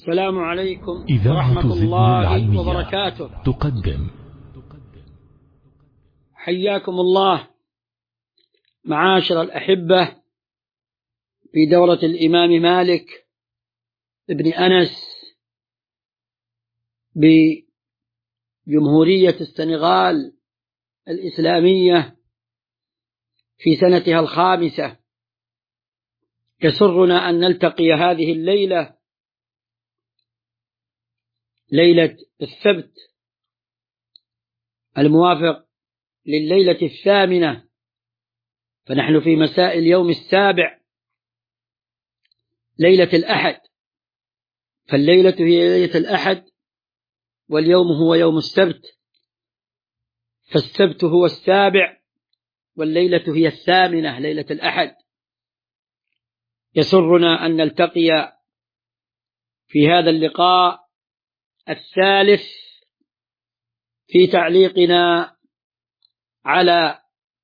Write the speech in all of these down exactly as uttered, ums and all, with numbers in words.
السلام عليكم ورحمة الله وبركاته. تقدم. حياكم الله معاشر الأحبة في دورة الإمام مالك ابن أنس بجمهورية السنغال الإسلامية في سنتها الخامسة. يسرنا أن نلتقي هذه الليلة، ليلة السبت الموافق لليلة الثامنة، فنحن في مساء اليوم السابع ليلة الأحد، فالليلة هي ليلة الأحد واليوم هو يوم السبت، فالسبت هو السابع والليلة هي الثامنة ليلة الأحد. يسرنا أن نلتقي في هذا اللقاء الثالث في تعليقنا على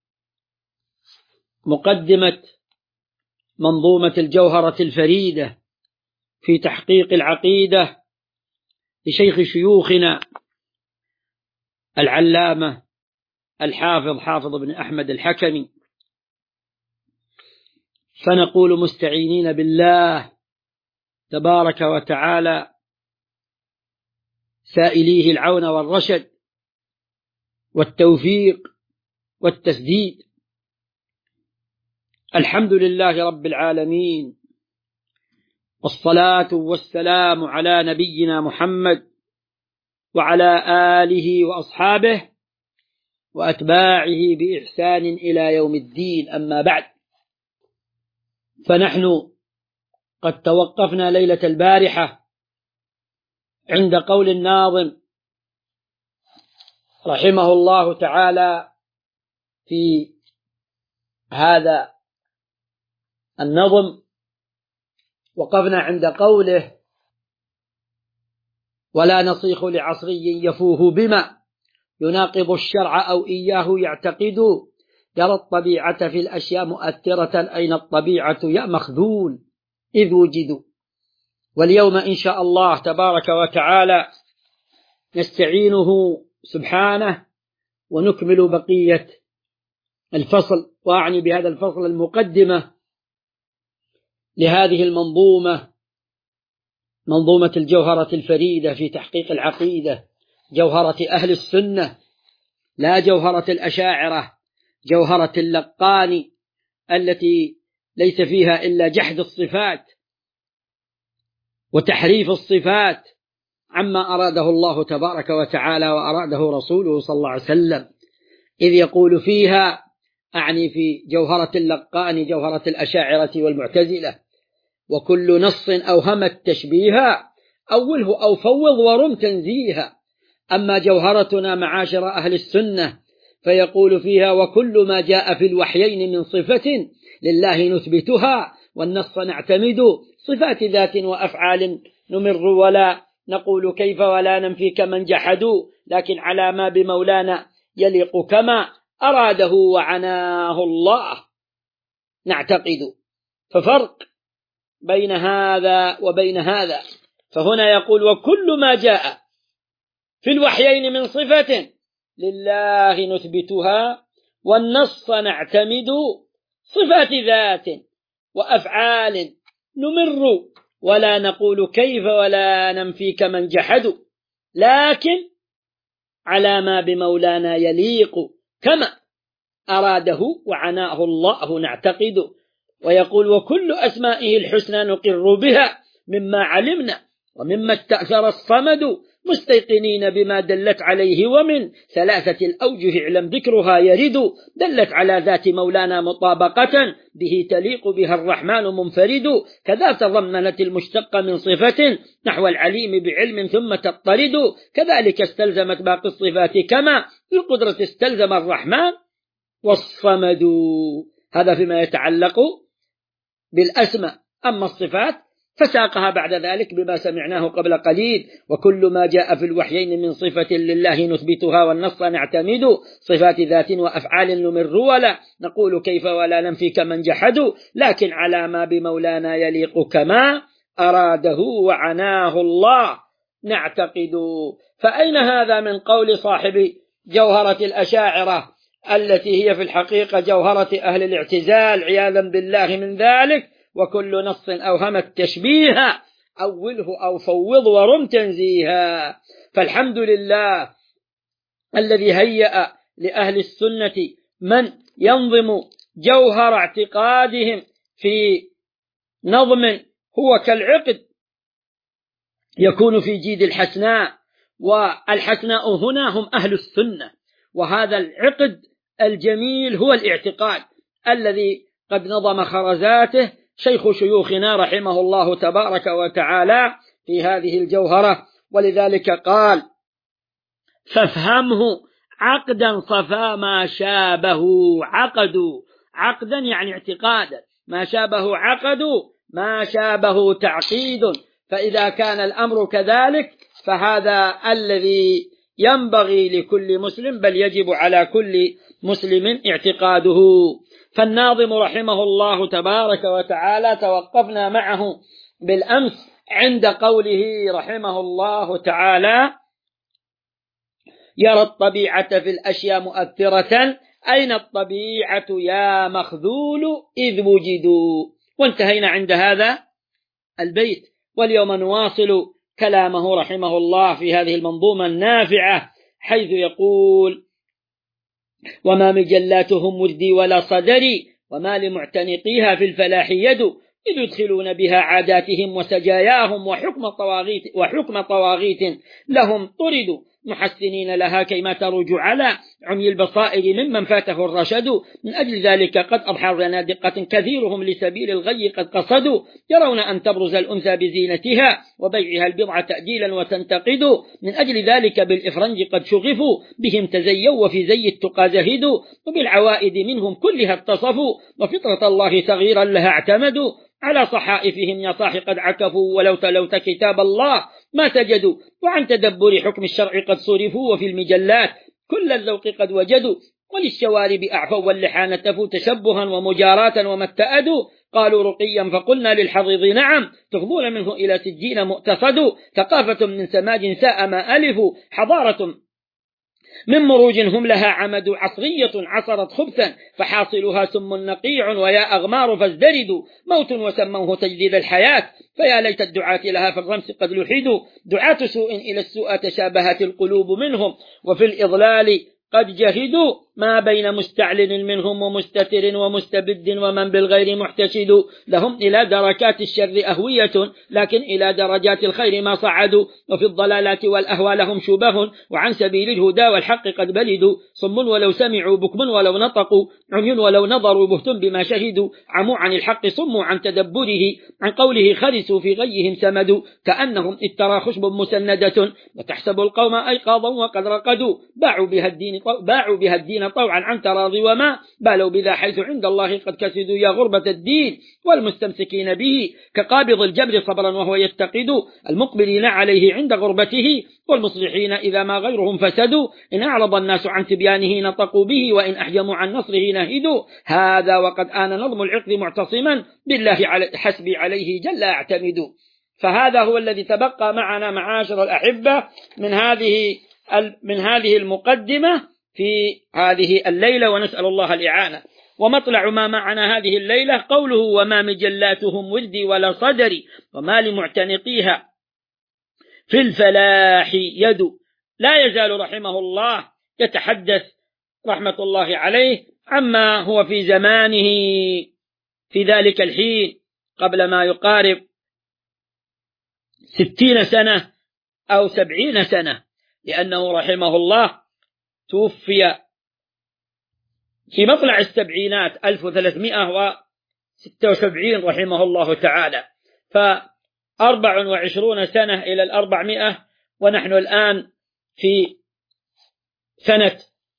مقدمة منظومة الجوهرة الفريدة في تحقيق العقيدة لشيخ شيوخنا العلامة الحافظ حافظ بن أحمد الحكمي، فنقول مستعينين بالله تبارك وتعالى سائليه العون والرشد والتوفيق والتسديد. الحمد لله رب العالمين، والصلاة والسلام على نبينا محمد وعلى آله وأصحابه وأتباعه بإحسان إلى يوم الدين. أما بعد، فنحن قد توقفنا ليلة البارحة عند قول الناظم رحمه الله تعالى في هذا النظم، وقفنا عند قوله: ولا نصيخ لعصري يفوه بما يناقض الشرع أو إياه يعتقد، يرى الطبيعة في الأشياء مؤثرة أين الطبيعة يا مخذول إذ وجدوا. واليوم إن شاء الله تبارك وتعالى نستعينه سبحانه ونكمل بقية الفصل، وأعني بهذا الفصل المقدمة لهذه المنظومة، منظومة الجوهرة الفريدة في تحقيق العقيدة، جوهرة أهل السنة لا جوهرة الأشاعرة، جوهرة اللقان التي ليس فيها إلا جحد الصفات وتحريف الصفات عما أراده الله تبارك وتعالى وأراده رسوله صلى الله عليه وسلم، إذ يقول فيها، أعني في جوهرة اللقان جوهرة الأشاعرة والمعتزلة: وكل نص أوهم التشبيه أوله أو فوض ورم تنزيها. أما جوهرتنا معاشر أهل السنة فيقول فيها: وكل ما جاء في الوحيين من صفة لله نثبتها والنص نعتمد، صفات ذات وأفعال نمر ولا نقول كيف ولا ننفي كمن جحدوا، لكن على ما بمولانا يليق كما أراده وعناه الله نعتقد. ففرق بين هذا وبين هذا، فهنا يقول: وكل ما جاء في الوحيين من صفة لله نثبتها والنص نعتمد، صفات ذات وأفعال نمر ولا نقول كيف ولا ننفي كمن جحدوا، لكن على ما بمولانا يليق كما أراده وعناه الله نعتقد. ويقول: وكل أسمائه الحسنى نقر بها مما علمنا ومما استأثر الصمد، مستيقنين بما دلت عليه ومن ثلاثة الأوجه اعلم ذكرها يرد، دلت على ذات مولانا مطابقة به تليق بها الرحمن منفرد، كذا تضمنت المشتق من صفة نحو العليم بعلم ثم تضطرد، كذلك استلزمت باقي الصفات كما بالقدرة استلزم الرحمن والصمد. هذا فيما يتعلق بالأسماء. أما الصفات فساقها بعد ذلك بما سمعناه قبل قليل: وكل ما جاء في الوحيين من صفة لله نثبتها والنص نعتمد، صفات ذات وأفعال نمر ولا نقول كيف ولا ننفي كمن جحدوا، لكن على ما بمولانا يليق كما أراده وعناه الله نعتقد. فأين هذا من قول صاحب جوهرة الأشاعرة التي هي في الحقيقة جوهرة أهل الاعتزال عياذا بالله من ذلك؟ وكل نص أوهم التشبيه أوله أو فوض ورم تنزيها. فالحمد لله الذي هيأ لأهل السنة من ينظم جوهر اعتقادهم في نظم هو كالعقد يكون في جيد الحسناء، والحسناء هنا هم أهل السنة. وهذا العقد الجميل هو الاعتقاد الذي قد نظم خرزاته شيخ شيوخنا رحمه الله تبارك وتعالى في هذه الجوهرة. ولذلك قال: فافهمه عقدا صفا ما شابه عقد. عقدا يعني اعتقادا، ما شابه عقد، ما شابه تعقيد. فإذا كان الأمر كذلك فهذا الذي ينبغي لكل مسلم، بل يجب على كل مسلم اعتقاده. فالناظم رحمه الله تبارك وتعالى توقفنا معه بالأمس عند قوله رحمه الله تعالى: يرى الطبيعة في الأشياء مؤثرة، أين الطبيعة يا مخذول إذ وجدوا. وانتهينا عند هذا البيت، واليوم نواصل كلامه رحمه الله في هذه المنظومة النافعة، حيث يقول: وما مجلاتهم وردي ولا صدري، وما لمعتنقيها في الفلاح يد، إذ يدخلون بها عاداتهم وسجاياهم وحكم طواغيت, وحكم طواغيت لهم طردوا، محسنين لها كيما تروج على عمي البصائر ممن فاته الرشد. من أجل ذلك قد أضحى زنادقة كثيرهم لسبيل الغي قد قصدوا، يرون أن تبرز الأنثى بزينتها وبيعها البضع تأجيلا وتنتقد. من أجل ذلك بالإفرنج قد شغفوا، بهم تزيوا وفي زي التقى زهدوا، وبالعوائد منهم كلها اتصفوا، وفطرة الله تغييرا لها اعتمدوا. على صحائفهم يا صاح قد عكفوا، ولو تلوت كتاب الله ما تجدوا، وعن تدبر حكم الشرع قد صرفوا، وفي المجلات كل الذوق قد وجدوا، وللشوارب أعفوا واللحى نتفوا تشبها ومجاراة وما اتأدوا. قالوا رقيا فقلنا للحضيض نعم، تفضون منه إلى سجين مؤتصدوا، ثقافة من سماج ساء ما ألفوا، حضارة من مروج هم لها عمد، عصرية عصرت خبثا فحاصلها سم نقيع، ويا أغمار فازدردوا، موت وسموه تجديد الحياة، فيا ليت الدعاة لها في الرمس قد لحدوا. دعاة سوء إلى السوء تشابهت القلوب منهم، وفي الإضلال قد جهدوا، ما بين مستعلن منهم ومستتر ومستبد، ومن بالغير محتشد. لهم إلى دركات الشر أهوية، لكن إلى درجات الخير ما صعدوا، وفي الضلالات والأهوى لهم شبه، وعن سبيل الهدى والحق قد بلدوا. صم ولو سمعوا، بكم ولو نطقوا، عمي ولو نظروا، بهتم بما شهدوا. عموا عن الحق، صموا عن تدبره، عن قوله خرسوا في غيهم سمدوا. كأنهم إذ ترى خشب مسندة، وتحسب القوم أيقاظا وقد رقدوا. باعوا بها الدين باعوا بها الدين طوعا عن تراضي، وما بالوا بذا حيث عند الله قد كسدوا. يا غربة الدين والمستمسكين به، كقابض الجبر صبرا وهو يتقد، المقبلين عليه عند غربته، والمصلحين إذا ما غيرهم فسدوا. إن أعرض الناس عن تبيانه نطقوا به، وإن أحجموا عن نصره نهدوا. هذا وقد آن نظم العقد معتصما بالله حسبي عليه جل أعتمد. فهذا هو الذي تبقى معنا معاشر الأحبة من هذه من هذه المقدمة في هذه الليلة، ونسأل الله الإعانة. ومطلع ما معنا هذه الليلة قوله: وما مجلاتهم وردي ولا صدري، وما لمعتنقيها في الفلاح يد. لا يزال رحمه الله يتحدث رحمة الله عليه عما هو في زمانه في ذلك الحين قبل ما يقارب ستين سنة أو سبعين سنة، لأنه رحمه الله توفي في مطلع السبعينات ألف وثلاثمائة وستة وسبعين رحمه الله تعالى، فأربع وعشرون سنة إلى الأربعمائة، ونحن الآن في سنة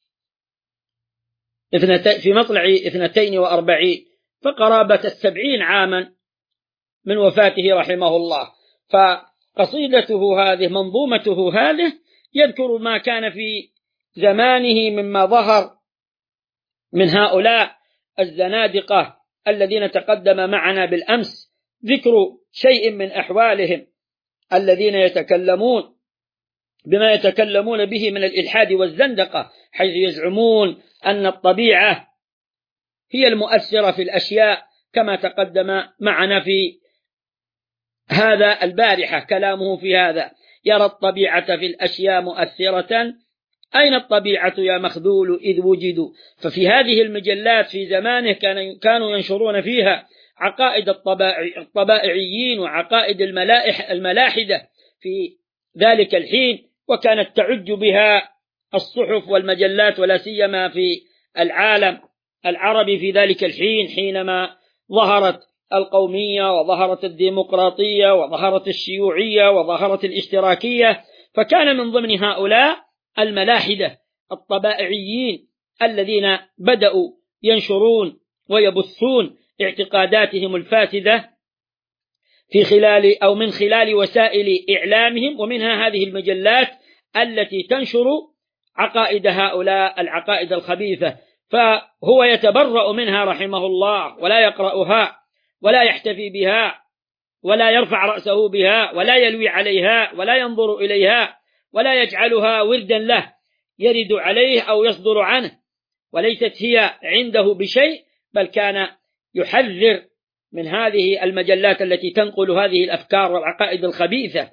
في مطلع اثنتين وأربعين، فقرابة السبعين عاما من وفاته رحمه الله. فقصيدته هذه منظومته هذه يذكر ما كان في زمانه مما ظهر من هؤلاء الزنادقة الذين تقدم معنا بالأمس ذكر شيء من أحوالهم الذين يتكلمون بما يتكلمون به من الإلحاد والزندقة، حيث يزعمون أن الطبيعة هي المؤثرة في الأشياء، كما تقدم معنا في هذا البارحة كلامه في هذا. يرى الطبيعة في الأشياء مؤثرة. أين الطبيعة يا مخذول إذ وجدوا؟ ففي هذه المجلات في زمانه كانوا ينشرون فيها عقائد الطبائعيين وعقائد الملاحدة في ذلك الحين، وكانت تعج بها الصحف والمجلات، ولا سيما في العالم العربي في ذلك الحين، حينما ظهرت القومية وظهرت الديمقراطية وظهرت الشيوعية وظهرت الاشتراكية. فكان من ضمن هؤلاء الملاحدة الطبائعيين الذين بدأوا ينشرون ويبثون اعتقاداتهم الفاسدة في خلال أو من خلال وسائل إعلامهم، ومنها هذه المجلات التي تنشر عقائد هؤلاء العقائد الخبيثة. فهو يتبرأ منها رحمه الله، ولا يقرأها ولا يحتفي بها ولا يرفع رأسه بها ولا يلوي عليها ولا ينظر إليها ولا يجعلها وردا له يرد عليه أو يصدر عنه، وليست هي عنده بشيء، بل كان يحذر من هذه المجلات التي تنقل هذه الأفكار والعقائد الخبيثة،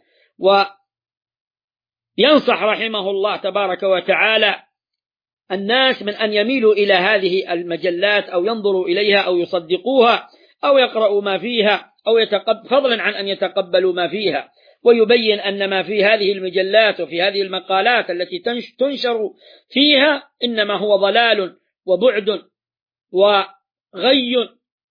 وينصح رحمه الله تبارك وتعالى الناس من أن يميلوا إلى هذه المجلات أو ينظروا إليها أو يصدقوها أو يقرأوا ما فيها، أو يتقبل فضلا عن أن يتقبلوا ما فيها، ويبين أن ما في هذه المجلات وفي هذه المقالات التي تنشر فيها إنما هو ضلال وبعد وغي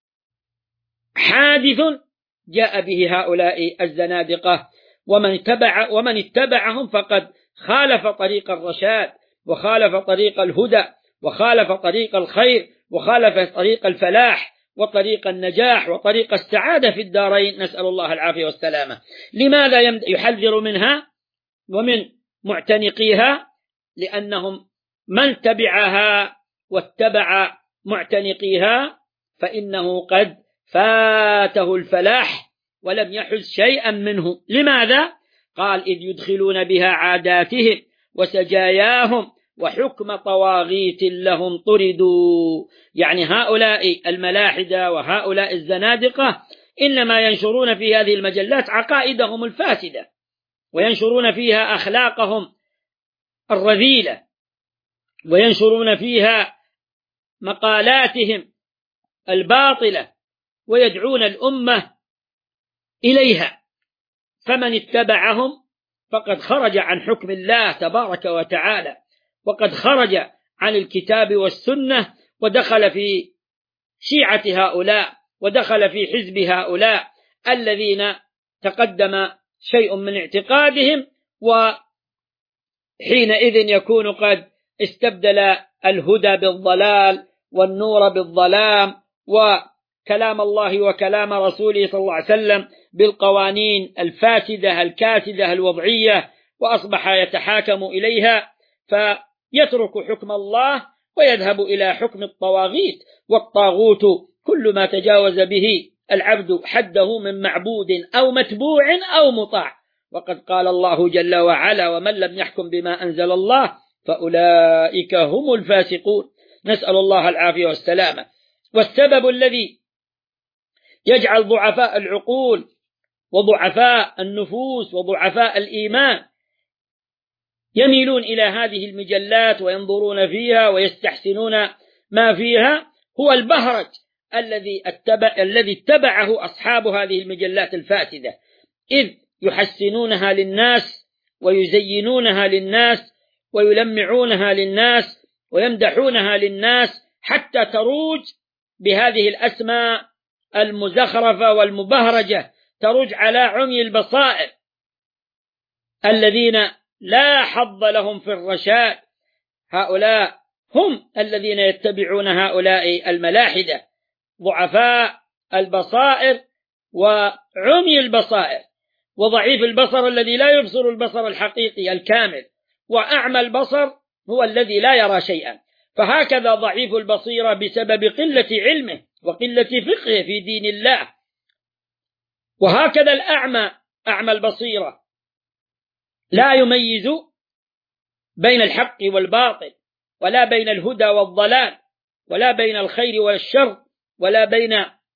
حادث جاء به هؤلاء الزنادقة، ومن اتبع ومن اتبعهم فقد خالف طريق الرشاد وخالف طريق الهدى وخالف طريق الخير وخالف طريق الفلاح وطريق النجاح وطريق السعادة في الدارين، نسأل الله العافية والسلامة. لماذا يحذر منها ومن معتنقيها؟ لأنهم من تبعها واتبع معتنقيها فإنه قد فاته الفلاح ولم يحز شيئا منه. لماذا؟ قال: إذ يدخلون بها عاداتهم وسجاياهم وحكم طواغيت لهم طردوا. يعني هؤلاء الملاحدة وهؤلاء الزنادقة إنما ينشرون في هذه المجلات عقائدهم الفاسدة، وينشرون فيها أخلاقهم الرذيلة، وينشرون فيها مقالاتهم الباطلة، ويدعون الأمة إليها. فمن اتبعهم فقد خرج عن حكم الله تبارك وتعالى، وقد خرج عن الكتاب والسنة، ودخل في شيعة هؤلاء ودخل في حزب هؤلاء الذين تقدم شيء من اعتقادهم، وحينئذ يكون قد استبدل الهدى بالضلال والنور بالظلام، وكلام الله وكلام رسوله صلى الله عليه وسلم بالقوانين الفاسدة الكاسدة الوضعية، وأصبح يتحاكم إليها، فيترك حكم الله ويذهب إلى حكم الطواغيت. والطاغوت كل ما تجاوز به العبد حده من معبود أو متبوع أو مطاع، وقد قال الله جل وعلا: ومن لم يحكم بما أنزل الله فأولئك هم الفاسقون. نسأل الله العافية والسلامة. والسبب الذي يجعل ضعفاء العقول وضعفاء النفوس وضعفاء الإيمان يميلون إلى هذه المجلات وينظرون فيها ويستحسنون ما فيها هو البهرج الذي اتبع الذي اتبعه أصحاب هذه المجلات الفاسدة، إذ يحسنونها للناس ويزينونها للناس ويلمعونها للناس ويمدحونها للناس، حتى تروج بهذه الأسماء المزخرفة والمبهرجة، تروج على عمي البصائر الذين لا حظ لهم في الرشاد. هؤلاء هم الذين يتبعون هؤلاء الملاحدة، ضعفاء البصائر وعمي البصائر، وضعيف البصر الذي لا يبصر البصر الحقيقي الكامل، وأعمى البصر هو الذي لا يرى شيئا. فهكذا ضعيف البصيرة بسبب قلة علمه وقلة فقهه في دين الله وهكذا الأعمى أعمى البصيرة لا يميز بين الحق والباطل، ولا بين الهدى والضلال، ولا بين الخير والشر، ولا بين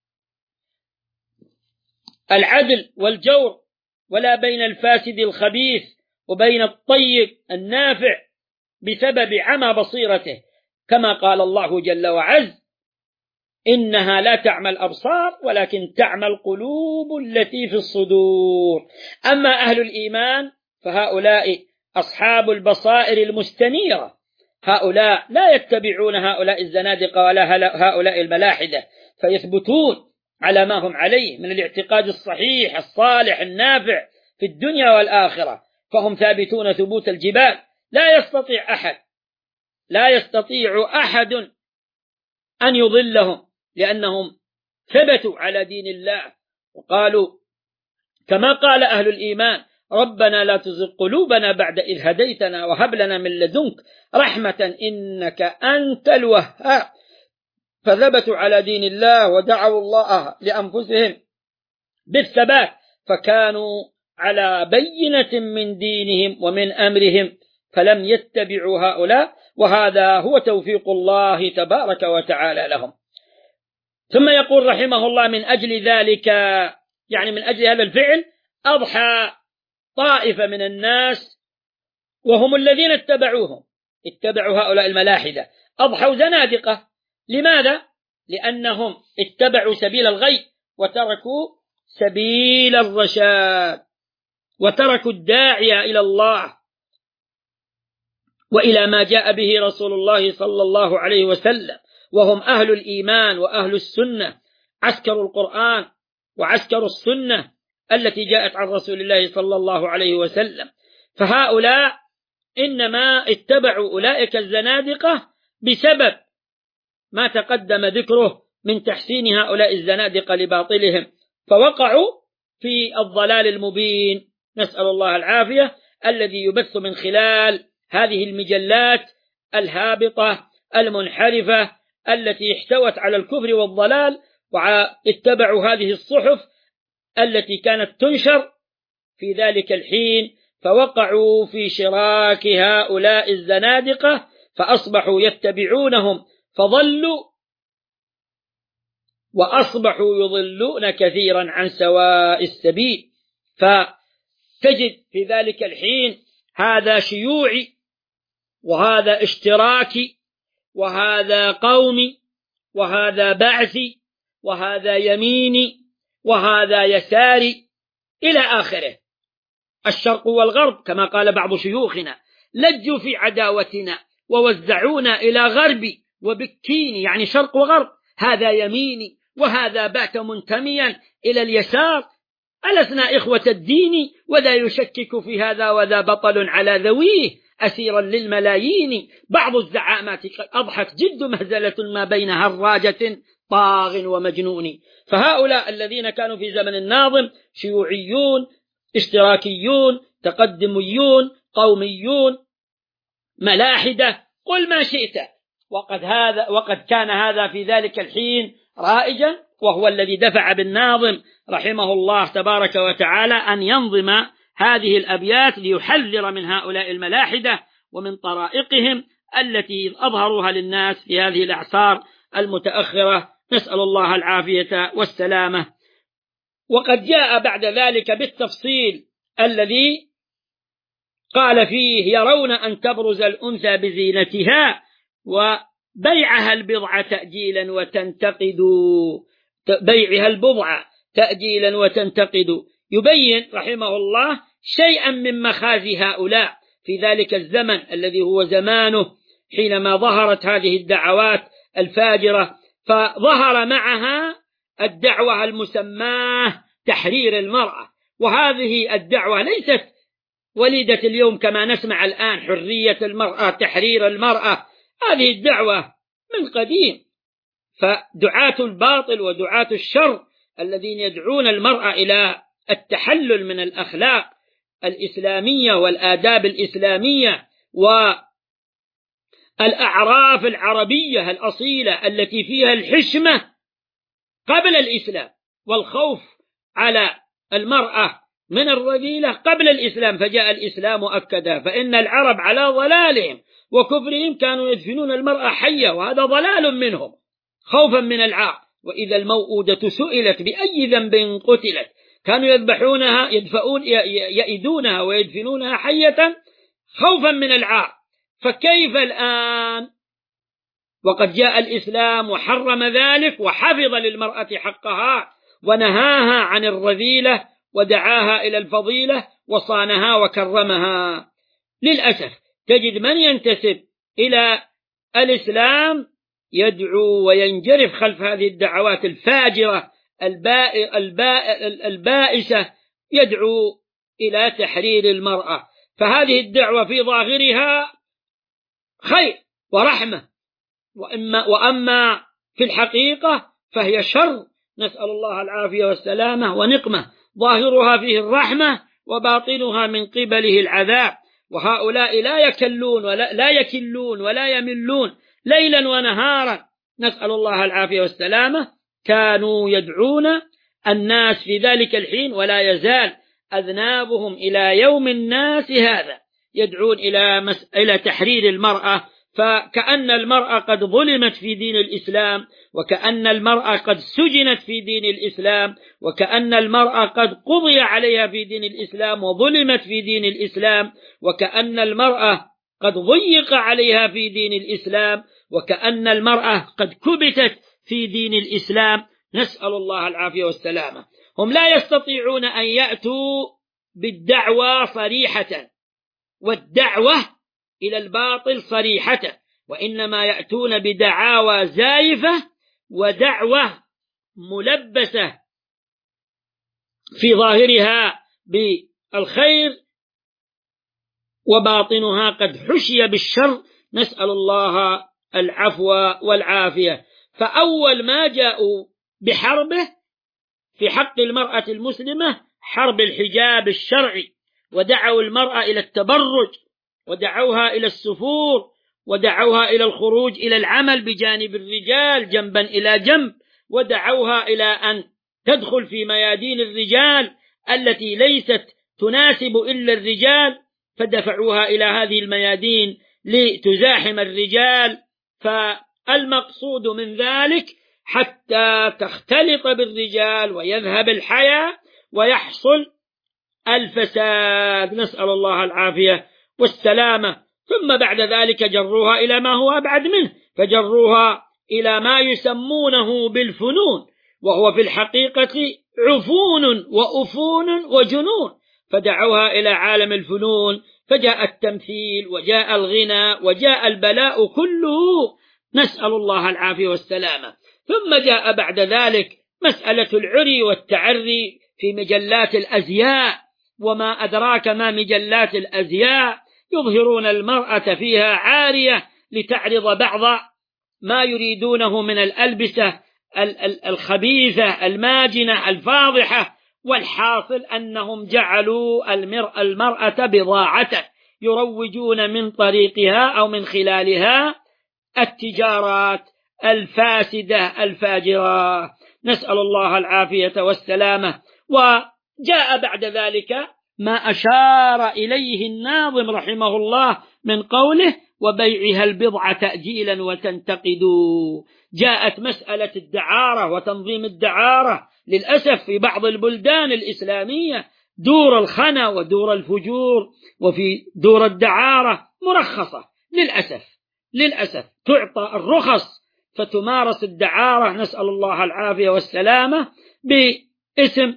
العدل والجور، ولا بين الفاسد الخبيث وبين الطيب النافع، بسبب عمى بصيرته، كما قال الله جل وعز: إنها لا تعمى الأبصار ولكن تعمى القلوب التي في الصدور. أما أهل الإيمان فهؤلاء أصحاب البصائر المستنيرة، هؤلاء لا يتبعون هؤلاء الزنادقة ولا هؤلاء الملاحدة، فيثبتون على ما هم عليه من الاعتقاد الصحيح الصالح النافع في الدنيا والآخرة، فهم ثابتون ثبوت الجبال. لا يستطيع أحد لا يستطيع أحد أن يضلهم، لأنهم ثبتوا على دين الله، وقالوا كما قال أهل الإيمان: ربنا لا تزغ قلوبنا بعد إذ هديتنا وهب لنا من لدنك رحمة إنك أنت الوهاب. فثبتوا على دين الله ودعوا الله لأنفسهم بالثبات، فكانوا على بينة من دينهم ومن أمرهم، فلم يتبعوا هؤلاء، وهذا هو توفيق الله تبارك وتعالى لهم. ثم يقول رحمه الله: من أجل ذلك، يعني من أجل هذا الفعل، أضحى طائفة من الناس وهم الذين اتبعوهم، اتبعوا هؤلاء الملاحدة، أضحوا زنادقة. لماذا؟ لأنهم اتبعوا سبيل الغي وتركوا سبيل الرشاد، وتركوا الداعية إلى الله وإلى ما جاء به رسول الله صلى الله عليه وسلم، وهم أهل الإيمان وأهل السنة، عسكر القرآن وعسكر السنة التي جاءت عن رسول الله صلى الله عليه وسلم. فهؤلاء إنما اتبعوا أولئك الزنادقة بسبب ما تقدم ذكره من تحسين هؤلاء الزنادقة لباطلهم، فوقعوا في الضلال المبين، نسأل الله العافية، الذي يبث من خلال هذه المجلات الهابطة المنحرفة التي احتوت على الكفر والضلال، واتبعوا هذه الصحف التي كانت تنشر في ذلك الحين، فوقعوا في شراك هؤلاء الزنادقة، فأصبحوا يتبعونهم فضلوا، وأصبحوا يضلون كثيرا عن سواء السبيل. فتجد في ذلك الحين هذا شيوعي، وهذا اشتراكي، وهذا قومي، وهذا بعثي، وهذا يميني، وهذا يساري، إلى آخره. الشرق والغرب كما قال بعض شيوخنا: لجوا في عداوتنا ووزعونا إلى غربي وبكيني، يعني شرق وغرب، هذا يميني وهذا بات منتميا إلى اليسار، ألسنا إخوة الدين، وذا يشكك في هذا وذا بطل على ذويه أسيرا للملايين. بعض الزعامات أضحت جد مهزلة ما بين هراجة طاغ ومجنون. فهؤلاء الذين كانوا في زمن الناظم شيوعيون، اشتراكيون، تقدميون، قوميون، ملاحدة، قل ما شئت، وقد, هذا وقد كان هذا في ذلك الحين رائجا، وهو الذي دفع بالناظم رحمه الله تبارك وتعالى أن ينظم هذه الأبيات ليحذر من هؤلاء الملاحدة ومن طرائقهم التي أظهروها للناس في هذه الأعصار المتأخرة، نسأل الله العافية والسلامة. وقد جاء بعد ذلك بالتفصيل الذي قال فيه: يرون أن تبرز الأنثى بزينتها وبيعها البضع تأجيلا وتنتقد، بيعها البضع تأجيلا وتنتقد. يبين رحمه الله شيئا من مخازي هؤلاء في ذلك الزمن الذي هو زمانه، حينما ظهرت هذه الدعوات الفاجرة، فظهر معها الدعوة المسماة تحرير المرأة. وهذه الدعوة ليست وليدة اليوم كما نسمع الآن: حرية المرأة، تحرير المرأة. هذه الدعوة من قديم، فدعاة الباطل ودعاة الشر الذين يدعون المرأة إلى التحلل من الأخلاق الإسلامية والآداب الإسلامية والأعراف العربية الأصيلة التي فيها الحشمة قبل الإسلام والخوف على المرأة من الرذيلة قبل الإسلام، فجاء الإسلام مؤكدا، فإن العرب على ضلالهم وكفرهم كانوا يدفنون المرأة حية، وهذا ضلال منهم خوفا من العار. وإذا الموءودة سئلت بأي ذنب قتلت كانوا يذبحونها يدفعون يئدونها ويدفنونها حية خوفا من العار. فكيف الآن وقد جاء الإسلام وحرم ذلك وحفظ للمرأة حقها ونهاها عن الرذيلة ودعاها إلى الفضيلة وصانها وكرمها؟ للأسف تجد من ينتسب إلى الإسلام يدعو وينجرف خلف هذه الدعوات الفاجرة البائسة، يدعو إلى تحرير المرأة. فهذه الدعوة في ظاهرها خير ورحمة، وأما, وأما في الحقيقة فهي شر، نسأل الله العافية والسلامة ونقمة. ظاهرها فيه الرحمة وباطنها من قبله العذاب. وهؤلاء لا يكلون ولا لا يكلون ولا يملون ليلا ونهارا، نسأل الله العافية والسلامة. كانوا يدعون الناس في ذلك الحين ولا يزال أذنابهم إلى يوم الناس هذا يدعون إلى مس... إلى تحرير المرأة. فكأن المرأة قد ظلمت في دين الإسلام، وكأن المرأة قد سجنت في دين الإسلام، وكأن المرأة قد قضي عليها في دين الإسلام وظلمت في دين الإسلام، وكأن المرأة قد ضيق عليها في دين الإسلام، وكأن المرأة قد كبتت في دين الإسلام، نسأل الله العافية والسلامة. هم لا يستطيعون أن يأتوا بالدعوة صريحة والدعوة إلى الباطل صريحة، وإنما يأتون بدعاوى زائفة ودعوة ملبسة في ظاهرها بالخير وباطنها قد حشي بالشر، نسأل الله العفو والعافية. فأول ما جاءوا بحربه في حق المرأة المسلمة حرب الحجاب الشرعي، ودعوا المرأة إلى التبرج، ودعوها إلى السفور، ودعوها إلى الخروج إلى العمل بجانب الرجال جنبا إلى جنب، ودعوها إلى أن تدخل في ميادين الرجال التي ليست تناسب إلا الرجال، فدفعوها إلى هذه الميادين لتزاحم الرجال. فالمقصود من ذلك حتى تختلط بالرجال ويذهب الحياء ويحصل الفساد، نسأل الله العافية والسلامة. ثم بعد ذلك جروها إلى ما هو أبعد منه، فجروها إلى ما يسمونه بالفنون، وهو في الحقيقة عفون وأفون وجنون، فدعوها إلى عالم الفنون، فجاء التمثيل وجاء الغنى وجاء البلاء كله، نسأل الله العافية والسلامة. ثم جاء بعد ذلك مسألة العري والتعري في مجلات الأزياء، وما أدراك ما مجلات الأزياء، يظهرون المرأة فيها عارية لتعرض بعض ما يريدونه من الألبسة الخبيثة الماجنة الفاضحة. والحاصل أنهم جعلوا المرأة بضاعة يروجون من طريقها أو من خلالها التجارات الفاسدة الفاجرة، نسأل الله العافية والسلامة. وجاء بعد ذلك ما أشار إليه الناظم رحمه الله من قوله وبيعها البضع تأجيلا وتنتقدوا. جاءت مسألة الدعارة وتنظيم الدعارة للأسف في بعض البلدان الإسلامية، دور الخنا ودور الفجور، وفي دور الدعارة مرخصة للأسف للأسف تعطى الرخص فتمارس الدعارة، نسأل الله العافية والسلامة، باسم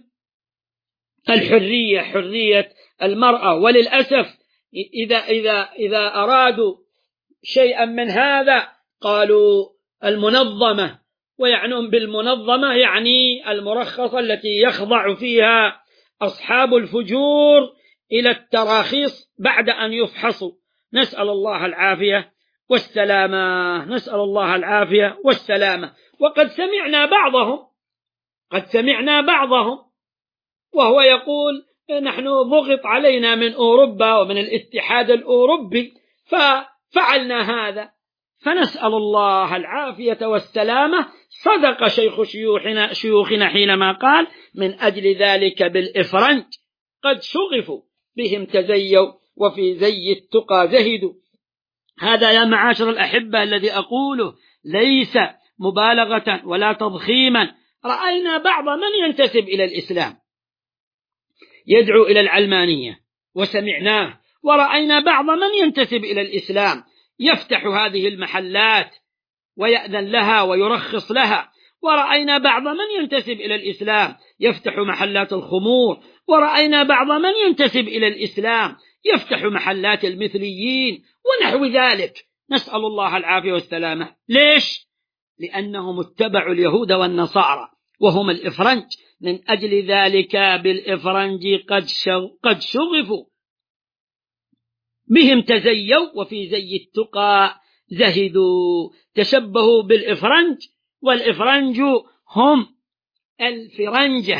الحرية، حرية المرأة. وللأسف إذا, إذا, إذا أرادوا شيئا من هذا قالوا المنظمة، ويعنون بالمنظمة يعني المرخصة التي يخضع فيها أصحاب الفجور إلى التراخيص بعد أن يفحصوا، نسأل الله العافية والسلامة، نسأل الله العافية والسلامة. وقد سمعنا بعضهم قد سمعنا بعضهم وهو يقول نحن ضغط علينا من أوروبا ومن الاتحاد الأوروبي ففعلنا هذا. فنسأل الله العافية والسلامة. صدق شيخ شيوخنا, شيوخنا حينما قال: من أجل ذلك بالإفرنج قد شغفوا بهم تزيوا وفي زي التقى زهدوا. هذا يا معاشر الأحبة الذي أقوله ليس مبالغة ولا تضخيما. رأينا بعض من ينتسب إلى الإسلام يدعو إلى العلمانية وسمعناه، ورأينا بعض من ينتسب إلى الإسلام يفتح هذه المحلات ويأذن لها ويرخص لها، ورأينا بعض من ينتسب إلى الإسلام يفتح محلات الخمور، ورأينا بعض من ينتسب إلى الإسلام يفتح محلات المثليين ونحو ذلك. نسأل الله العافية والسلامة. ليش؟ لأنهم اتبعوا اليهود والنصارى وهم الإفرنج. من أجل ذلك بالإفرنج قد شغفوا بهم تزيوا وفي زي التقى زهدوا. تشبهوا بالإفرنج، والإفرنج هم الفرنجة،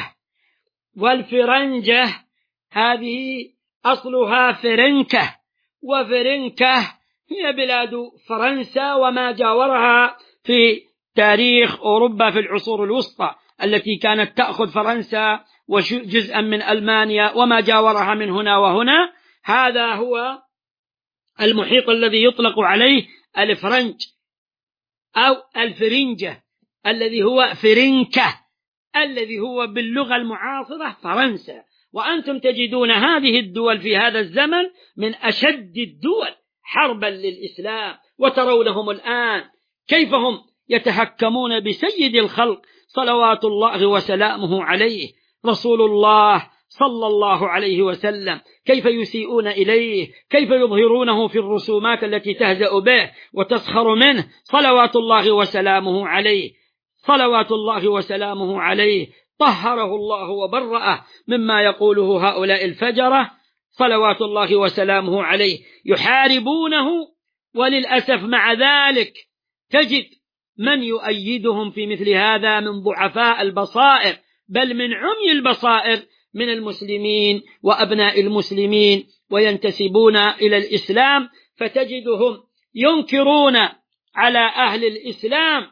والفرنجة هذه أصلها فرنكة، وفرنكة هي بلاد فرنسا وما جاورها في تاريخ أوروبا في العصور الوسطى، التي كانت تأخذ فرنسا وجزءا من ألمانيا وما جاورها من هنا وهنا. هذا هو المحيط الذي يطلق عليه الفرنج أو الفرنجة، الذي هو فرنكة، الذي هو باللغة المعاصرة فرنسا. وأنتم تجدون هذه الدول في هذا الزمن من أشد الدول حربا للإسلام، وترونهم الآن كيف هم يتهكمون بسيد الخلق صلوات الله وسلامه عليه رسول الله صلى الله عليه وسلم، كيف يسيئون إليه، كيف يظهرونه في الرسومات التي تهزأ به وتسخر منه صلوات الله وسلامه عليه صلوات الله وسلامه عليه. طهره الله وبرأه مما يقوله هؤلاء الفجرة صلوات الله وسلامه عليه. يحاربونه، وللأسف مع ذلك تجد من يؤيدهم في مثل هذا من ضعفاء البصائر، بل من عمي البصائر من المسلمين وأبناء المسلمين، وينتسبون إلى الإسلام، فتجدهم ينكرون على أهل الإسلام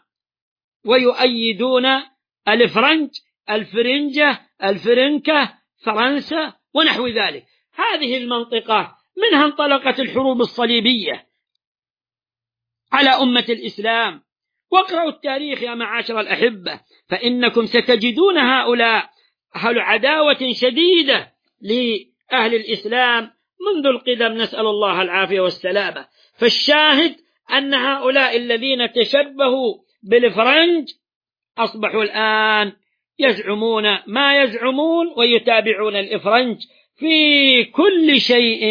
ويؤيدون الفرنج الفرنجة الفرنكة فرنسا ونحو ذلك. هذه المنطقة منها انطلقت الحروب الصليبية على أمة الإسلام. واقرأوا التاريخ يا معاشر الأحبة، فإنكم ستجدون هؤلاء أهل عداوة شديدة لأهل الإسلام منذ القدم، نسأل الله العافية والسلامة. فالشاهد أن هؤلاء الذين تشبهوا بالفرنج أصبحوا الآن يزعمون ما يزعمون ويتابعون الإفرنج في كل شيء.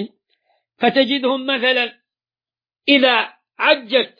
فتجدهم مثلا إذا عجت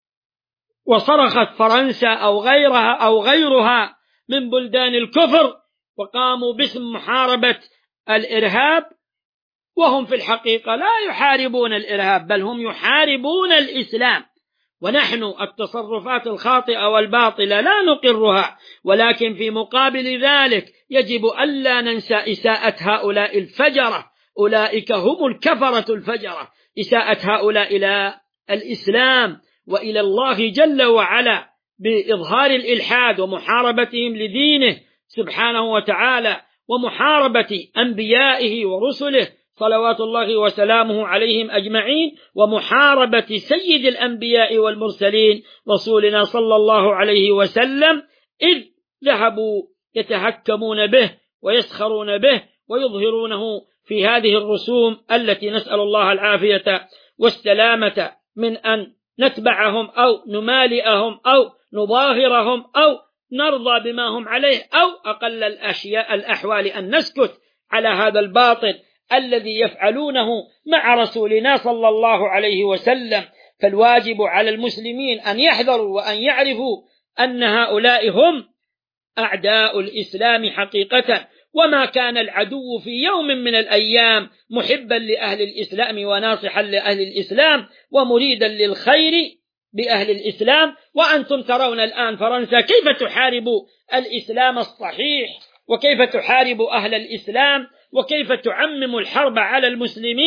وصرخت فرنسا أو غيرها أو غيرها من بلدان الكفر وقاموا باسم محاربة الإرهاب، وهم في الحقيقة لا يحاربون الإرهاب، بل هم يحاربون الإسلام. ونحن التصرفات الخاطئة والباطلة لا نقرها، ولكن في مقابل ذلك يجب ألا ننسى إساءة هؤلاء الفجرة. أولئك هم الكفرة الفجرة، إساءة هؤلاء إلى الإسلام وإلى الله جل وعلا بإظهار الإلحاد ومحاربتهم لدينه سبحانه وتعالى، ومحاربة أنبيائه ورسله صلوات الله وسلامه عليهم أجمعين، ومحاربة سيد الأنبياء والمرسلين رسولنا صلى الله عليه وسلم، إذ ذهبوا يتهكمون به ويسخرون به ويظهرونه في هذه الرسوم التي نسأل الله العافية والسلامة من أن نتبعهم أو نمالئهم أو نظاهرهم أو نرضى بما هم عليه، أو أقل الأشياء الأحوال أن نسكت على هذا الباطل الذي يفعلونه مع رسولنا صلى الله عليه وسلم. فالواجب على المسلمين أن يحذروا وأن يعرفوا أن هؤلاء هم أعداء الإسلام حقيقة، وما كان العدو في يوم من الأيام محبا لأهل الإسلام وناصحا لأهل الإسلام ومريدا للخير بأهل الإسلام. وأنتم ترون الآن فرنسا كيف تحارب الإسلام الصحيح، وكيف تحارب أهل الإسلام، وكيف تعمم الحرب على المسلمين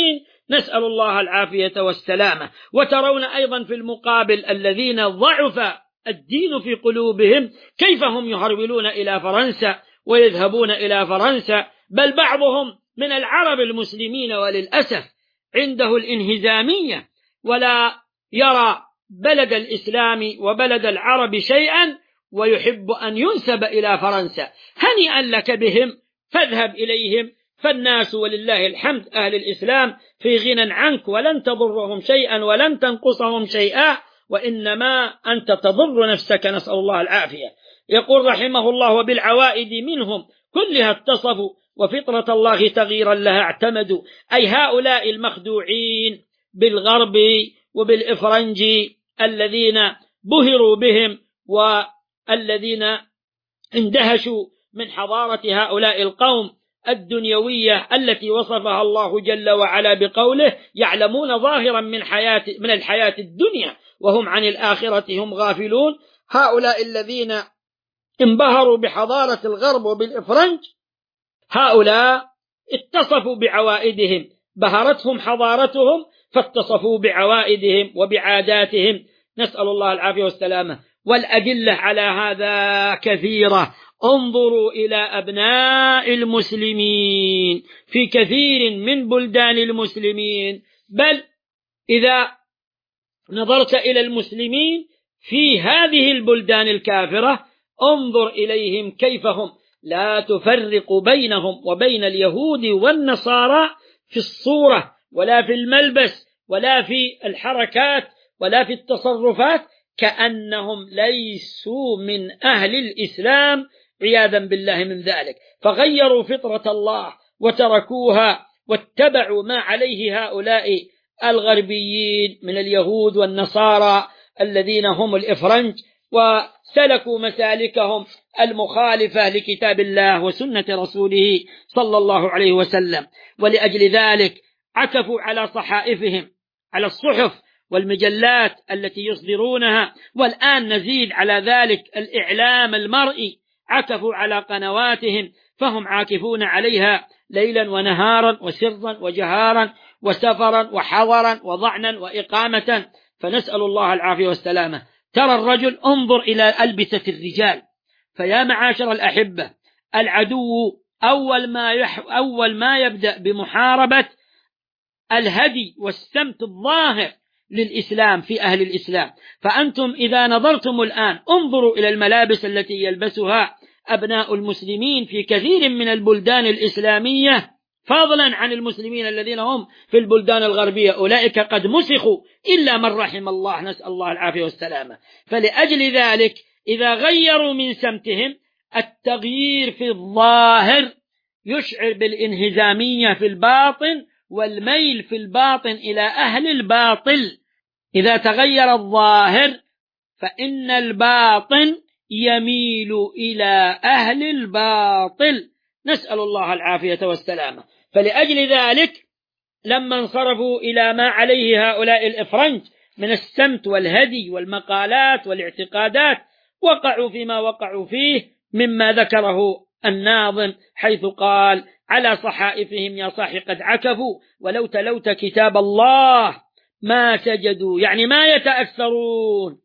نسأل الله العافية والسلامة. وترون أيضا في المقابل الذين ضعف الدين في قلوبهم كيف هم يهرولون إلى فرنسا ويذهبون إلى فرنسا، بل بعضهم من العرب المسلمين وللأسف عنده الانهزامية ولا يرى بلد الإسلام وبلد العرب شيئا ويحب أن ينسب إلى فرنسا. هنيئا لك بهم، فاذهب إليهم، فالناس ولله الحمد أهل الإسلام في غنى عنك، ولن تضرهم شيئا ولن تنقصهم شيئا، وإنما أنت تضر نفسك، نسأل الله العافية. يقول رحمه الله: وبالعوائد منهم كلها اتصفوا وفطرة الله تغييرا لها اعتمدوا. أي هؤلاء المخدوعين بالغرب وبالإفرنج الذين بهروا بهم والذين اندهشوا من حضارة هؤلاء القوم الدنيوية التي وصفها الله جل وعلا بقوله: يعلمون ظاهرا من حياة من الحياة الدنيا وهم عن الآخرة هم غافلون. هؤلاء الذين انبهروا بحضارة الغرب وبالإفرنج هؤلاء اتصفوا بعوائدهم، بهرتهم حضارتهم فاتصفوا بعوائدهم وبعاداتهم، نسأل الله العافية والسلامة. والأدلة على هذا كثيرة. انظروا إلى أبناء المسلمين في كثير من بلدان المسلمين، بل إذا نظرت إلى المسلمين في هذه البلدان الكافرة انظر إليهم كيف هم لا تفرق بينهم وبين اليهود والنصارى في الصورة ولا في الملبس ولا في الحركات ولا في التصرفات، كأنهم ليسوا من أهل الإسلام عياذا بالله من ذلك، فغيروا فطرة الله وتركوها واتبعوا ما عليه هؤلاء الغربيين من اليهود والنصارى الذين هم الإفرنج، وسلكوا مسالكهم المخالفة لكتاب الله وسنة رسوله صلى الله عليه وسلم. ولأجل ذلك عكفوا على صحائفهم، على الصحف والمجلات التي يصدرونها، والآن نزيد على ذلك الإعلام المرئي، عكفوا على قنواتهم فهم عاكفون عليها ليلا ونهارا وسرا وجهارا وسفرا وحضرا وضعنا وإقامة، فنسأل الله العافية والسلامة. ترى الرجل، انظر إلى ألبسة الرجال، فيا معاشر الأحبة، العدو أول ما, يح أول ما يبدأ بمحاربة الهدي والسمت الظاهر للإسلام في أهل الإسلام. فأنتم إذا نظرتم الآن انظروا إلى الملابس التي يلبسها أبناء المسلمين في كثير من البلدان الإسلامية، فضلا عن المسلمين الذين هم في البلدان الغربية، أولئك قد مسخوا إلا من رحم الله، نسأل الله العافية والسلامة. فلأجل ذلك إذا غيروا من سمتهم، التغيير في الظاهر يشعر بالانهزامية في الباطن والميل في الباطن إلى أهل الباطل. إذا تغير الظاهر فإن الباطن يميل إلى أهل الباطل، نسأل الله العافية والسلامة. فلأجل ذلك لما انصرفوا إلى ما عليه هؤلاء الإفرنج من السمت والهدي والمقالات والاعتقادات، وقعوا فيما وقعوا فيه مما ذكره الناظم، حيث قال: على صحائفهم يا صاحي قد عكفوا ولو تلوت كتاب الله ما سجدوا، يعني ما يتأثرون،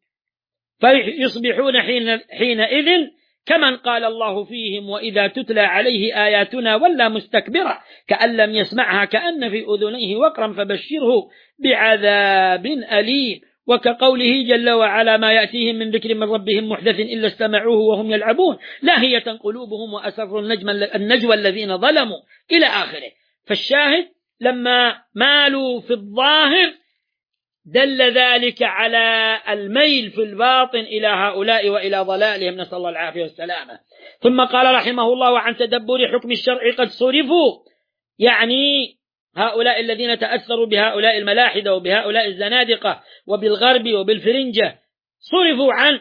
فيصبحون حين حينئذ كمن قال الله فيهم: وإذا تتلى عليه آياتنا ولا مستكبرا كأن لم يسمعها كأن في أذنيه وقرا فبشره بعذاب أليم. وكقوله جل وعلا: ما يأتيهم من ذكر من ربهم محدث إلا استمعوه وهم يلعبون لاهية قلوبهم وأسروا النجوى الذين ظلموا إلى آخره. فالشاهد لما مالوا في الظاهر دل ذلك على الميل في الباطن إلى هؤلاء وإلى ضلالهم، نسأل الله العافية والسلامة. ثم قال رحمه الله: وعن تدبر حكم الشرع قد صرفوا، يعني هؤلاء الذين تأثروا بهؤلاء الملاحدة وبهؤلاء الزنادقة وبالغرب وبالفرنجة صرفوا عن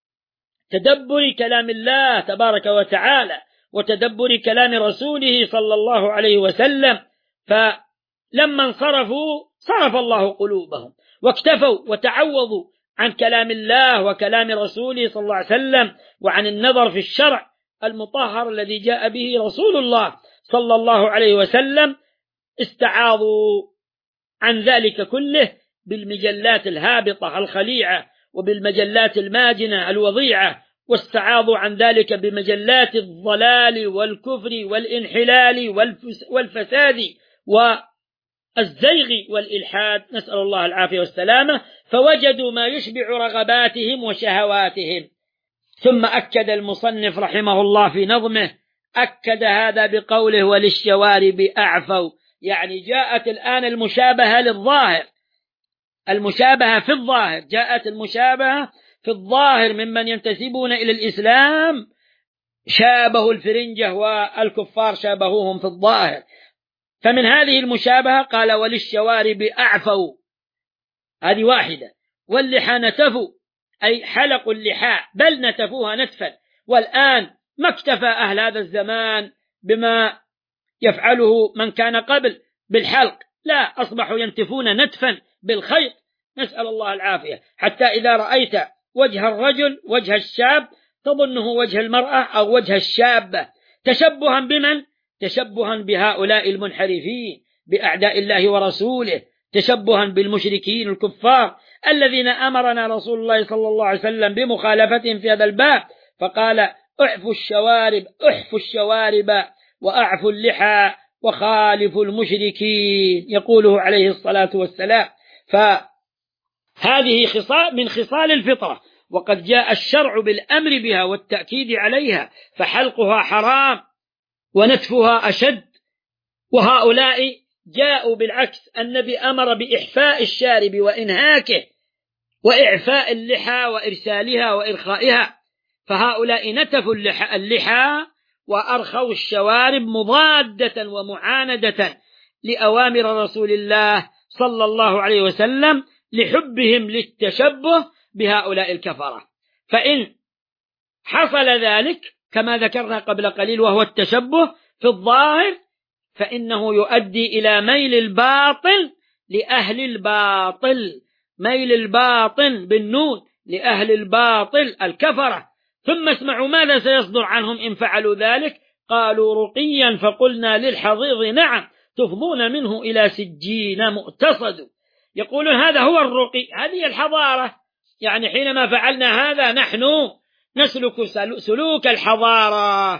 تدبر كلام الله تبارك وتعالى وتدبر كلام رسوله صلى الله عليه وسلم، فلما انصرفوا صرف الله قلوبهم واكتفوا وتعوضوا عن كلام الله وكلام رسوله صلى الله عليه وسلم وعن النظر في الشرع المطهر الذي جاء به رسول الله صلى الله عليه وسلم. استعاضوا عن ذلك كله بالمجلات الهابطة الخليعة وبالمجلات الماجنة الوضيعة، واستعاضوا عن ذلك بمجلات الضلال والكفر والانحلال والفساد والزيغ والإلحاد، نسأل الله العافية والسلامة، فوجدوا ما يشبع رغباتهم وشهواتهم. ثم أكد المصنف رحمه الله في نظمه، أكد هذا بقوله وللشوارب أعفوا، يعني جاءت الآن المشابهة للظاهر، المشابهة في الظاهر، جاءت المشابهة في الظاهر ممن ينتسبون إلى الإسلام شابهوا الفرنجة والكفار شابهوهم في الظاهر. فمن هذه المشابهة قال وللشوارب أعفوا، هذه واحدة، واللحى نتفوا أي حلقوا اللحى بل نتفوها نتفا. والآن ما اكتفى أهل هذا الزمان بما يفعله من كان قبل بالحلق، لا، أصبحوا ينتفون نتفا بالخيط، نسأل الله العافية، حتى إذا رأيت وجه الرجل وجه الشاب تظنه وجه المرأة أو وجه الشابة، تشبها بمن؟ تشبها بهؤلاء المنحرفين بأعداء الله ورسوله، تشبها بالمشركين الكفار الذين أمرنا رسول الله صلى الله عليه وسلم بمخالفتهم في هذا الباب، فقال احفوا الشوارب، احفوا الشوارب وأعفوا اللحى وخالفوا المشركين، يقوله عليه الصلاة والسلام. فهذه خصال من خصال الفطرة، وقد جاء الشرع بالأمر بها والتأكيد عليها، فحلقها حرام ونتفها أشد. وهؤلاء جاءوا بالعكس، النبي أمر بإحفاء الشارب وإنهاكه وإعفاء اللحى وإرسالها وإرخائها، فهؤلاء نتفوا اللحى, اللحى وأرخوا الشوارب مضادة ومعاندة لأوامر رسول الله صلى الله عليه وسلم لحبهم للتشبه بهؤلاء الكفرة. فإن حصل ذلك كما ذكرنا قبل قليل وهو التشبه في الظاهر، فإنه يؤدي إلى ميل الباطل لأهل الباطل، ميل الباطل بالنون لأهل الباطل الكفرة. ثم اسمعوا ماذا سيصدر عنهم إن فعلوا ذلك، قالوا رقيا فقلنا للحضيض نعم تفضون منه إلى سجين مؤتصد. يقولون هذا هو الرقي، هذه الحضارة، يعني حينما فعلنا هذا نحن نسلك سلوك الحضارة.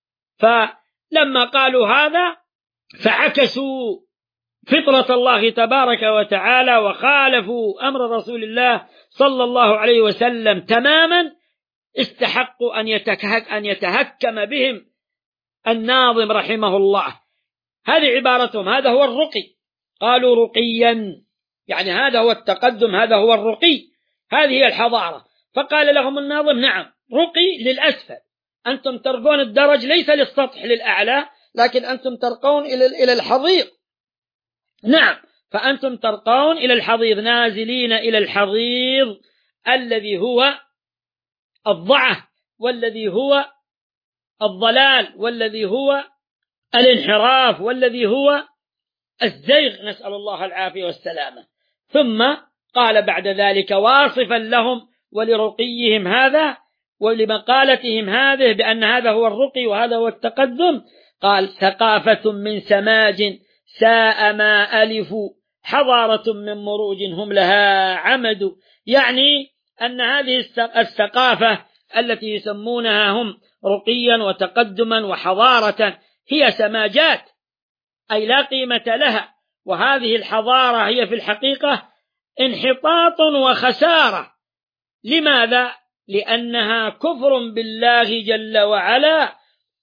فلما قالوا هذا فعكسوا فطرة الله تبارك وتعالى وخالفوا أمر رسول الله صلى الله عليه وسلم تماما، استحقوا أن يتهك أن يتهكم بهم الناظم رحمه الله. هذه عبارتهم، هذا هو الرقي، قالوا رقيا، يعني هذا هو التقدم، هذا هو الرقي، هذه هي الحضارة. فقال لهم الناظم نعم رقي للأسفل، أنتم ترقون الدرج ليس للسطح للأعلى، لكن أنتم ترقون إلى الحضيض. نعم، فأنتم ترقون إلى الحضيض، نازلين إلى الحضيض الذي هو الضعف والذي هو الضلال والذي هو الانحراف والذي هو الزيغ، نسأل الله العافية والسلامة. ثم قال بعد ذلك واصفا لهم ولرقيهم هذا ولمقالتهم هذه بأن هذا هو الرقي وهذا هو التقدم، قال ثقافة من سماج ساء ما ألفوا، حضارة من مروج هم لها عمد. يعني أن هذه الثقافة التي يسمونها هم رقيا وتقدما وحضارة هي سماجات، أي لا قيمة لها، وهذه الحضارة هي في الحقيقة انحطاط وخسارة. لماذا؟ لأنها كفر بالله جل وعلا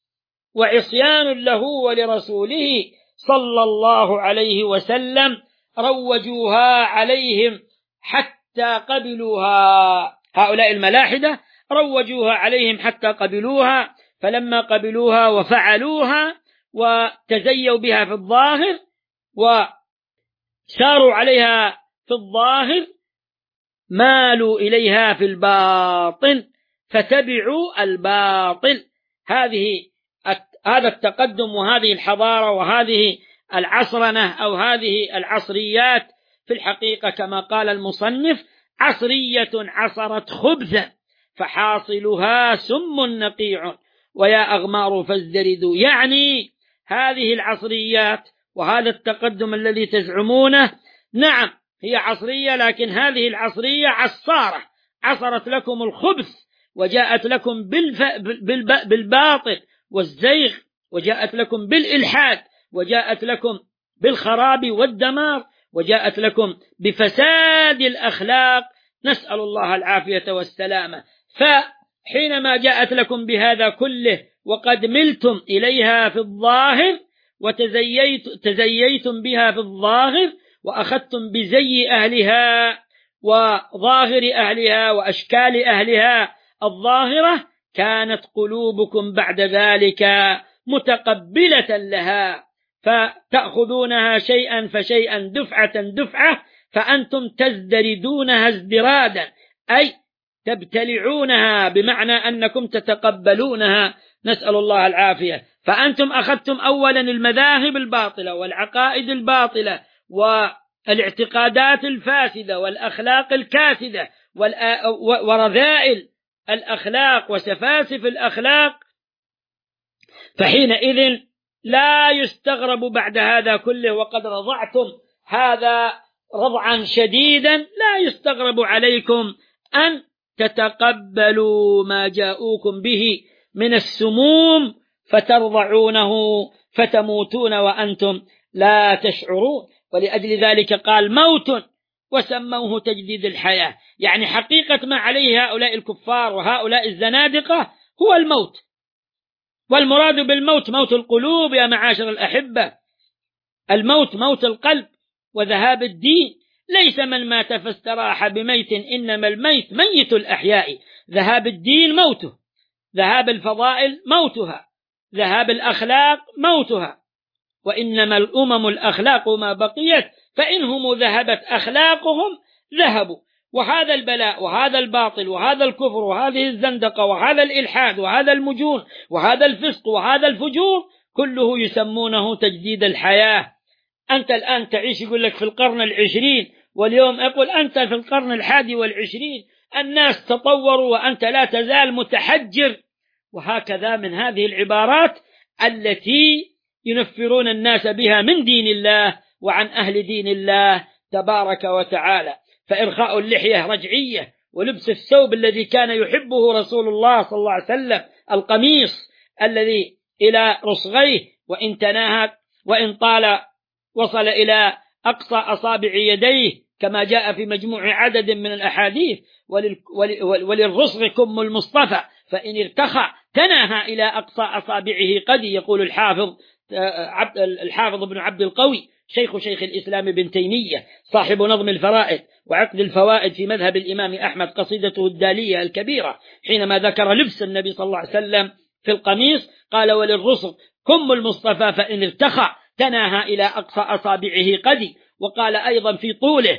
وعصيان له ولرسوله صلى الله عليه وسلم، روجوها عليهم حتى قبلوها، هؤلاء الملاحدة روجوها عليهم حتى قبلوها، فلما قبلوها وفعلوها وتزيوا بها في الظاهر وساروا عليها في الظاهر مالوا إليها في الباطن فتبعوا الباطل. هذه هذا التقدم وهذه الحضارة وهذه العصرنة أو هذه العصريات في الحقيقة كما قال المصنف عصرية عصرت خبثا فحاصلها سم نقيع ويا أغمار فازدردوا. يعني هذه العصريات وهذا التقدم الذي تزعمونه نعم هي عصرية، لكن هذه العصرية عصارة، عصرت لكم الخبث وجاءت لكم بالف... بالب... بالباطل والزيغ، وجاءت لكم بالإلحاد، وجاءت لكم بالخراب والدمار، وجاءت لكم بفساد الأخلاق، نسأل الله العافية والسلامة. فحينما جاءت لكم بهذا كله وقد ملتم إليها في الظاهر وتزييت تزييتم بها في الظاهر وأخذتم بزي أهلها وظاهر أهلها وأشكال أهلها الظاهرة، كانت قلوبكم بعد ذلك متقبلة لها، فتأخذونها شيئا فشيئا دفعة دفعة، فأنتم تزدردونها ازدرادا، أي تبتلعونها، بمعنى أنكم تتقبلونها، نسأل الله العافية. فأنتم أخذتم أولا المذاهب الباطلة والعقائد الباطلة والاعتقادات الفاسدة والأخلاق الكاسدة ورذائل الأخلاق وسفاسف الأخلاق، فحينئذ لا يستغرب بعد هذا كله وقد رضعتم هذا رضعا شديدا، لا يستغرب عليكم أن تتقبلوا ما جاءوكم به من السموم فترضعونه فتموتون وأنتم لا تشعرون. ولأجل ذلك قال موت وسموه تجديد الحياة، يعني حقيقة ما عليه هؤلاء الكفار وهؤلاء الزنادقة هو الموت، والمراد بالموت موت القلوب يا معاشر الأحبة، الموت موت القلب وذهاب الدين، ليس من مات فاستراح بميت، إنما الميت ميت الأحياء، ذهاب الدين موته، ذهاب الفضائل موتها، ذهاب الأخلاق موتها، وإنما الأمم الأخلاق ما بقيت، فإنهم ذهبت أخلاقهم ذهبوا. وهذا البلاء وهذا الباطل وهذا الكفر وهذه الزندقة وهذا الإلحاد وهذا المجون وهذا الفسق وهذا الفجور كله يسمونه تجديد الحياة. أنت الآن تعيش يقول لك في القرن العشرين، واليوم أقول أنت في القرن الحادي والعشرين، الناس تطوروا وأنت لا تزال متحجر. وهكذا من هذه العبارات التي ينفرون الناس بها من دين الله وعن أهل دين الله تبارك وتعالى. فإرخاء اللحية رجعية، ولبس الثوب الذي كان يحبه رسول الله صلى الله عليه وسلم، القميص الذي إلى رصغيه وإن تناهى وإن طال وصل إلى أقصى أصابع يديه كما جاء في مجموع عدد من الأحاديث، وللرصغ كم المصطفى فإن ارتخى تناهى إلى أقصى أصابعه قد، يقول الحافظ الحافظ ابن عبد القوي شيخ شيخ الإسلام ابن تيمية صاحب نظم الفرائد وعقد الفوائد في مذهب الإمام أحمد، قصيدته الدالية الكبيرة، حينما ذكر لبس النبي صلى الله عليه وسلم في القميص قال وللرصغ كم المصطفى فإن ارتخى تناهى إلى أقصى أصابعه قد. وقال أيضا في طوله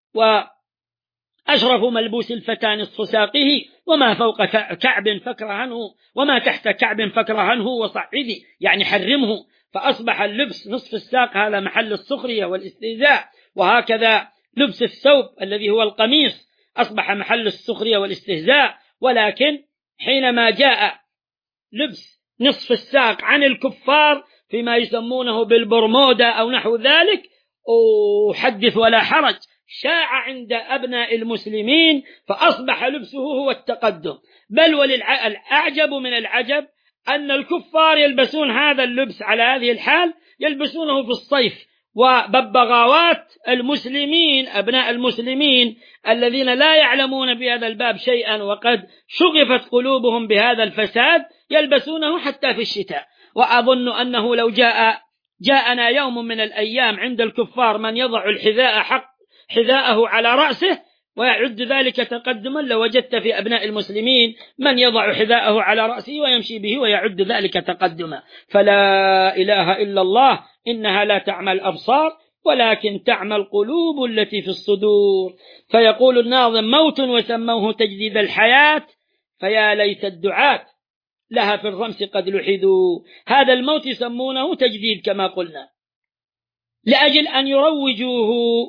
وأشرف ملبوس الفتى نصف ساقه وما فوق كعب فكر عنه وما تحت كعب فكر عنه وصعدي، يعني حرمه. فأصبح اللبس نصف الساق هذا محل السخرية والاستهزاء، وهكذا لبس الثوب الذي هو القميص أصبح محل السخرية والاستهزاء. ولكن حينما جاء لبس نصف الساق عن الكفار فيما يسمونه بالبرمودا أو نحو ذلك، أحدث ولا حرج، شاع عند أبناء المسلمين، فأصبح لبسه هو التقدم. بل والأعجب من العجب أن الكفار يلبسون هذا اللبس على هذه الحال، يلبسونه في الصيف، وببغاوات المسلمين أبناء المسلمين الذين لا يعلمون بهذا الباب شيئا وقد شغفت قلوبهم بهذا الفساد يلبسونه حتى في الشتاء. وأظن أنه لو جاء جاءنا يوم من الأيام عند الكفار من يضع الحذاء حق حذاءه على رأسه ويعد ذلك تقدما، لوجدت في أبناء المسلمين من يضع حذاءه على رأسه ويمشي به ويعد ذلك تقدما. فلا إله إلا الله، إنها لا تعمى الأبصار ولكن تعمى القلوب التي في الصدور. فيقول الناظم موت وسموه تجديد الحياة، فيا ليت الدعاة لها في الرمس قد لحدوا. هذا الموت يسمونه تجديد كما قلنا لأجل أن يروجوه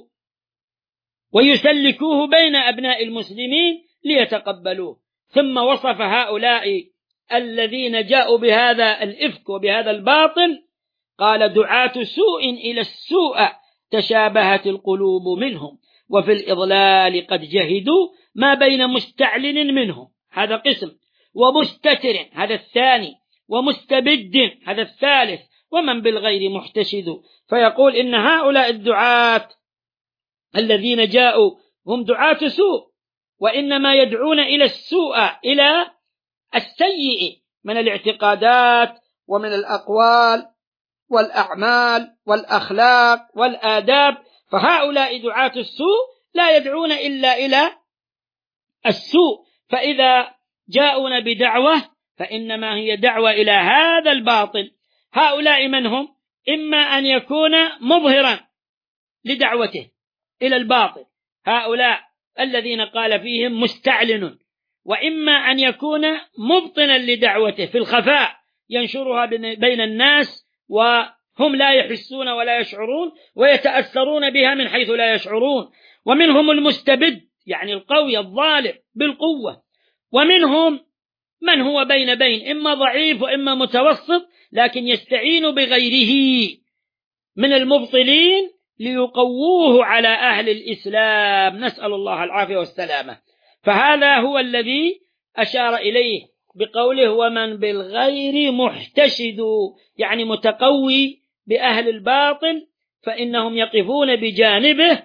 ويسلكوه بين أبناء المسلمين ليتقبلوه. ثم وصف هؤلاء الذين جاءوا بهذا الإفك وبهذا الباطل، قال دعاة سوء إلى السوء تشابهت القلوب منهم، وفي الإضلال قد جهدوا ما بين مستعلن منهم، هذا قسم، ومستتر هذا الثاني، ومستبد هذا الثالث، ومن بالغير محتشد. فيقول إن هؤلاء الدعاة الذين جاءوا هم دعاة سوء، وإنما يدعون إلى السوء، إلى السيء من الاعتقادات ومن الأقوال والأعمال والأخلاق والآداب. فهؤلاء دعاة السوء لا يدعون إلا إلى السوء، فإذا جاءون بدعوة فإنما هي دعوة إلى هذا الباطل. هؤلاء من هم؟ إما أن يكون مظهرا لدعوته إلى الباطل، هؤلاء الذين قال فيهم مستعلن، وإما أن يكون مبطنا لدعوته في الخفاء ينشرها بين الناس وهم لا يحسون ولا يشعرون، ويتأثرون بها من حيث لا يشعرون. ومنهم المستبد يعني القوي الظالم بالقوة، ومنهم من هو بين بين، إما ضعيف وإما متوسط، لكن يستعين بغيره من المبطلين ليقووه على أهل الإسلام، نسأل الله العافية والسلامة. فهذا هو الذي أشار إليه بقوله ومن بالغير محتشد، يعني متقوي بأهل الباطل، فإنهم يقفون بجانبه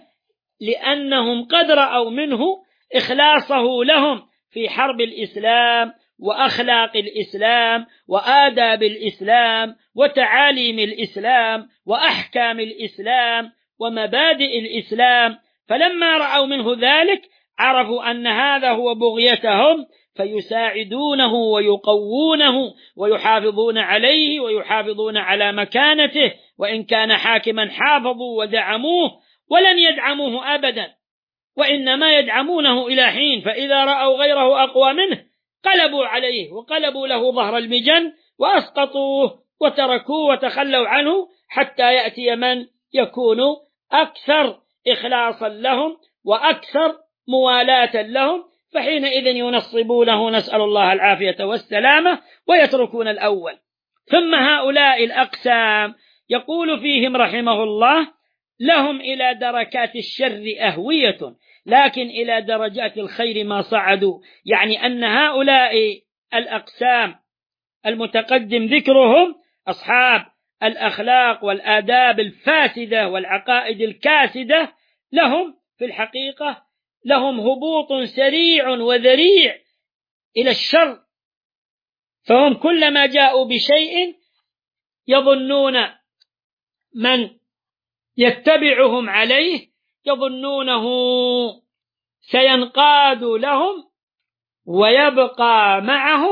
لأنهم قد رأوا منه إخلاصه لهم في حرب الإسلام وأخلاق الإسلام وآداب الإسلام وتعاليم الإسلام وأحكام الإسلام ومبادئ الإسلام. فلما رأوا منه ذلك عرفوا أن هذا هو بغيتهم، فيساعدونه ويقوونه ويحافظون عليه ويحافظون على مكانته، وإن كان حاكما حافظوا ودعموه، ولن يدعموه أبدا، وإنما يدعمونه إلى حين، فإذا رأوا غيره أقوى منه قلبوا عليه وقلبوا له ظهر المجن وأسقطوه وتركوه وتخلوا عنه، حتى يأتي من يكون أكثر إخلاصا لهم وأكثر موالاة لهم، فحينئذ ينصبونه، نسأل الله العافية والسلامة، ويتركون الأول. ثم هؤلاء الأقسام يقول فيهم رحمه الله لهم إلى دركات الشر أهوية، لكن إلى درجات الخير ما صعدوا، يعني أن هؤلاء الأقسام المتقدم ذكرهم أصحاب الأخلاق والآداب الفاسدة والعقائد الكاسدة، لهم في الحقيقة لهم هبوط سريع وذريع إلى الشر، فهم كلما جاءوا بشيء يظنون من يتبعهم عليه يظنونه سينقاد لهم ويبقى معهم،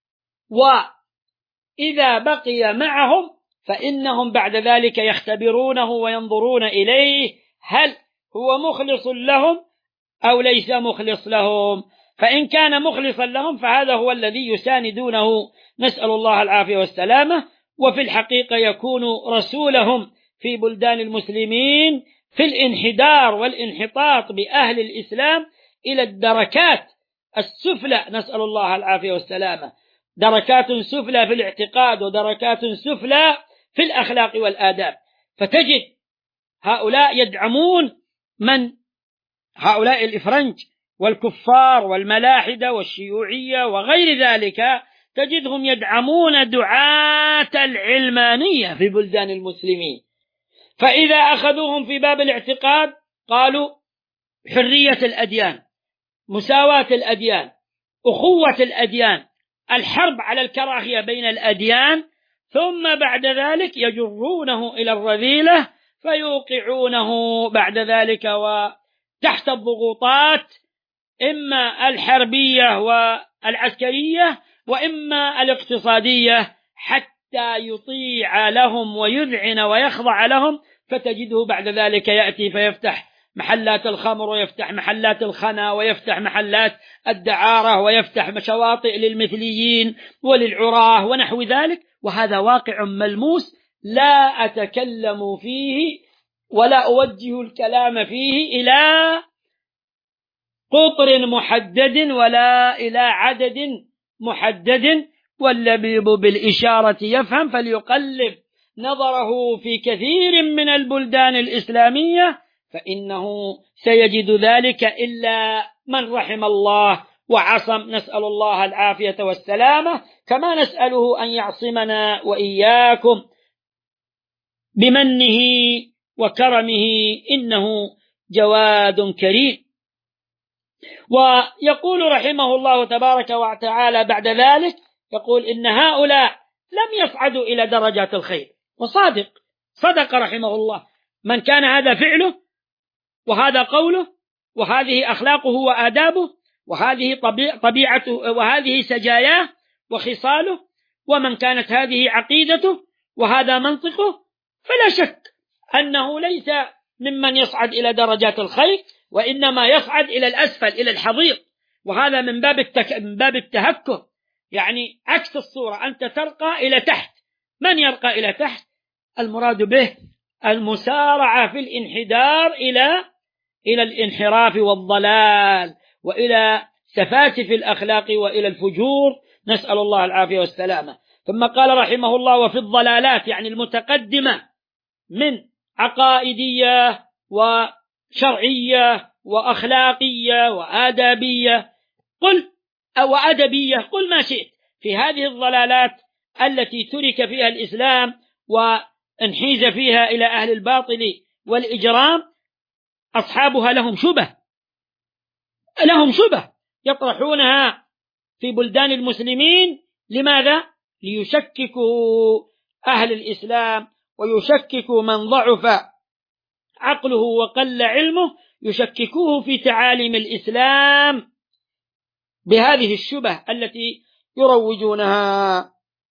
وإذا بقي معهم فإنهم بعد ذلك يختبرونه وينظرون إليه هل هو مخلص لهم أو ليس مخلص لهم، فإن كان مخلصا لهم فهذا هو الذي يساندونه، نسأل الله العافية والسلامة. وفي الحقيقة يكون رسولهم في بلدان المسلمين في الانحدار والانحطاط بأهل الإسلام إلى الدركات السفلى، نسأل الله العافية والسلامة، دركات سفلى في الاعتقاد ودركات سفلى في الأخلاق والآداب. فتجد هؤلاء يدعمون من هؤلاء الإفرنج والكفار والملاحدة والشيوعية وغير ذلك، تجدهم يدعمون دعاة العلمانية في بلدان المسلمين، فإذا أخذوهم في باب الاعتقاد قالوا حرية الأديان، مساواة الأديان، أخوة الأديان، الحرب على الكراهية بين الأديان، ثم بعد ذلك يجرونه إلى الرذيلة فيوقعونه بعد ذلك وتحت الضغوطات إما الحربية والعسكرية وإما الاقتصادية، حتى يطيع لهم ويذعن ويخضع لهم، فتجده بعد ذلك يأتي فيفتح محلات الخمر ويفتح محلات الخنا ويفتح محلات الدعارة ويفتح شواطئ للمثليين وللعراه ونحو ذلك. وهذا واقع ملموس لا أتكلم فيه ولا أوجه الكلام فيه إلى قطر محدد ولا إلى عدد محدد، واللبيب بالإشارة يفهم، فليقلب نظره في كثير من البلدان الإسلامية فإنه سيجد ذلك إلا من رحم الله وعصم، نسأل الله العافية والسلامة، كما نسأله أن يعصمنا وإياكم بمنه وكرمه إنه جواد كريم. ويقول رحمه الله تبارك وتعالى بعد ذلك، يقول إن هؤلاء لم يصعدوا إلى درجات الخير، وصادق صدق رحمه الله، من كان هذا فعله وهذا قوله وهذه أخلاقه وآدابه وهذه طبيعته وهذه سجاياه وخصاله، ومن كانت هذه عقيدته وهذا منطقه، فلا شك أنه ليس ممن يصعد إلى درجات الخير، وإنما يصعد إلى الأسفل إلى الحضيض، وهذا من باب التك... من باب التهكم، يعني عكس الصورة، أنت ترقى إلى تحت. من يرقى إلى تحت؟ المراد به المسارعة في الانحدار إلى إلى الانحراف والضلال وإلى سفاسف الأخلاق وإلى الفجور، نسأل الله العافية والسلامة. ثم قال رحمه الله وفي الضلالات، يعني المتقدمة من عقائدية وشرعية وأخلاقية وآدابية، قل أو أدبية، قل ما شئت، في هذه الضلالات التي ترك فيها الإسلام وانحيز فيها إلى أهل الباطل والإجرام، أصحابها لهم شبه لهم شبه يطرحونها في بلدان المسلمين. لماذا؟ ليشككوا أهل الإسلام ويشككوا من ضعف عقله وقل علمه، يشككوه في تعاليم الإسلام بهذه الشبه التي يروجونها.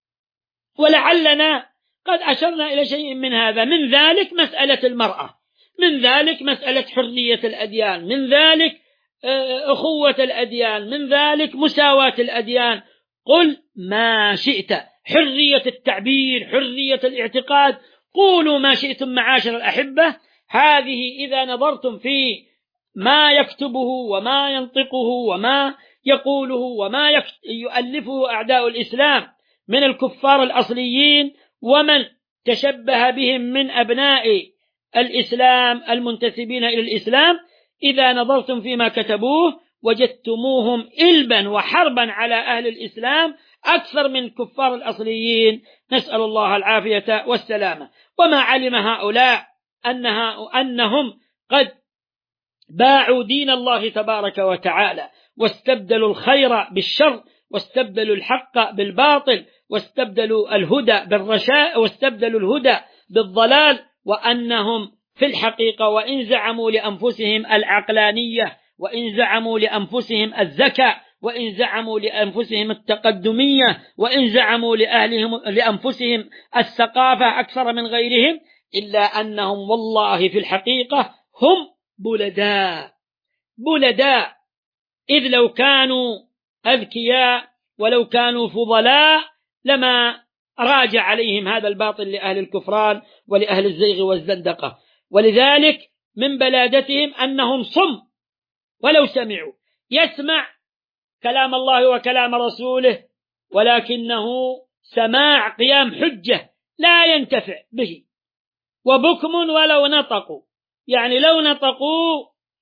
ولعلنا قد أشرنا إلى شيء من هذا، من ذلك مسألة المرأة، من ذلك مسألة حرية الأديان، من ذلك أخوة الأديان، من ذلك مساواة الأديان، قل ما شئت، حرية التعبير، حرية الاعتقاد، قولوا ما شئتم معاشر الأحبة. هذه إذا نظرتم في ما يكتبه وما ينطقه وما يقوله وما يؤلفه أعداء الإسلام من الكفار الأصليين ومن تشبه بهم من أبناء الإسلام المنتسبين إلى الإسلام، إذا نظرتم فيما كتبوه وجدتموهم إلبا وحربا على أهل الإسلام أكثر من الكفار الأصليين، نسأل الله العافية والسلامة. وما علم هؤلاء أنها أنهم قد باعوا دين الله تبارك وتعالى، واستبدلوا الخير بالشر، واستبدلوا الحق بالباطل، واستبدلوا الهدى بالرشاء، واستبدلوا الهدى بالضلال، وأنهم في الحقيقة وإن زعموا لأنفسهم العقلانية، وإن زعموا لأنفسهم الذكاء، وإن زعموا لأنفسهم التقدمية، وإن زعموا لأهلهم لأنفسهم الثقافة أكثر من غيرهم، إلا أنهم والله في الحقيقة هم بلداء بلداء إذ لو كانوا أذكياء ولو كانوا فضلاء لما راجع عليهم هذا الباطل لأهل الكفران ولأهل الزيغ والزندقة. ولذلك من بلادتهم أنهم صم ولو سمعوا، يسمع كلام الله وكلام رسوله ولكنه سماع قيام حجة لا ينتفع به، وبكم ولو نطقوا، يعني لو نطقوا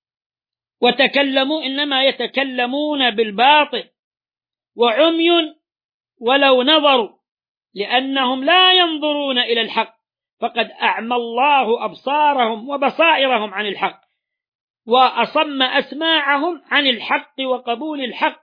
وتكلموا إنما يتكلمون بالباطل، وعمي ولو نظروا لأنهم لا ينظرون إلى الحق، فقد أعمى الله أبصارهم وبصائرهم عن الحق، وأصم أسماعهم عن الحق وقبول الحق،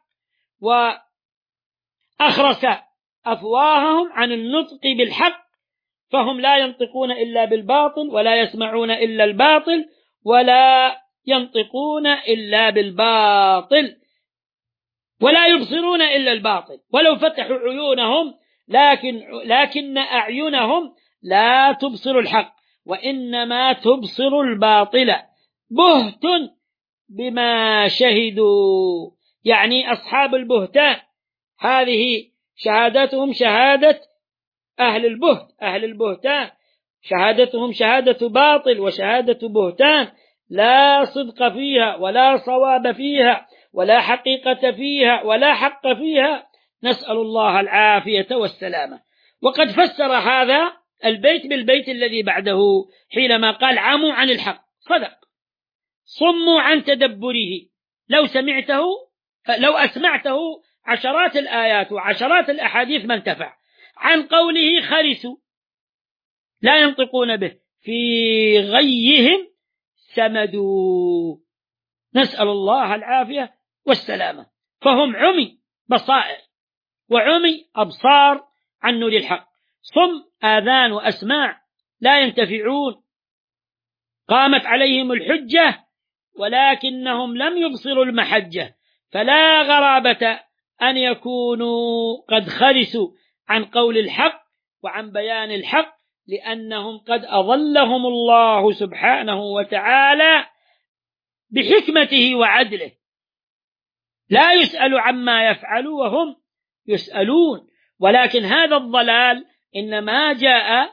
وأخرس أفواههم عن النطق بالحق، فهم لا ينطقون إلا بالباطل ولا يسمعون إلا الباطل ولا ينطقون إلا بالباطل ولا يبصرون إلا الباطل، ولو فتحوا عيونهم لكن, لكن أعينهم لا تبصر الحق وإنما تبصر الباطل، بهت بما شهدوا، يعني أصحاب البهتان هذه شهادتهم شهادة أهل البهت، أهل البهتان شهادتهم شهادة باطل وشهادة بهتان، لا صدق فيها ولا صواب فيها ولا حقيقة فيها ولا حق فيها، نسأل الله العافية والسلامة. وقد فسر هذا البيت بالبيت الذي بعده حينما قال عموا عن الحق، صدق. صموا عن تدبره، لو سمعته لو أسمعته عشرات الآيات وعشرات الأحاديث ما انتفع. عن قوله خرسوا، لا ينطقون به، في غيهم سمدوا، نسأل الله العافية والسلامة. فهم عمي بصائر وعمي أبصار عن نور الحق، صم آذان وأسماع لا ينتفعون. قامت عليهم الحجة ولكنهم لم يبصروا المحجة، فلا غرابة أن يكونوا قد خرسوا عن قول الحق وعن بيان الحق، لأنهم قد أضلهم الله سبحانه وتعالى بحكمته وعدله، لا يسأل عما يفعل وهم يسألون. ولكن هذا الضلال إنما جاء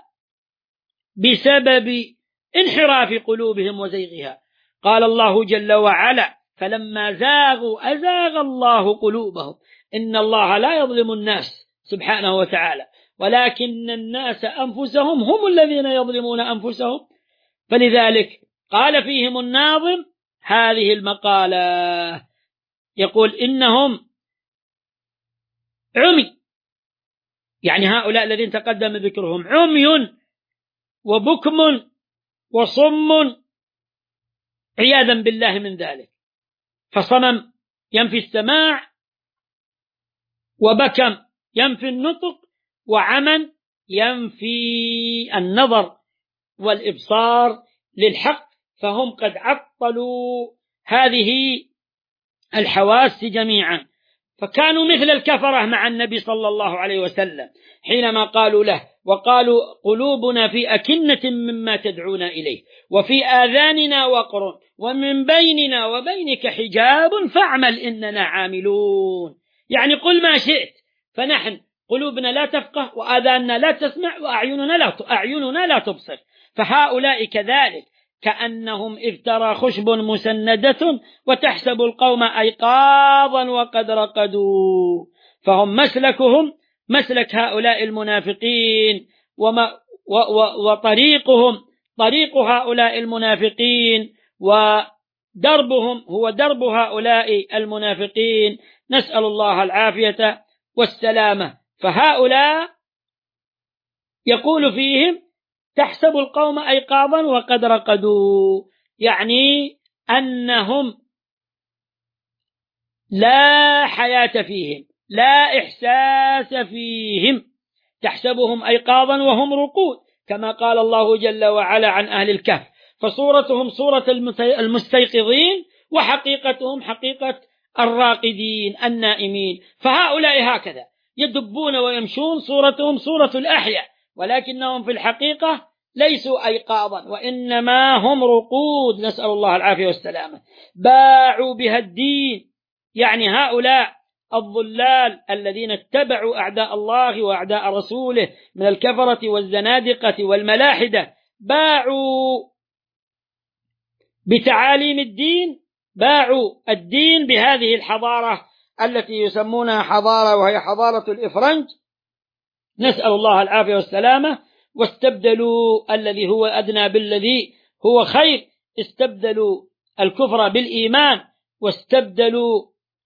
بسبب انحراف قلوبهم وزيغها. قال الله جل وعلا فلما زاغوا أزاغ الله قلوبهم، إن الله لا يظلم الناس سبحانه وتعالى، ولكن الناس أنفسهم هم الذين يظلمون أنفسهم. فلذلك قال فيهم الناظم هذه المقالة، يقول إنهم عمي، يعني هؤلاء الذين تقدم ذكرهم عمي وبكم وصم عياذا بالله من ذلك. فصمم ينفي السماع، وبكم ينفي النطق، وعمى ينفي النظر والإبصار للحق، فهم قد عطلوا هذه الحواس جميعا. فكانوا مثل الكفرة مع النبي صلى الله عليه وسلم حينما قالوا له وقالوا قلوبنا في أكنة مما تدعونا إليه وفي آذاننا وقر ومن بيننا وبينك حجاب فاعمل إننا عاملون. يعني قل ما شئت، فنحن قلوبنا لا تفقه وآذاننا لا تسمع وأعيننا لا, أعيننا لا تبصر. فهؤلاء كذلك كأنهم إذ ترى خشب مسندة وتحسب القوم أيقاظا وقد رقدوا. فهم مسلكهم مسلك هؤلاء المنافقين، وما وطريقهم طريق هؤلاء المنافقين، ودربهم هو درب هؤلاء المنافقين، نسأل الله العافية والسلامة. فهؤلاء يقول فيهم تحسب القوم أيقاظا وقد رقدوا، يعني أنهم لا حياة فيهم، لا إحساس فيهم، تحسبهم أيقاظا وهم رقود، كما قال الله جل وعلا عن أهل الكهف فصورتهم صورة المستيقظين وحقيقتهم حقيقة الراقدين النائمين. فهؤلاء هكذا يدبون ويمشون، صورتهم صورة الأحياء، ولكنهم في الحقيقة ليسوا أيقاظا وإنما هم رقود، نسأل الله العافية والسلامة. باعوا بها الدين، يعني هؤلاء الضلال الذين اتبعوا أعداء الله وأعداء رسوله من الكفرة والزنادقة والملاحدة، باعوا بتعاليم الدين، باعوا الدين بهذه الحضارة التي يسمونها حضارة وهي حضارة الإفرنج، نسأل الله العافية والسلامة. واستبدلوا الذي هو أدنى بالذي هو خير، استبدلوا الكفر بالإيمان، واستبدلوا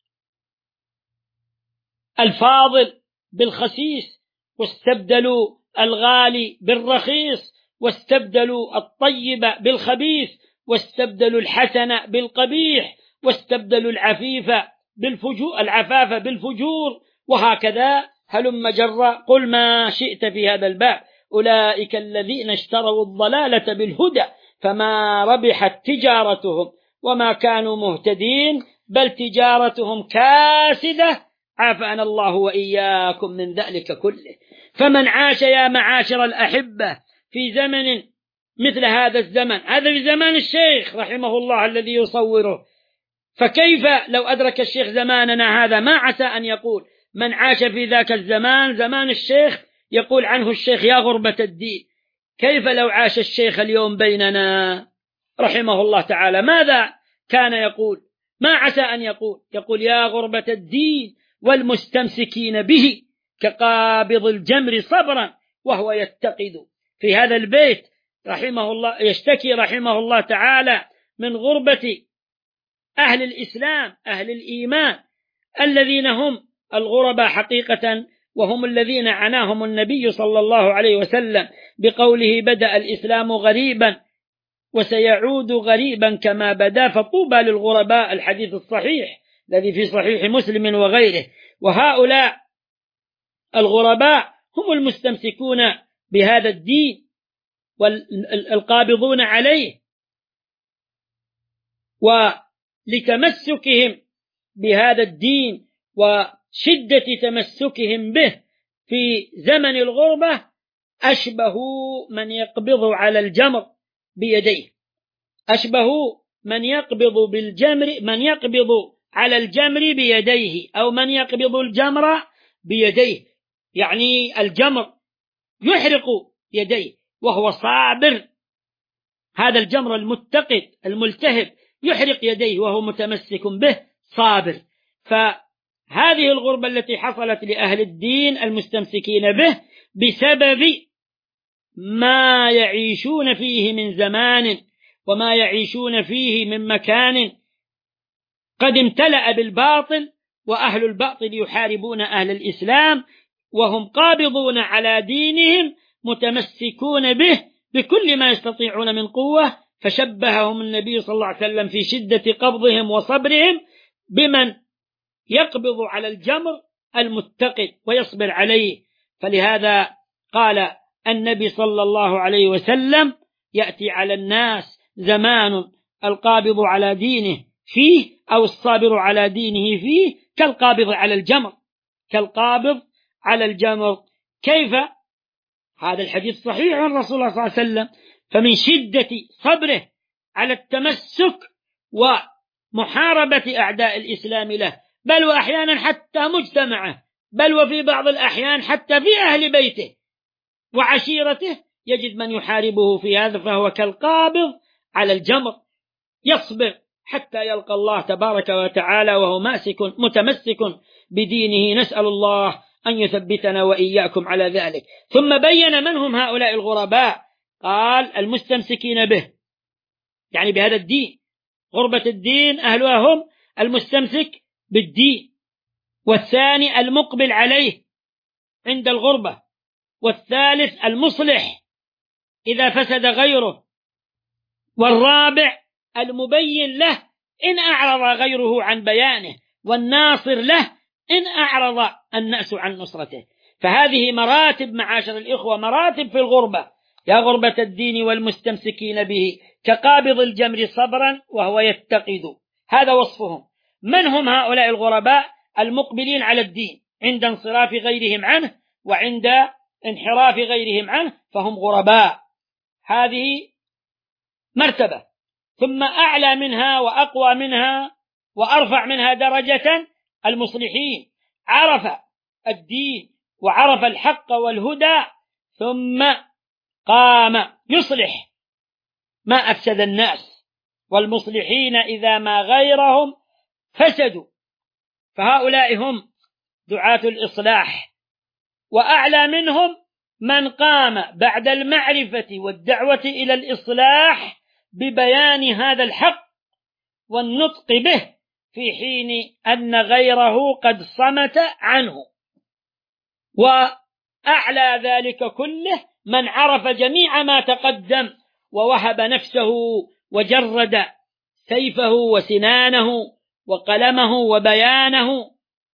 الفاضل بالخسيس، واستبدلوا الغالي بالرخيص، واستبدلوا الطيب بالخبيث، واستبدلوا الحسن بالقبيح، واستبدلوا العفيف بالفجور العفاف بالفجور، وهكذا هلم جرا. قل ما شئت في هذا الباب. أولئك الذين اشتروا الضلالة بالهدى فما ربحت تجارتهم وما كانوا مهتدين، بل تجارتهم كاسدة، عافانا الله وإياكم من ذلك كله. فمن عاش يا معاشر الأحبة في زمن مثل هذا الزمن، هذا في زمان الشيخ رحمه الله الذي يصوره، فكيف لو أدرك الشيخ زماننا هذا؟ ما عسى أن يقول من عاش في ذاك الزمان زمان الشيخ يقول عنه الشيخ يا غربة الدين. كيف لو عاش الشيخ اليوم بيننا رحمه الله تعالى، ماذا كان يقول؟ ما عسى أن يقول يقول يا غربة الدين والمستمسكين به كقابض الجمر صبرا وهو يتقد في هذا البيت رحمه الله يشتكي رحمه الله تعالى من غربة أهل الإسلام أهل الإيمان الذين هم الغرباء حقيقة، وهم الذين عناهم النبي صلى الله عليه وسلم بقوله: بدأ الإسلام غريبا وسيعود غريبا كما بدأ فطوبى للغرباء، الحديث الصحيح الذي في صحيح مسلم وغيره. وهؤلاء الغرباء هم المستمسكون بهذا الدين والقابضون عليه، ولتمسكهم بهذا الدين وشدة تمسكهم به في زمن الغربة أشبهوا من يقبض على الجمر بيديه، أشبهوا من يقبض بالجمر من يقبض على الجمر بيديه، أو من يقبض الجمر بيديه، يعني الجمر يحرق يديه وهو صابر، هذا الجمر المتقد الملتهب يحرق يديه وهو متمسك به صابر. فهذه الغربة التي حصلت لأهل الدين المستمسكين به بسبب ما يعيشون فيه من زمان وما يعيشون فيه من مكان قد امتلأ بالباطل، وأهل الباطل يحاربون أهل الإسلام وهم قابضون على دينهم متمسكون به بكل ما يستطيعون من قوة. فشبههم النبي صلى الله عليه وسلم في شدة قبضهم وصبرهم بمن يقبض على الجمر المتقد ويصبر عليه. فلهذا قال النبي صلى الله عليه وسلم: يأتي على الناس زمان القابض على دينه فيه أو الصابر على دينه فيه كالقابض على الجمر، كالقابض على الجمر. كيف؟ هذا الحديث صحيح عن رسول الله صلى الله عليه وسلم. فمن شدة صبره على التمسك ومحاربة أعداء الإسلام له، بل وأحيانا حتى مجتمعه، بل وفي بعض الأحيان حتى في أهل بيته وعشيرته، يجد من يحاربه في هذا، فهو كالقابض على الجمر، يصبر حتى يلقى الله تبارك وتعالى وهو ماسك متمسك بدينه. نسأل الله أن يثبتنا وإياكم على ذلك. ثم بين من هم هؤلاء الغرباء، قال: المستمسكين به، يعني بهذا الدين، غربة الدين أهلها هم المستمسك بالدين، والثاني المقبل عليه عند الغربة، والثالث المصلح إذا فسد غيره، والرابع المبين له إن أعرض غيره عن بيانه، والناصر له إن أعرض الناس عن نصرته. فهذه مراتب معاشر الإخوة، مراتب في الغربة: يا غربة الدين والمستمسكين به كقابض الجمر صبرا وهو يتقد، هذا وصفهم. من هم هؤلاء الغرباء؟ المقبلين على الدين عند انصراف غيرهم عنه وعند انحراف غيرهم عنه فهم غرباء. هذه مرتبة. ثم أعلى منها وأقوى منها وأرفع منها درجة المصلحين، عرف الدين وعرف الحق والهدى ثم قام يصلح ما أفسد الناس، والمصلحين إذا ما غيرهم فسدوا، فهؤلاء هم دعاة الإصلاح. وأعلى منهم من قام بعد المعرفة والدعوة إلى الإصلاح ببيان هذا الحق والنطق به في حين أن غيره قد صمت عنه. وأعلى ذلك كله من عرف جميع ما تقدم ووهب نفسه وجرد سيفه وسنانه وقلمه وبيانه،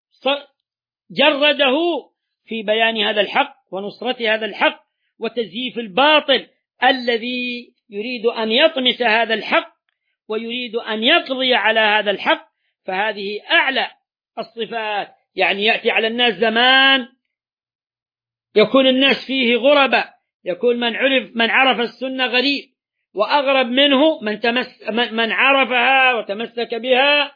جرده في بيان هذا الحق ونصرة هذا الحق وتزييف الباطل الذي يريد أن يطمس هذا الحق ويريد أن يقضي على هذا الحق. فهذه أعلى الصفات. يعني يأتي على الناس زمان يكون الناس فيه غرباء، يكون من عرف من عرف السنة غريب، وأغرب منه من, تمس من عرفها وتمسك بها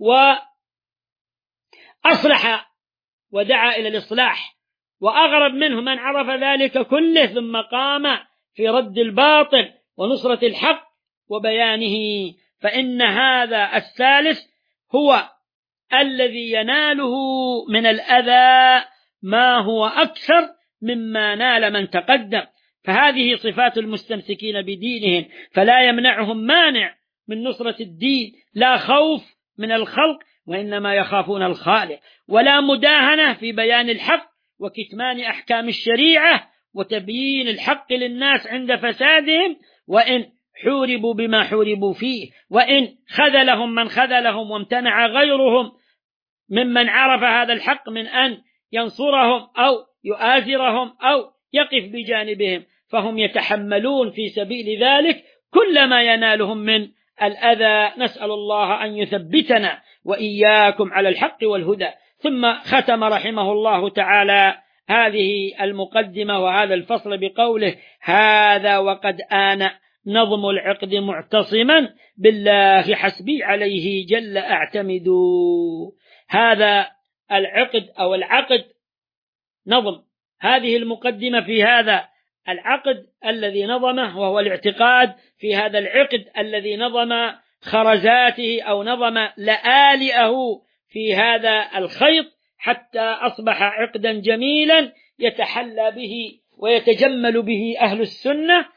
وأصلح ودعا إلى الإصلاح، وأغرب منه من عرف ذلك كله ثم قام في رد الباطل ونصرة الحق وبيانه. فإن هذا الثالث هو الذي يناله من الأذى ما هو أكثر مما نال من تقدم. فهذه صفات المستمسكين بدينهم، فلا يمنعهم مانع من نصرة الدين، لا خوف من الخلق وإنما يخافون الخالق، ولا مداهنة في بيان الحق وكتمان أحكام الشريعة وتبيين الحق للناس عند فسادهم، وإن حوربوا بما حوربوا فيه، وإن خذلهم من خذلهم وامتنع غيرهم ممن عرف هذا الحق من أن ينصرهم أو يؤازرهم أو يقف بجانبهم، فهم يتحملون في سبيل ذلك كل ما ينالهم من الأذى. نسأل الله أن يثبتنا وإياكم على الحق والهدى. ثم ختم رحمه الله تعالى هذه المقدمة وهذا الفصل بقوله: هذا وقد آن نظم العقد معتصما بالله حسبي عليه جل أعتمد. هذا العقد أو العقد نظم هذه المقدمة في هذا العقد الذي نظمه، وهو الاعتقاد في هذا العقد الذي نظم خرزاته أو نظم لآلئه في هذا الخيط حتى أصبح عقدا جميلا يتحلى به ويتجمل به أهل السنة.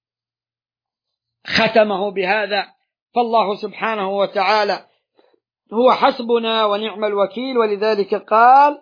ختمه بهذا: فالله سبحانه وتعالى هو حسبنا ونعم الوكيل، ولذلك قال: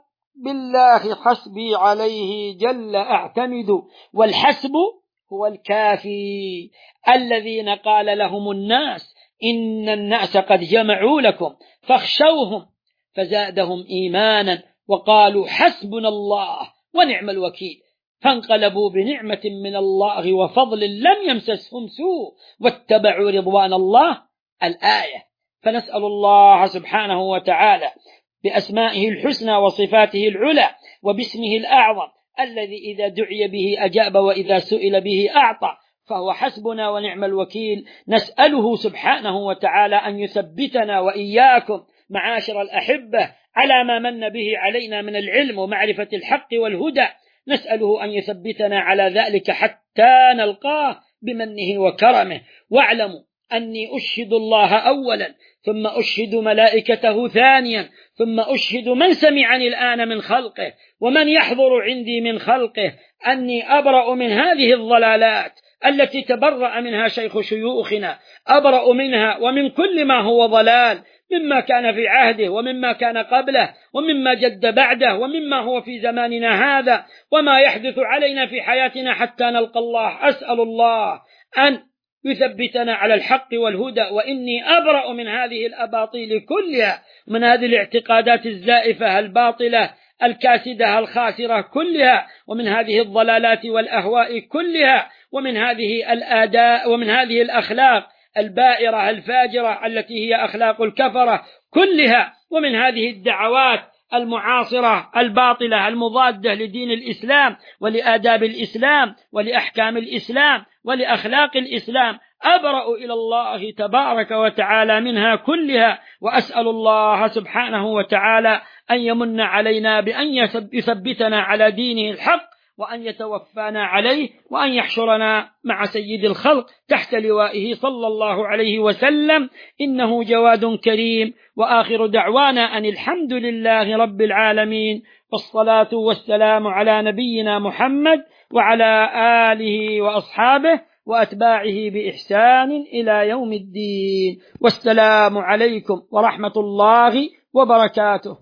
بالله حسبي عليه جل أعتمد. والحسب هو الكافي الذين قال لهم الناس إن الناس قد جمعوا لكم فاخشوهم فزادهم إيمانا وقالوا حسبنا الله ونعم الوكيل، فانقلبوا بنعمة من الله وفضل لم يمسسهم سوء واتبعوا رضوان الله. الآية. فنسأل الله سبحانه وتعالى بأسمائه الحسنى وصفاته العلى وباسمه الأعظم الذي إذا دعي به أجاب وإذا سئل به أعطى، فهو حسبنا ونعم الوكيل. نسأله سبحانه وتعالى أن يثبتنا وإياكم معاشر الأحبة على ما من به علينا من العلم ومعرفة الحق والهدى. نسأله أن يثبتنا على ذلك حتى نلقاه بمنه وكرمه. واعلموا أني أشهد الله أولا، ثم أشهد ملائكته ثانيا، ثم أشهد من سمعني الآن من خلقه ومن يحضر عندي من خلقه أني أبرأ من هذه الضلالات التي تبرأ منها شيخ شيوخنا، أبرأ منها ومن كل ما هو ضلال مما كان في عهده ومما كان قبله ومما جد بعده ومما هو في زماننا هذا وما يحدث علينا في حياتنا حتى نلقى الله. أسأل الله أن يثبتنا على الحق والهدى، وإني أبرأ من هذه الأباطيل كلها، من هذه الاعتقادات الزائفة الباطلة الكاسدة الخاسرة كلها، ومن هذه الضلالات والأهواء كلها، ومن هذه الآداء ومن هذه الأخلاق البائرة الفاجرة التي هي أخلاق الكفرة كلها، ومن هذه الدعوات المعاصرة الباطلة المضادة لدين الإسلام ولآداب الإسلام ولأحكام الإسلام ولأخلاق الإسلام. أبرأ إلى الله تبارك وتعالى منها كلها، وأسأل الله سبحانه وتعالى أن يمن علينا بأن يثبتنا على دينه الحق، وأن يتوفانا عليه، وأن يحشرنا مع سيد الخلق تحت لوائه صلى الله عليه وسلم، إنه جواد كريم. وآخر دعوانا أن الحمد لله رب العالمين، والصلاة والسلام على نبينا محمد وعلى آله وأصحابه وأتباعه بإحسان إلى يوم الدين. والسلام عليكم ورحمة الله وبركاته.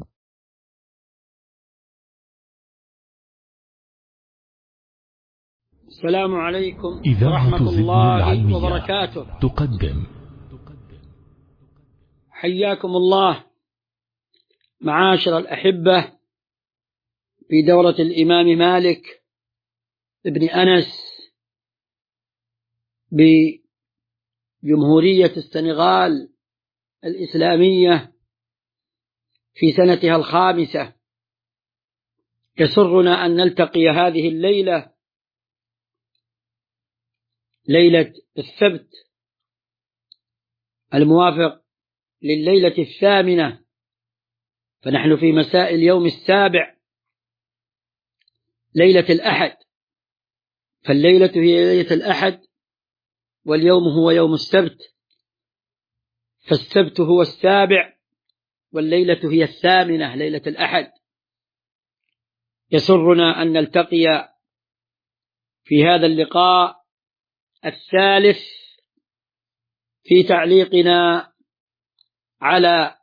السلام عليكم ورحمة الله وبركاته. تقدم. حياكم الله معاشر الأحبة في دورة الإمام مالك ابن أنس بجمهورية السنغال الإسلامية في سنتها الخامسة. يسرنا أن نلتقي هذه الليلة، ليلة السبت الموافق لليلة الثامنة، فنحن في مساء اليوم السابع ليلة الأحد، فالليلة هي ليلة الأحد واليوم هو يوم السبت، فالسبت هو السابع والليلة هي الثامنة ليلة الأحد. يسرنا أن نلتقي في هذا اللقاء الثالث في تعليقنا على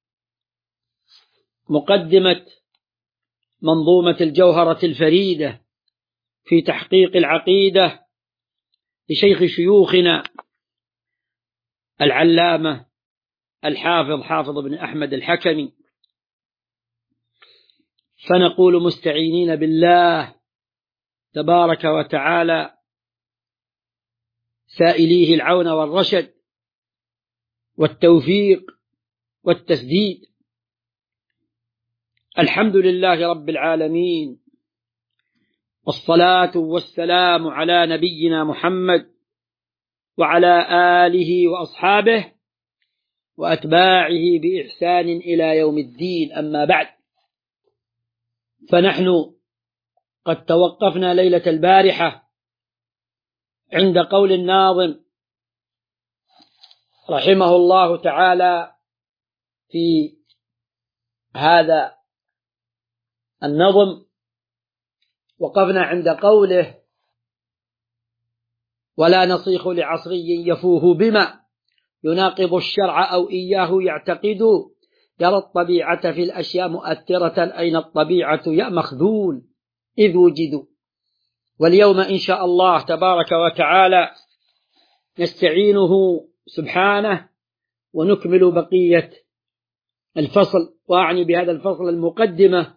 مقدمة منظومة الجوهرة الفريدة في تحقيق العقيدة لشيخ شيوخنا العلامة الحافظ حافظ بن أحمد الحكمي، فنقول مستعينين بالله تبارك وتعالى سائليه العون والرشد والتوفيق والتسديد. الحمد لله رب العالمين، والصلاة والسلام على نبينا محمد وعلى آله وأصحابه وأتباعه بإحسان إلى يوم الدين. أما بعد، فنحن قد توقفنا ليلة البارحة عند قول الناظم رحمه الله تعالى في هذا النظم، وقفنا عند قوله: ولا نصيخ لعصري يفوه بما يناقض الشرع أو إياه يعتقد، يرى الطبيعة في الأشياء مؤثرة، أين الطبيعة يا مخذول إذ وجدوا. واليوم إن شاء الله تبارك وتعالى نستعينه سبحانه ونكمل بقية الفصل، وأعني بهذا الفصل المقدمة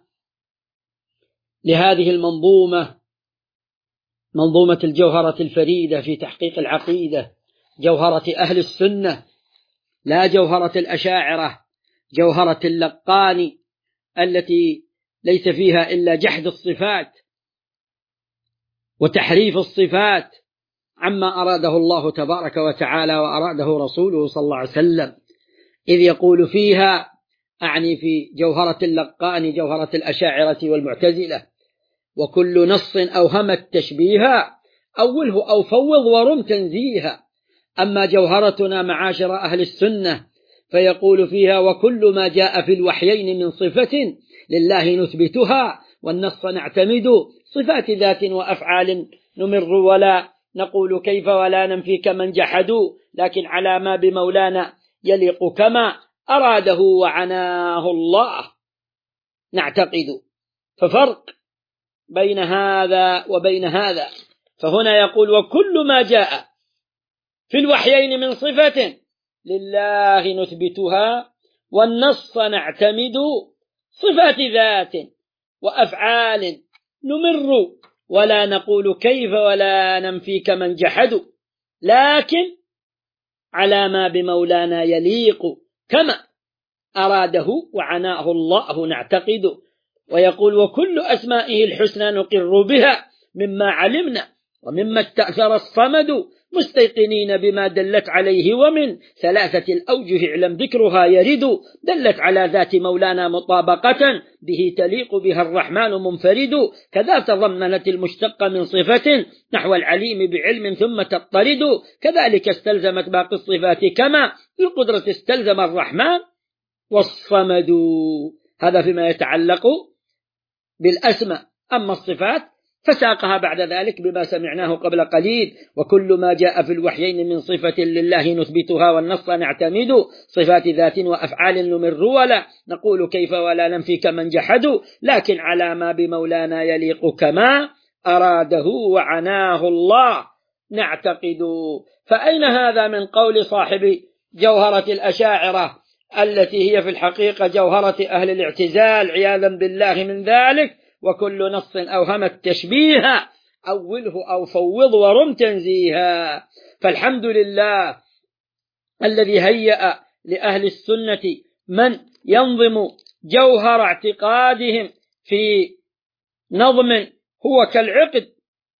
لهذه المنظومة، منظومة الجوهرة الفريدة في تحقيق العقيدة، جوهرة أهل السنة، لا جوهرة الأشاعرة، جوهرة اللقاني التي ليس فيها إلا جحد الصفات وتحريف الصفات عما أراده الله تبارك وتعالى وأراده رسوله صلى الله عليه وسلم، إذ يقول فيها، أعني في جوهرة اللقاني، جوهرة الأشاعرة والمعتزلة: وكل نص أوهم التشبيه أوله أو فوض ورم تنزيها. أما جوهرتنا معاشر أهل السنة فيقول فيها: وكل ما جاء في الوحيين من صفة لله نثبتها والنص نعتمد، صفات ذات وأفعال نمر ولا نقول كيف ولا ننفي كمن جحدوا، لكن على ما بمولانا يليق كما أراده وعناه الله نعتقد. ففرق بين هذا وبين هذا، فهنا يقول: وكل ما جاء في الوحيين من صفة لله نثبتها والنص نعتمد، صفات ذات وأفعال نمر ولا نقول كيف ولا ننفي كمن جحدوا، لكن على ما بمولانا يليق كما أراده وعناه الله نعتقد. ويقول: وكل أسمائه الحسنى نقر بها مما علمنا ومما استأثر الصمد، مستيقنين بما دلت عليه، ومن ثلاثة الأوجه اعلم ذكرها يرد، دلت على ذات مولانا مطابقة به تليق بها الرحمن منفرد، كذا تضمنت المشتق من صفة نحو العليم بعلم ثم تضطرد، كذلك استلزمت باقي الصفات كما القدرة استلزم الرحمن والصمد. هذا فيما يتعلق بالأسماء. أما الصفات فساقها بعد ذلك بما سمعناه قبل قليل: وكل ما جاء في الوحيين من صفة لله نثبتها والنص نعتمد، صفات ذات وأفعال نمر ولا نقول كيف ولا ننفي كمن جحدوا، لكن على ما بمولانا يليق كما أراده وعناه الله نعتقد. فأين هذا من قول صاحب جوهرة الأشاعرة التي هي في الحقيقة جوهرة أهل الاعتزال عياذا بالله من ذلك: وكل نص أوهم التشبيه أوله أو فوض ورم تنزيها. فالحمد لله الذي هيأ لأهل السنة من ينظم جوهر اعتقادهم في نظم هو كالعقد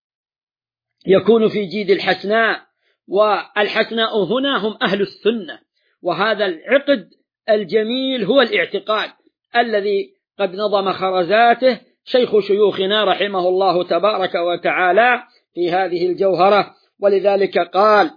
يكون في جيد الحسناء، والحسناء هنا هم أهل السنة، وهذا العقد الجميل هو الاعتقاد الذي قد نظم خرزاته شيخ شيوخنا رحمه الله تبارك وتعالى في هذه الجوهرة. ولذلك قال: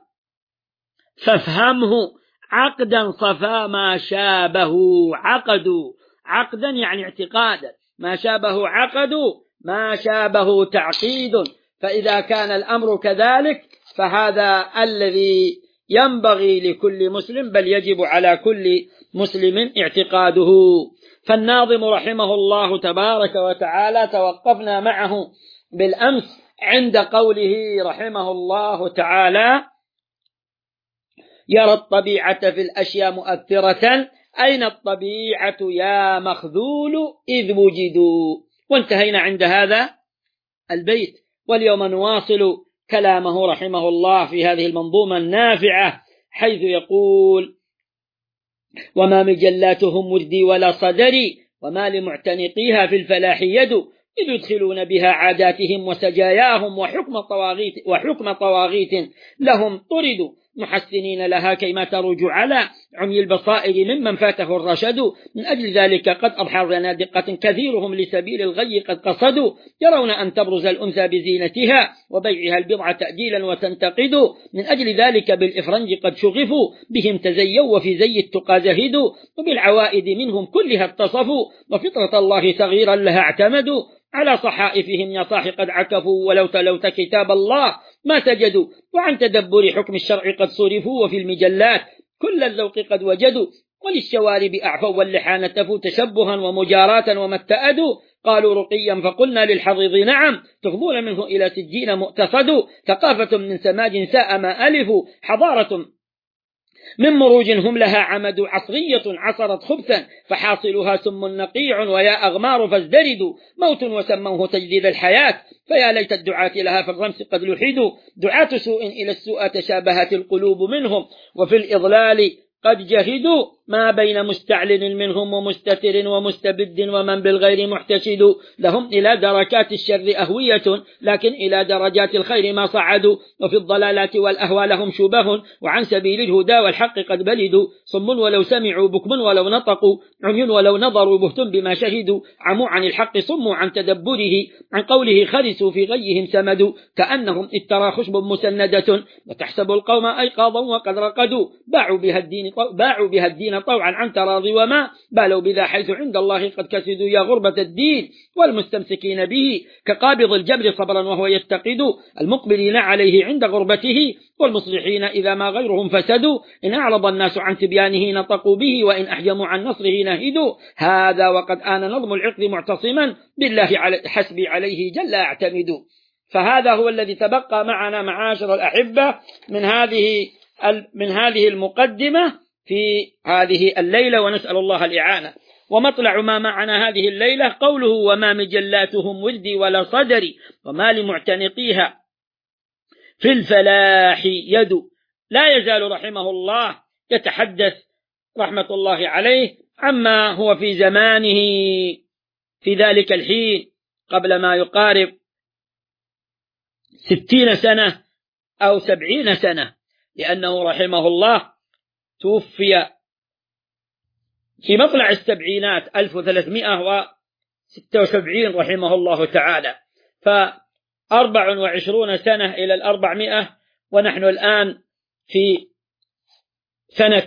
فافهمه عقدا صفا ما شابه عقد. عقدا يعني اعتقادا، ما شابه عقد، ما شابه تعقيد، فإذا كان الأمر كذلك فهذا الذي ينبغي لكل مسلم، بل يجب على كل مسلم اعتقاده. فالناظم رحمه الله تبارك وتعالى توقفنا معه بالأمس عند قوله رحمه الله تعالى: يرى الطبيعة في الأشياء مؤثرة، أين الطبيعة يا مخذول إذ وجدوا. وانتهينا عند هذا البيت، واليوم نواصل كلامه رحمه الله في هذه المنظومة النافعة، حيث يقول: وما مجلاتهم وجدي ولا صدري، وما لمعتنقيها في الفلاح يد، إذ يدخلون بها عاداتهم وسجاياهم وحكم طواغيت, وحكم طواغيت لهم طردوا، محسنين لها كيما ترج على عمي البصائر ممن فاته الرشد. من أجل ذلك قد أضحى زنادقة كثيرهم لسبيل الغي قد قصدوا، يرون أن تبرز الأنثى بزينتها وبيعها البضع تأجيلا وتنتقد. من أجل ذلك بالإفرنج قد شغفوا، بهم تزيوا وفي زي التقى زهدوا، وبالعوائد منهم كلها اتصفوا، وفطرة الله صغيرا لها اعتمدوا. على صحائفهم يا صاح قد عكفوا، ولو تلوت كتاب الله ما سجدوا، وعن تدبر حكم الشرع قد صرفوا، وفي المجلات كل الذوق قد وجدوا، وللشوارب أعفوا واللحى نتفوا تشبها ومجاراة وما اتأدوا. قالوا رقيا فقلنا للحضيض نعم، تفضون منه إلى سجين مؤتصد، ثقافة من سماج ساء ما ألفوا، حضارة من مروج هم لها عمد، عصرية عصرت خبثا فحاصلها سم نقيع، ويا أغمار فازدردوا، موت وسموه تجديد الحياة، فيا ليت الدعاة لها في الرمس قد لحدوا. دعاة سوء إلى السوء تشابهت القلوب منهم، وفي الإضلال قد جهدوا، ما بين مستعلن منهم ومستتر ومستبد، ومن بالغير محتشد. لهم إلى دركات الشر أهوية، لكن إلى درجات الخير ما صعدوا، وفي الضلالات والأهوى لهم شبه، وعن سبيل الهدى والحق قد بلدوا. صم ولو سمعوا، بكم ولو نطقوا، عمي ولو نظروا، بهتم بما شهدوا. عموا عن الحق، صموا عن تدبره، عن قوله خرسوا في غيهم سمدوا. كأنهم إذ ترى خشب مسندة، وتحسب القوم أيقاظا وقد رقدوا، باعوا بها الدين باعوا بها الدين طوعا عن تراضي، وما بالوا بذا حيث عند الله قد كسدوا. يا غربة الدين والمستمسكين به، كقابض الجبر صبرا وهو يفتقد، المقبلين عليه عند غربته، والمصلحين إذا ما غيرهم فسدوا. إن أعرض الناس عن تبيانه نطقوا به، وإن أحجموا عن نصره نهدوا. هذا وقد آن نظم العقد معتصما بالله حسبي عليه جل أعتمد. فهذا هو الذي تبقى معنا معاشر الأحبة من هذه من هذه المقدمة في هذه الليلة، ونسأل الله الإعانة. ومطلع ما معنا هذه الليلة قوله: وما مجلاتهم ولدي ولا صدري، وما لمعتنقيها في الفلاح يد. لا يزال رحمه الله يتحدث رحمة الله عليه عما هو في زمانه في ذلك الحين قبل ما يقارب ستين سنة أو سبعين سنة، لأنه رحمه الله توفي في مطلع السبعينات ألف وثلاثمائة وستة وسبعين رحمه الله تعالى، فأربع وعشرون سنة إلى الأربعمائة، ونحن الآن في سنة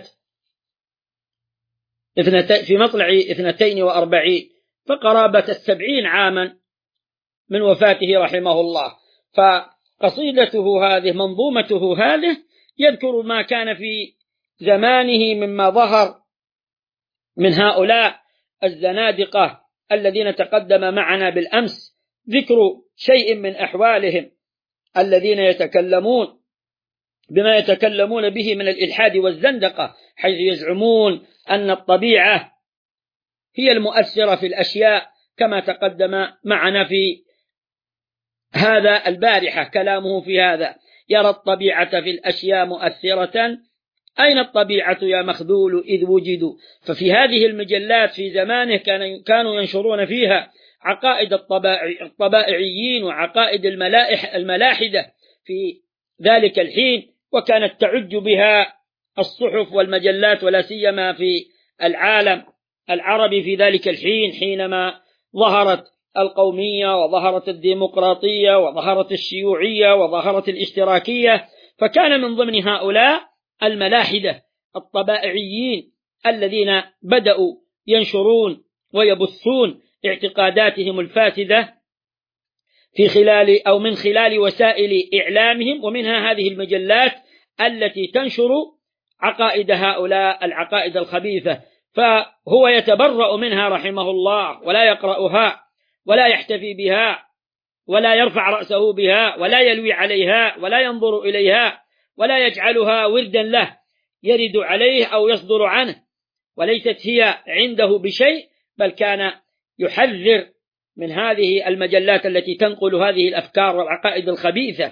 في مطلع اثنتين وأربعين، فقرابة السبعين عاما من وفاته رحمه الله. فقصيدته هذه منظومته هذه يذكر ما كان في زمانه مما ظهر من هؤلاء الزنادقة الذين تقدم معنا بالأمس ذكر شيء من أحوالهم، الذين يتكلمون بما يتكلمون به من الإلحاد والزندقة، حيث يزعمون أن الطبيعة هي المؤثرة في الأشياء، كما تقدم معنا في هذا البارحة كلامه في هذا: يرى الطبيعة في الأشياء مؤثرة، أين الطبيعة يا مخذول إذ وجدوا. ففي هذه المجلات في زمانه كانوا ينشرون فيها عقائد الطبائعيين وعقائد الملائح الملاحدة في ذلك الحين، وكانت تعج بها الصحف والمجلات، ولا سيما في العالم العربي في ذلك الحين، حينما ظهرت القومية وظهرت الديمقراطية وظهرت الشيوعية وظهرت الاشتراكية. فكان من ضمن هؤلاء الملاحدة الطبائعيين الذين بدأوا ينشرون ويبثون اعتقاداتهم الفاسدة في خلال أو من خلال وسائل إعلامهم، ومنها هذه المجلات التي تنشر عقائد هؤلاء العقائد الخبيثة، فهو يتبرأ منها رحمه الله، ولا يقرأها ولا يحتفي بها ولا يرفع رأسه بها ولا يلوي عليها ولا ينظر إليها ولا يجعلها وردا له يرد عليه أو يصدر عنه، وليست هي عنده بشيء، بل كان يحذر من هذه المجلات التي تنقل هذه الأفكار والعقائد الخبيثة،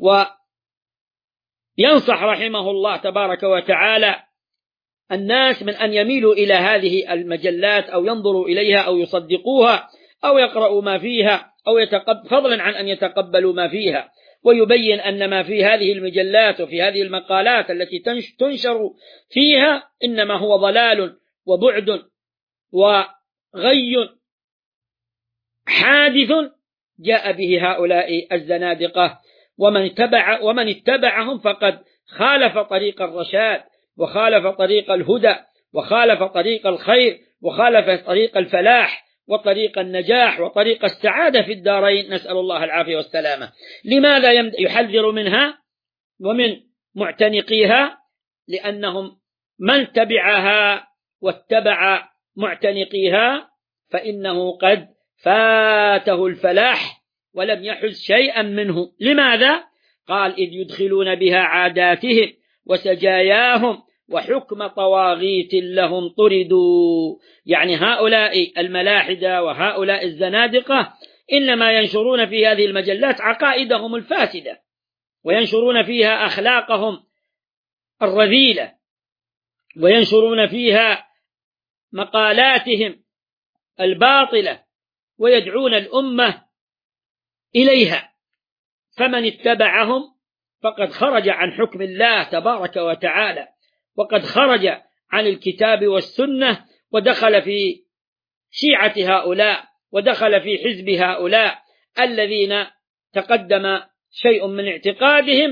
وينصح رحمه الله تبارك وتعالى الناس من أن يميلوا إلى هذه المجلات أو ينظروا إليها أو يصدقوها أو يقرأوا ما فيها، أو يتقبل فضلا عن أن يتقبلوا ما فيها، ويبين أن ما في هذه المجلات وفي هذه المقالات التي تنشر فيها إنما هو ضلال وبعد وغي حادث جاء به هؤلاء الزنادقة، ومن اتبع ومن اتبعهم فقد خالف طريق الرشاد وخالف طريق الهدى وخالف طريق الخير وخالف طريق الفلاح وطريق النجاح وطريق السعادة في الدارين، نسأل الله العافية والسلامة. لماذا يحذر منها ومن معتنقيها؟ لأنهم من تبعها واتبع معتنقيها فإنه قد فاته الفلاح ولم يحز شيئا منه. لماذا؟ قال: إذ يدخلون بها عاداتهم وسجاياهم وحكم طواغيت لهم طردوا. يعني هؤلاء الملاحدة وهؤلاء الزنادقة إنما ينشرون في هذه المجلات عقائدهم الفاسدة، وينشرون فيها أخلاقهم الرذيلة، وينشرون فيها مقالاتهم الباطلة، ويدعون الأمة إليها. فمن اتبعهم فقد خرج عن حكم الله تبارك وتعالى، وقد خرج عن الكتاب والسنة، ودخل في شيعة هؤلاء، ودخل في حزب هؤلاء الذين تقدم شيء من اعتقادهم،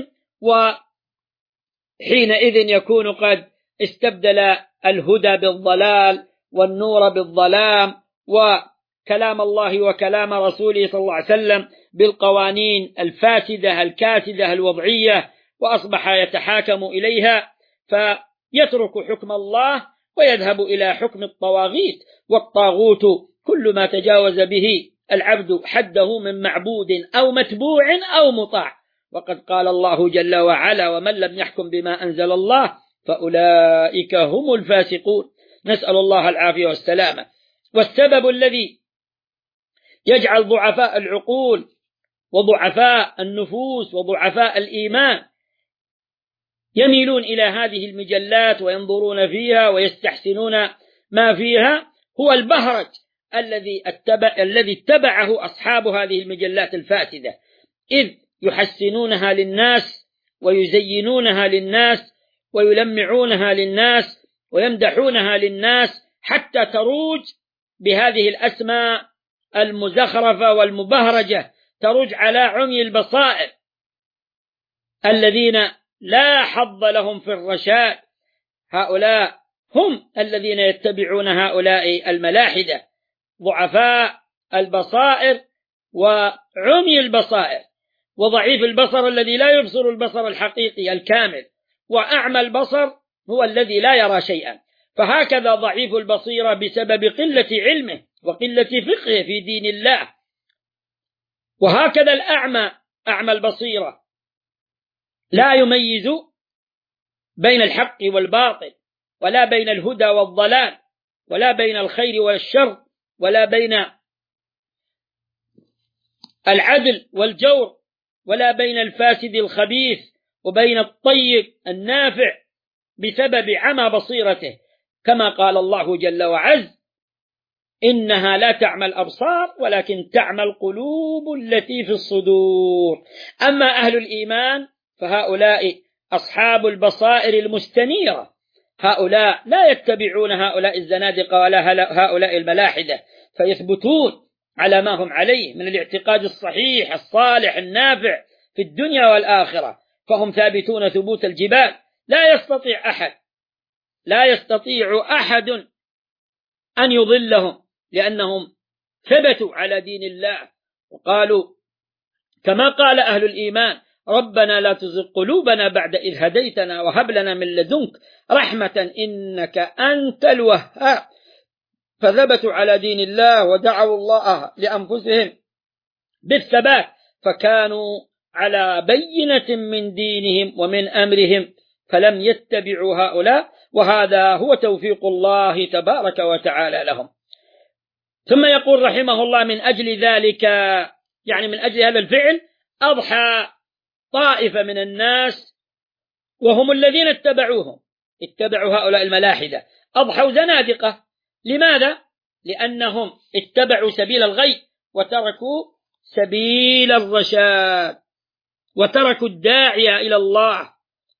وحينئذ يكون قد استبدل الهدى بالضلال والنور بالظلام، وكلام الله وكلام رسوله صلى الله عليه وسلم بالقوانين الفاسدة الكاسدة الوضعية، وأصبح يتحاكم إليها، فيترك حكم الله ويذهب إلى حكم الطواغيت. والطاغوت كل ما تجاوز به العبد حده من معبود أو متبوع أو مطاع، وقد قال الله جل وعلا: ومن لم يحكم بما أنزل الله فأولئك هم الفاسقون. نسأل الله العافية والسلامة. والسبب الذي يجعل ضعفاء العقول وضعفاء النفوس وضعفاء الإيمان يميلون إلى هذه المجلات وينظرون فيها ويستحسنون ما فيها هو البهرج الذي اتبع الذي اتبعه أصحاب هذه المجلات الفاسدة، إذ يحسنونها للناس ويزينونها للناس ويلمعونها للناس ويمدحونها للناس، حتى تروج بهذه الأسماء المزخرفة والمبهرجة، تروج على عمي البصائر الذين لا حظ لهم في الرشاد. هؤلاء هم الذين يتبعون هؤلاء الملاحدة، ضعفاء البصائر وعمي البصائر، وضعيف البصر الذي لا يبصر البصر الحقيقي الكامل، وأعمى البصر هو الذي لا يرى شيئا. فهكذا ضعيف البصيرة بسبب قلة علمه وقلة فقهه في دين الله، وهكذا الأعمى أعمى البصيرة لا يميز بين الحق والباطل، ولا بين الهدى والضلال، ولا بين الخير والشر، ولا بين العدل والجور، ولا بين الفاسد الخبيث وبين الطيب النافع، بسبب عمى بصيرته، كما قال الله جل وعز: إنها لا تعمى الأبصار ولكن تعمى القلوب التي في الصدور. أما أهل الإيمان فهؤلاء أصحاب البصائر المستنيرة، هؤلاء لا يتبعون هؤلاء الزنادقة ولا هؤلاء الملاحدة، فيثبتون على ما هم عليه من الاعتقاد الصحيح الصالح النافع في الدنيا والآخرة، فهم ثابتون ثبوت الجبال. لا يستطيع أحد لا يستطيع أحد أن يضلهم، لأنهم ثبتوا على دين الله وقالوا كما قال أهل الإيمان: ربنا لا تزغ قلوبنا بعد إذ هديتنا وهب لنا من لدنك رحمة إنك أنت الوهاب. فثبتوا على دين الله ودعوا الله لأنفسهم بالثبات، فكانوا على بينة من دينهم ومن أمرهم، فلم يتبعوا هؤلاء، وهذا هو توفيق الله تبارك وتعالى لهم. ثم يقول رحمه الله: من أجل ذلك، يعني من أجل هذا الفعل، أضحى طائفة من الناس وهم الذين اتبعوهم، اتبعوا هؤلاء الملاحدة، أضحوا زنادقة. لماذا؟ لأنهم اتبعوا سبيل الغي وتركوا سبيل الرشاد، وتركوا الداعية إلى الله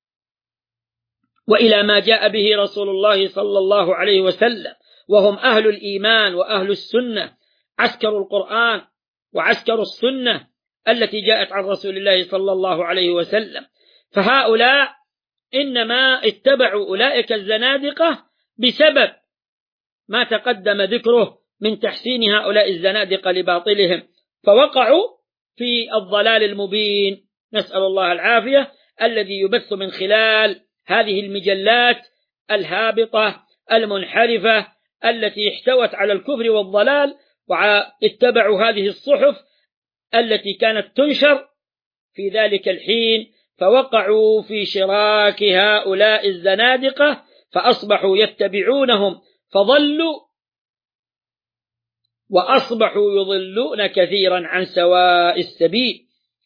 وإلى ما جاء به رسول الله صلى الله عليه وسلم، وهم أهل الإيمان وأهل السنة، عسكر القرآن وعسكر السنة التي جاءت عن رسول الله صلى الله عليه وسلم. فهؤلاء إنما اتبعوا أولئك الزنادقة بسبب ما تقدم ذكره من تحسين هؤلاء الزنادقة لباطلهم، فوقعوا في الضلال المبين، نسأل الله العافية، الذي يبث من خلال هذه المجلات الهابطة المنحرفة التي احتوت على الكفر والضلال، واتبعوا هذه الصحف التي كانت تنشر في ذلك الحين، فوقعوا في شراك هؤلاء الزنادقة، فأصبحوا يتبعونهم فضلوا، وأصبحوا يضلون كثيرا عن سواء السبيل.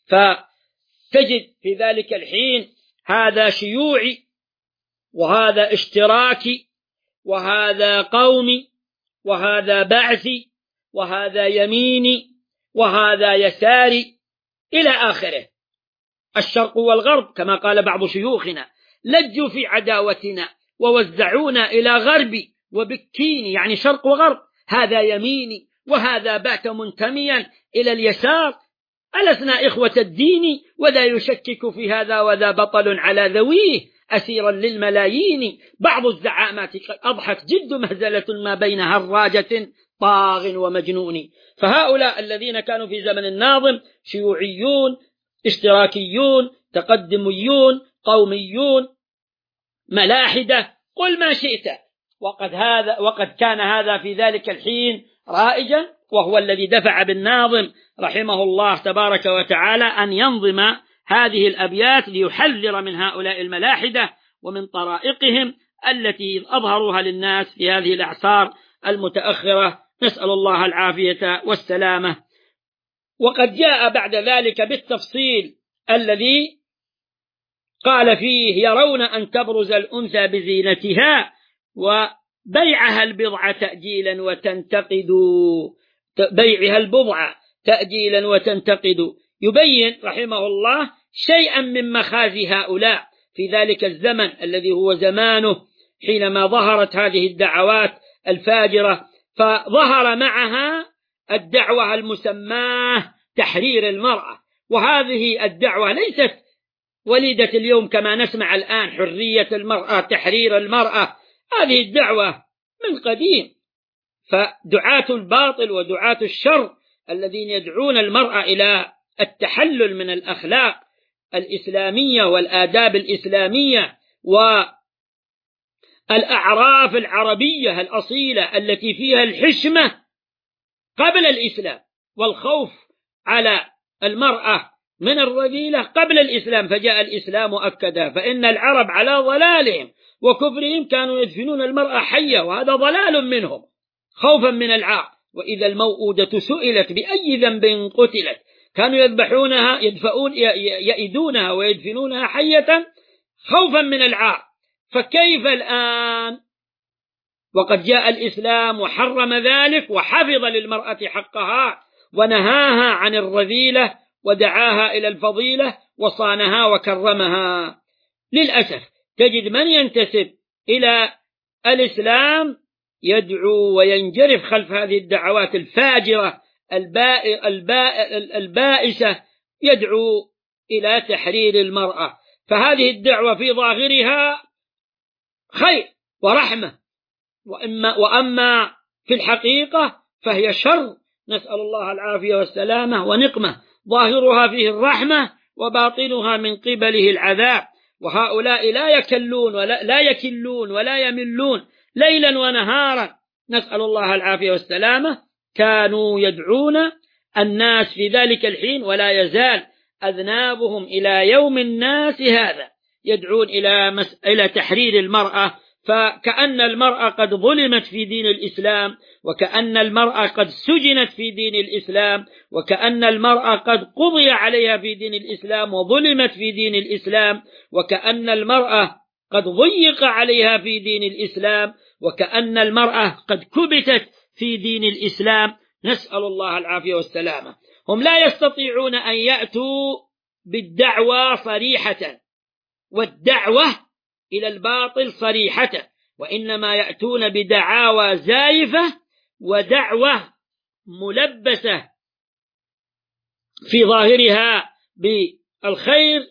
فتجد في ذلك الحين هذا شيوعي، وهذا اشتراكي، وهذا قومي، وهذا بعثي، وهذا يميني، وهذا يساري، إلى آخره. الشرق والغرب كما قال بعض شيوخنا: لجوا في عداوتنا ووزعونا إلى غربي وبكيني، يعني شرق وغرب، هذا يميني وهذا بات منتميا إلى اليسار، ألسنا إخوة الدين، وذا يشكك في هذا وذا بطل على ذويه أسيرا للملايين. بعض الزعامات أضحت جد مهزلة ما بين هراجة طاغ ومجنون. فهؤلاء الذين كانوا في زمن الناظم شيوعيون، اشتراكيون، تقدميون، قوميون، ملاحدة، قل ما شئت، وقد, هذا وقد كان هذا في ذلك الحين رائجا، وهو الذي دفع بالناظم رحمه الله تبارك وتعالى أن ينظم هذه الأبيات ليحذر من هؤلاء الملاحدة ومن طرائقهم التي أظهروها للناس في هذه الأعصار المتأخرة، نسأل الله العافية والسلامة. وقد جاء بعد ذلك بالتفصيل الذي قال فيه: يرون أن تبرز الأنثى بزينتها وبيعها البضع تأجيلا وتنتقد، بيعها البضع تأجيلا وتنتقد. يبين رحمه الله شيئا من مخازي هؤلاء في ذلك الزمن الذي هو زمانه، حينما ظهرت هذه الدعوات الفاجرة، فظهر معها الدعوة المسماة تحرير المرأة. وهذه الدعوة ليست وليدة اليوم كما نسمع الآن، حرية المرأة، تحرير المرأة، هذه الدعوة من قديم. فدعاة الباطل ودعاة الشر الذين يدعون المرأة إلى التحلل من الأخلاق الإسلامية والآداب الإسلامية والأعراف العربية الأصيلة التي فيها الحشمة قبل الإسلام، والخوف على المرأة من الرذيلة قبل الإسلام، فجاء الإسلام أكدا. فإن العرب على ضلالهم وكفرهم كانوا يدفنون المرأة حية، وهذا ضلال منهم خوفا من العار. وإذا الموءودة سئلت بأي ذنب قتلت كانوا يذبحونها، يدفعون يئدونها ويدفنونها حية خوفا من العار. فكيف الآن وقد جاء الإسلام وحرم ذلك وحفظ للمرأة حقها ونهاها عن الرذيلة ودعاها إلى الفضيلة وصانها وكرمها؟ للأسف تجد من ينتسب إلى الإسلام يدعو وينجرف خلف هذه الدعوات الفاجرة البائسة، يدعو إلى تحرير المرأة. فهذه الدعوة في ظاهرها خير ورحمة، وأما, وأما في الحقيقة فهي شر، نسأل الله العافية والسلامة، ونقمة. ظاهرها فيه الرحمة وباطنها من قبله العذاب. وهؤلاء لا يكلون ولا لا يكلون ولا يملون ليلا ونهارا، نسأل الله العافية والسلامة. كانوا يدعون الناس في ذلك الحين، ولا يزال أذنابهم إلى يوم الناس هذا يدعون إلى مس... إلى تحرير المرأة، فكأن المرأة قد ظلمت في دين الإسلام، وكأن المرأة قد سجنت في دين الإسلام، وكأن المرأة قد قضي عليها في دين الإسلام وظلمت في دين الإسلام، وكأن المرأة قد ضيق عليها في دين الإسلام، وكأن المرأة قد كبتت في دين الإسلام. نسأل الله العافية والسلامة. هم لا يستطيعون أن يأتوا بالدعوة صريحة والدعوة إلى الباطل صريحة، وإنما يأتون بدعاوى زائفة ودعوة ملبسة في ظاهرها بالخير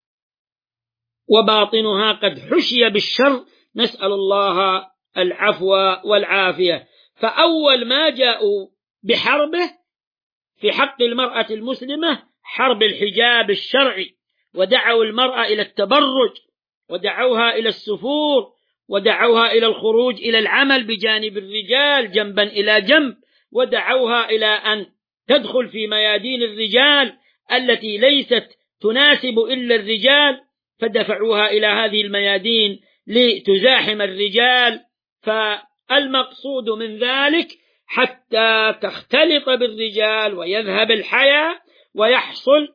وباطنها قد حشي بالشر. نسأل الله العفو والعافية. فأول ما جاءوا بحربه في حق المرأة المسلمة حرب الحجاب الشرعي، ودعوا المرأة إلى التبرج، ودعوها إلى السفور، ودعوها إلى الخروج إلى العمل بجانب الرجال جنبا إلى جنب، ودعوها إلى أن تدخل في ميادين الرجال التي ليست تناسب إلا الرجال، فدفعوها إلى هذه الميادين لتزاحم الرجال. فالمقصود من ذلك حتى تختلط بالرجال ويذهب الحياء ويحصل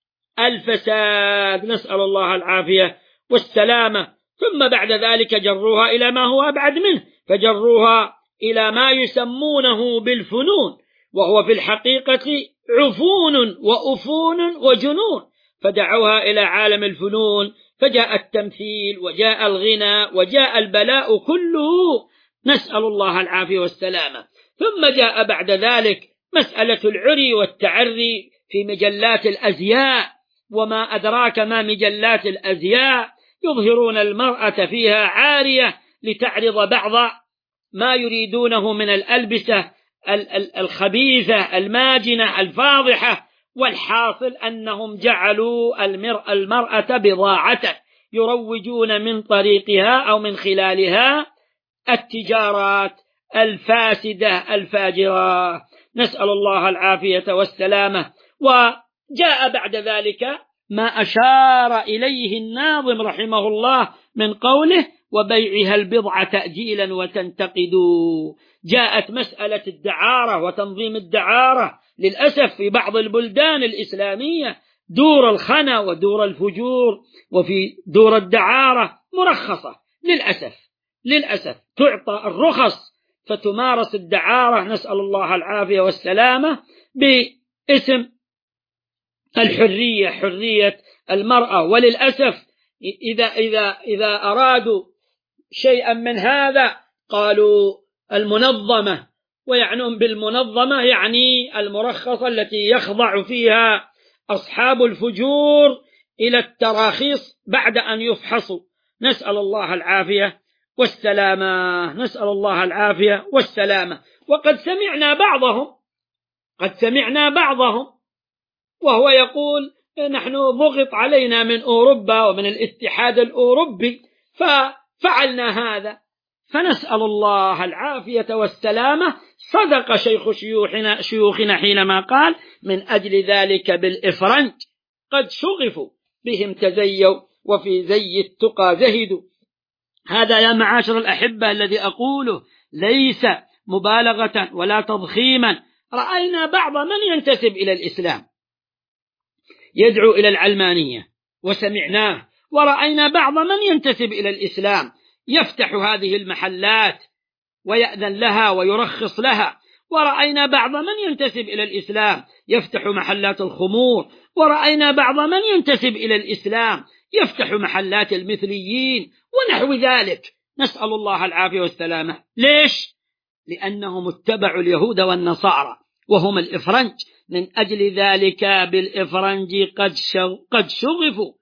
الفساد، نسأل الله العافية والسلامة. ثم بعد ذلك جروها إلى ما هو أبعد منه، فجروها إلى ما يسمونه بالفنون، وهو في الحقيقة عفون وأفون وجنون، فدعوها إلى عالم الفنون، فجاء التمثيل وجاء الغنى وجاء البلاء كله، نسأل الله العافية والسلامة. ثم جاء بعد ذلك مسألة العري والتعري في مجلات الأزياء، وما أدراك ما مجلات الأزياء، يظهرون المرأة فيها عارية لتعرض بعض ما يريدونه من الألبسة الخبيثة الماجنة الفاضحة. والحاصل أنهم جعلوا المرأة بضاعة يروجون من طريقها أو من خلالها التجارات الفاسدة الفاجرة، نسأل الله العافية والسلامة. وجاء بعد ذلك ما أشار إليه الناظم رحمه الله من قوله وبيعها البضع تأجيلا وتنتقد. جاءت مسألة الدعارة وتنظيم الدعارة للأسف في بعض البلدان الإسلامية، دور الخنا ودور الفجور، وفي دور الدعارة مرخصة للأسف للأسف تعطى الرخص فتمارس الدعارة، نسأل الله العافية والسلامة، باسم الحرية، حرية المرأة. وللأسف إذا, إذا, إذا أرادوا شيئا من هذا قالوا المنظمة، ويعنون بالمنظمة يعني المرخصة التي يخضع فيها أصحاب الفجور إلى التراخيص بعد أن يفحصوا، نسأل الله العافية والسلامة، نسأل الله العافية والسلامة. وقد سمعنا بعضهم قد سمعنا بعضهم وهو يقول نحن ضغط علينا من أوروبا ومن الاتحاد الأوروبي ففعلنا هذا، فنسأل الله العافية والسلامة. صدق شيخ شيوخنا, شيوخنا حينما قال من أجل ذلك بالإفرنج قد شغفوا بهم تزيوا وفي زي التقى زهدوا. هذا يا معاشر الأحبة الذي أقوله ليس مبالغة ولا تضخيما. رأينا بعض من ينتسب إلى الإسلام يدعو إلى العلمانية وسمعناه، ورأينا بعض من ينتسب إلى الإسلام يفتح هذه المحلات ويأذن لها ويرخص لها، ورأينا بعض من ينتسب إلى الإسلام يفتح محلات الخمور، ورأينا بعض من ينتسب إلى الإسلام يفتح محلات المثليين ونحو ذلك، نسأل الله العافية والسلامة. ليش؟ لأنهم اتبعوا اليهود والنصارى وهم الإفرنج. من أجل ذلك بالإفرنج قد شغفوا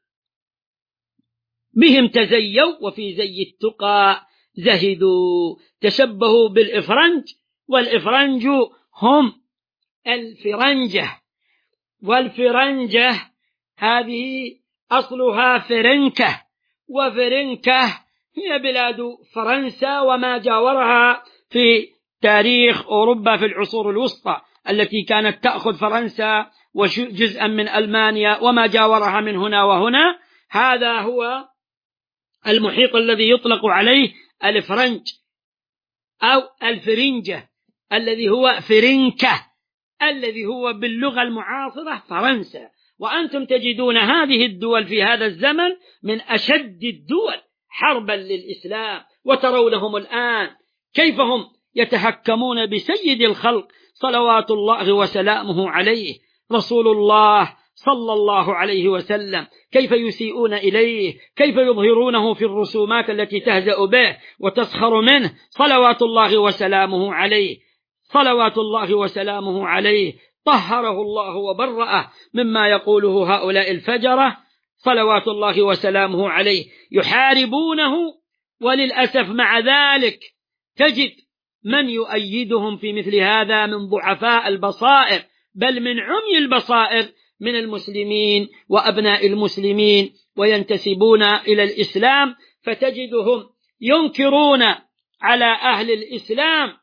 بهم تزيوا وفي زي التقى زهدوا. تشبهوا بالإفرنج، والإفرنج هم الفرنجة، والفرنجة هذه أصلها فرنكة، وفرنكة هي بلاد فرنسا وما جاورها في تاريخ أوروبا في العصور الوسطى، التي كانت تأخذ فرنسا وجزءا من ألمانيا وما جاورها من هنا وهنا. هذا هو المحيط الذي يطلق عليه الفرنج أو الفرنجة، الذي هو فرنكة، الذي هو باللغة المعاصرة فرنسا. وأنتم تجدون هذه الدول في هذا الزمن من أشد الدول حربا للإسلام، وترونهم الآن كيف هم يتهكمون بسيد الخلق صلوات الله وسلامه عليه رسول الله صلى الله عليه وسلم، كيف يسيئون إليه، كيف يظهرونه في الرسومات التي تهزأ به وتسخر منه صلوات الله وسلامه عليه، صلوات الله وسلامه عليه. طهره الله وبرأه مما يقوله هؤلاء الفجرة صلوات الله وسلامه عليه، يحاربونه، وللأسف مع ذلك تجد من يؤيدهم في مثل هذا من ضعفاء البصائر، بل من عمي البصائر من المسلمين وأبناء المسلمين، وينتسبون إلى الإسلام، فتجدهم ينكرون على أهل الإسلام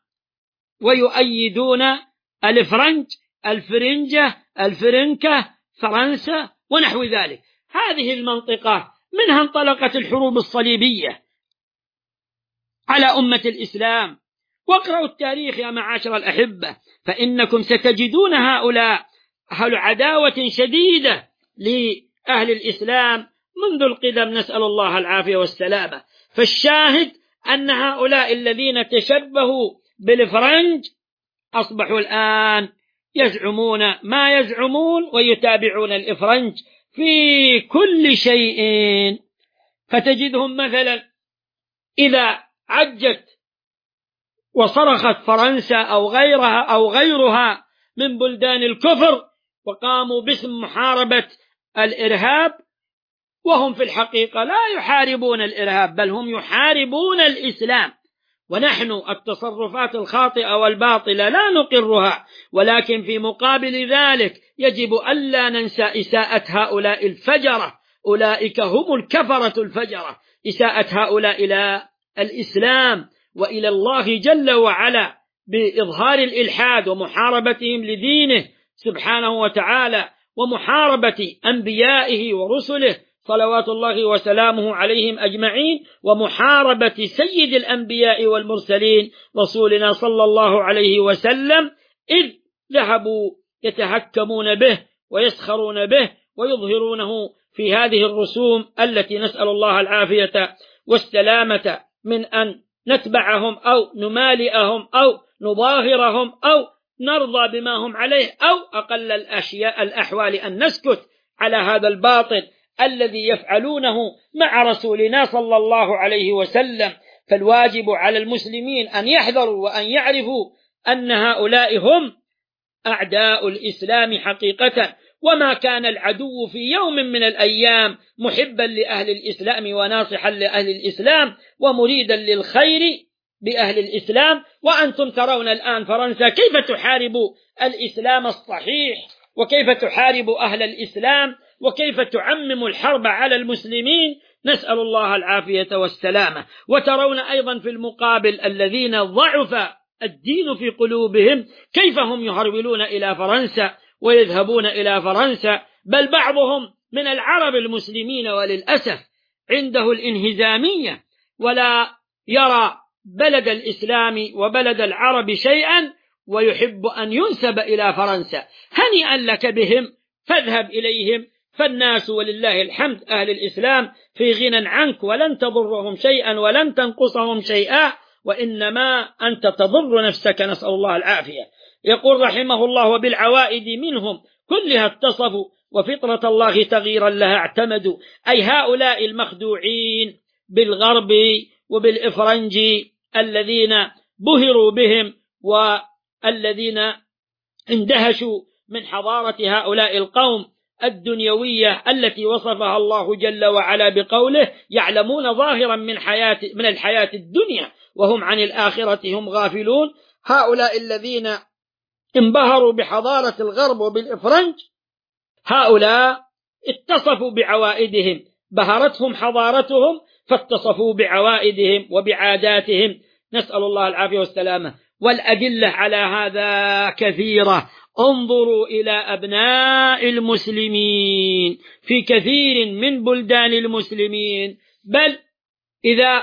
ويؤيدون الفرنج، الفرنجة، الفرنكة، فرنسا ونحو ذلك. هذه المنطقة منها انطلقت الحروب الصليبية على أمة الإسلام. واقرأوا التاريخ يا معاشر الأحبة، فإنكم ستجدون هؤلاء أهل عداوة شديدة لأهل الإسلام منذ القدم، نسأل الله العافية والسلامة. فالشاهد أن هؤلاء الذين تشبهوا بالفرنج أصبحوا الآن يزعمون ما يزعمون ويتابعون الإفرنج في كل شيء. فتجدهم مثلا إذا عجت وصرخت فرنسا أو غيرها أو غيرها من بلدان الكفر وقاموا باسم محاربة الإرهاب، وهم في الحقيقة لا يحاربون الإرهاب، بل هم يحاربون الإسلام. ونحن التصرفات الخاطئة والباطلة لا نقرها، ولكن في مقابل ذلك يجب ألا ننسى إساءة هؤلاء الفجرة، أولئك هم الكفرة الفجرة، إساءة هؤلاء إلى الإسلام وإلى الله جل وعلا بإظهار الإلحاد ومحاربتهم لدينه سبحانه وتعالى، ومحاربة أنبيائه ورسله صلوات الله وسلامه عليهم أجمعين، ومحاربة سيد الأنبياء والمرسلين رسولنا صلى الله عليه وسلم، إذ ذهبوا يتهكمون به ويسخرون به ويظهرونه في هذه الرسوم التي نسأل الله العافية والسلامة من أن نتبعهم أو نمالئهم أو نظاهرهم أو نرضى بما هم عليه، أو أقل الأشياء الأحوال أن نسكت على هذا الباطل الذي يفعلونه مع رسولنا صلى الله عليه وسلم. فالواجب على المسلمين أن يحذروا وأن يعرفوا أن هؤلاء هم أعداء الإسلام حقيقة، وما كان العدو في يوم من الأيام محبا لأهل الإسلام وناصحا لأهل الإسلام ومريدا للخير بأهل الإسلام. وأنتم ترون الآن فرنسا كيف تحارب الإسلام الصحيح، وكيف تحارب أهل الإسلام، وكيف تعمم الحرب على المسلمين، نسأل الله العافية والسلامة. وترون أيضا في المقابل الذين ضعف الدين في قلوبهم كيف هم يهرولون إلى فرنسا ويذهبون إلى فرنسا، بل بعضهم من العرب المسلمين وللأسف عنده الانهزامية ولا يرى بلد الإسلام وبلد العرب شيئا ويحب أن ينسب إلى فرنسا. هنيئا لك بهم، فاذهب إليهم، فالناس ولله الحمد أهل الإسلام في غنى عنك، ولن تضرهم شيئا ولن تنقصهم شيئا، وإنما أنت تضر نفسك، نسأل الله العافية. يقول رحمه الله: وبالعوائد منهم كلها اتصفوا وفطرة الله تغييرا لها اعتمدوا. أي هؤلاء المخدوعين بالغرب وبالإفرنج الذين بهروا بهم والذين اندهشوا من حضارة هؤلاء القوم الدنيوية التي وصفها الله جل وعلا بقوله: يعلمون ظاهرا من حياة من الحياة الدنيا وهم عن الآخرة هم غافلون. هؤلاء الذين انبهروا بحضارة الغرب وبالإفرنج هؤلاء اتصفوا بعوائدهم، بهرتهم حضارتهم فاتصفوا بعوائدهم وبعاداتهم، نسأل الله العافية والسلامة. والأدلة على هذا كثيرة. انظروا إلى أبناء المسلمين في كثير من بلدان المسلمين، بل إذا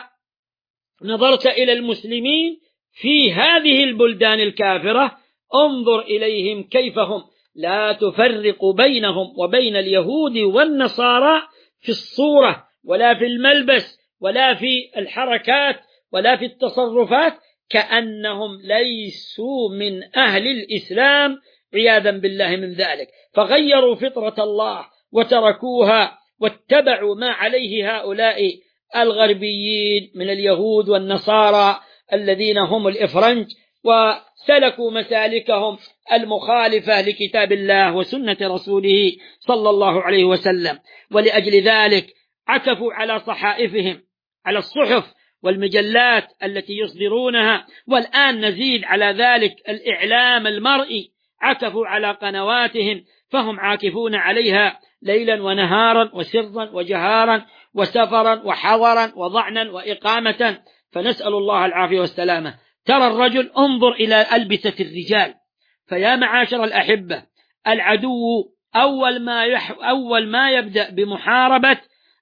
نظرت إلى المسلمين في هذه البلدان الكافرة انظر إليهم كيف هم لا تفرق بينهم وبين اليهود والنصارى في الصورة ولا في الملبس ولا في الحركات ولا في التصرفات، كأنهم ليسوا من أهل الإسلام عياذا بالله من ذلك، فغيروا فطرة الله وتركوها واتبعوا ما عليه هؤلاء الغربيين من اليهود والنصارى الذين هم الإفرنج، وسلكوا مسالكهم المخالفة لكتاب الله وسنة رسوله صلى الله عليه وسلم. ولأجل ذلك عكفوا على صحائفهم، على الصحف والمجلات التي يصدرونها، والآن نزيد على ذلك الإعلام المرئي، عكفوا على قنواتهم فهم عاكفون عليها ليلا ونهارا وسرا وجهارا وسفرا وحضرا وضعنا وإقامة، فنسأل الله العافية والسلامة. ترى الرجل، انظر إلى ألبسة الرجال، فيا معاشر الأحبة، العدو أول ما, يح أول ما يبدأ بمحاربة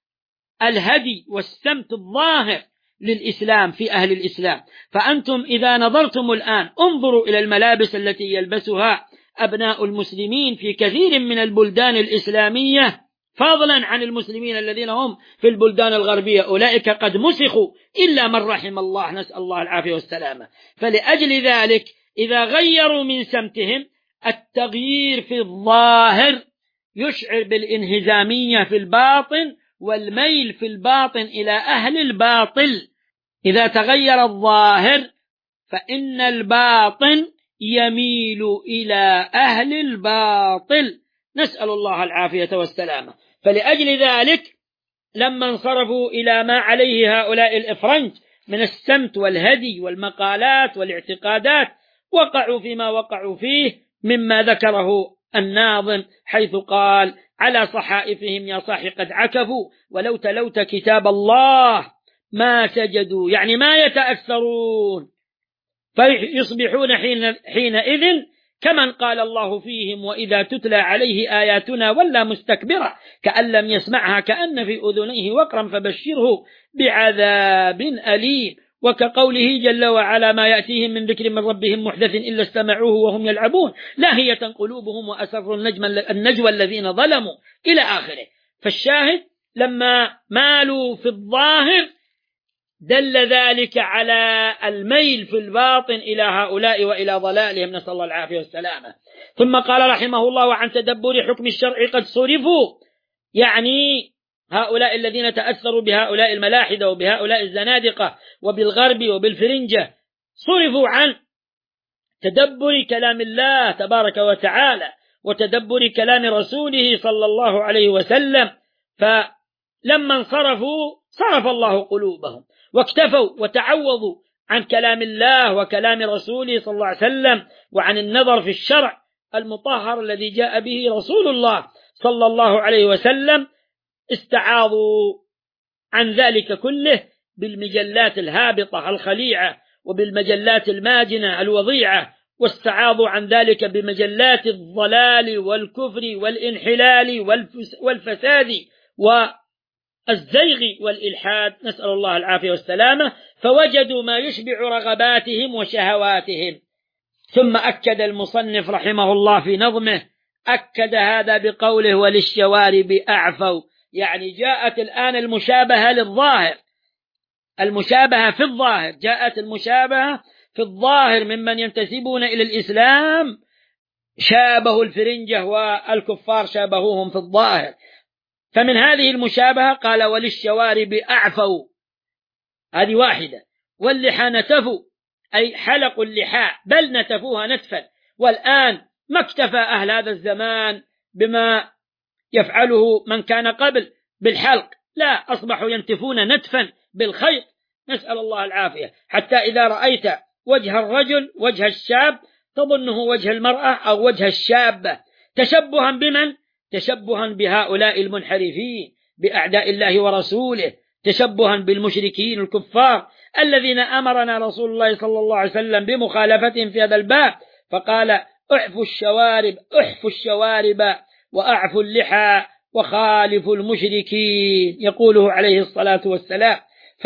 الهدي والسمت الظاهر للإسلام في أهل الإسلام. فأنتم إذا نظرتم الآن انظروا إلى الملابس التي يلبسها أبناء المسلمين في كثير من البلدان الإسلامية، فضلا عن المسلمين الذين هم في البلدان الغربية، أولئك قد مسخوا إلا من رحم الله، نسأل الله العافية والسلامة. فلأجل ذلك إذا غيروا من سمتهم، التغيير في الظاهر يشعر بالانهزامية في الباطن والميل في الباطن إلى أهل الباطل. إذا تغير الظاهر فإن الباطن يميل إلى أهل الباطل، نسأل الله العافية والسلامة. فلأجل ذلك لما انصرفوا إلى ما عليه هؤلاء الإفرنج من السمت والهدي والمقالات والاعتقادات، وقعوا فيما وقعوا فيه مما ذكره الناظم، حيث قال: على صحائفهم يا صاحي قد عكفوا، ولو تلوت كتاب الله ما سجدوا، يعني ما يتأثرون، فيصبحون حين حينئذ كمن قال الله فيهم: وإذا تتلى عليه آياتنا ولا مستكبرا كأن لم يسمعها كأن في أذنيه وقرا فبشره بعذاب أليم. وكقوله جل وعلا: ما يأتيهم من ذكر من ربهم محدث إلا استمعوه وهم يلعبون لاهية قلوبهم وأسروا النجوى الذين ظلموا إلى آخره. فالشاهد لما مالوا في الظاهر دل ذلك على الميل في الباطن إلى هؤلاء وإلى ضلالهم، نسأل الله العافية والسلامة. ثم قال رحمه الله: وعن تدبر حكم الشرع قد صرفوا، يعني هؤلاء الذين تأثروا بهؤلاء الملاحدة وبهؤلاء الزنادقة وبالغرب وبالفرنجة، صرفوا عن تدبر كلام الله تبارك وتعالى وتدبر كلام رسوله صلى الله عليه وسلم، فلما انصرفوا صرف الله قلوبهم واكتفوا وتعوضوا عن كلام الله وكلام رسوله صلى الله عليه وسلم وعن النظر في الشرع المطهر الذي جاء به رسول الله صلى الله عليه وسلم. استعاضوا عن ذلك كله بالمجلات الهابطة الخليعة وبالمجلات الماجنة الوضيعة، واستعاضوا عن ذلك بمجلات الضلال والكفر والانحلال والفساد والزيغ والإلحاد، نسأل الله العافية والسلامة، فوجدوا ما يشبع رغباتهم وشهواتهم. ثم أكد المصنف رحمه الله في نظمه، أكد هذا بقوله: وللشوارب أعفوا، يعني جاءت الآن المشابهة للظاهر، المشابهة في الظاهر، جاءت المشابهة في الظاهر ممن ينتسبون إلى الإسلام، شابهوا الفرنجة والكفار شابهوهم في الظاهر. فمن هذه المشابهة قال: وللشوارب أعفوا، هذه واحدة. واللحى نتفوا، أي حلقوا اللحى بل نتفوها نتفا. والآن ما اكتفى أهل هذا الزمان بما يفعله من كان قبل بالحلق، لا، أصبحوا ينتفون نتفا بالخيط، نسأل الله العافية، حتى إذا رأيت وجه الرجل وجه الشاب تظنه وجه المرأة أو وجه الشابة، تشبها بمن؟ تشبها بهؤلاء المنحرفين بأعداء الله ورسوله، تشبها بالمشركين الكفار الذين أمرنا رسول الله صلى الله عليه وسلم بمخالفتهم في هذا الباب، فقال اعفوا الشوارب احفوا الشوارب وأعفوا اللحى وخالفوا المشركين، يقوله عليه الصلاة والسلام.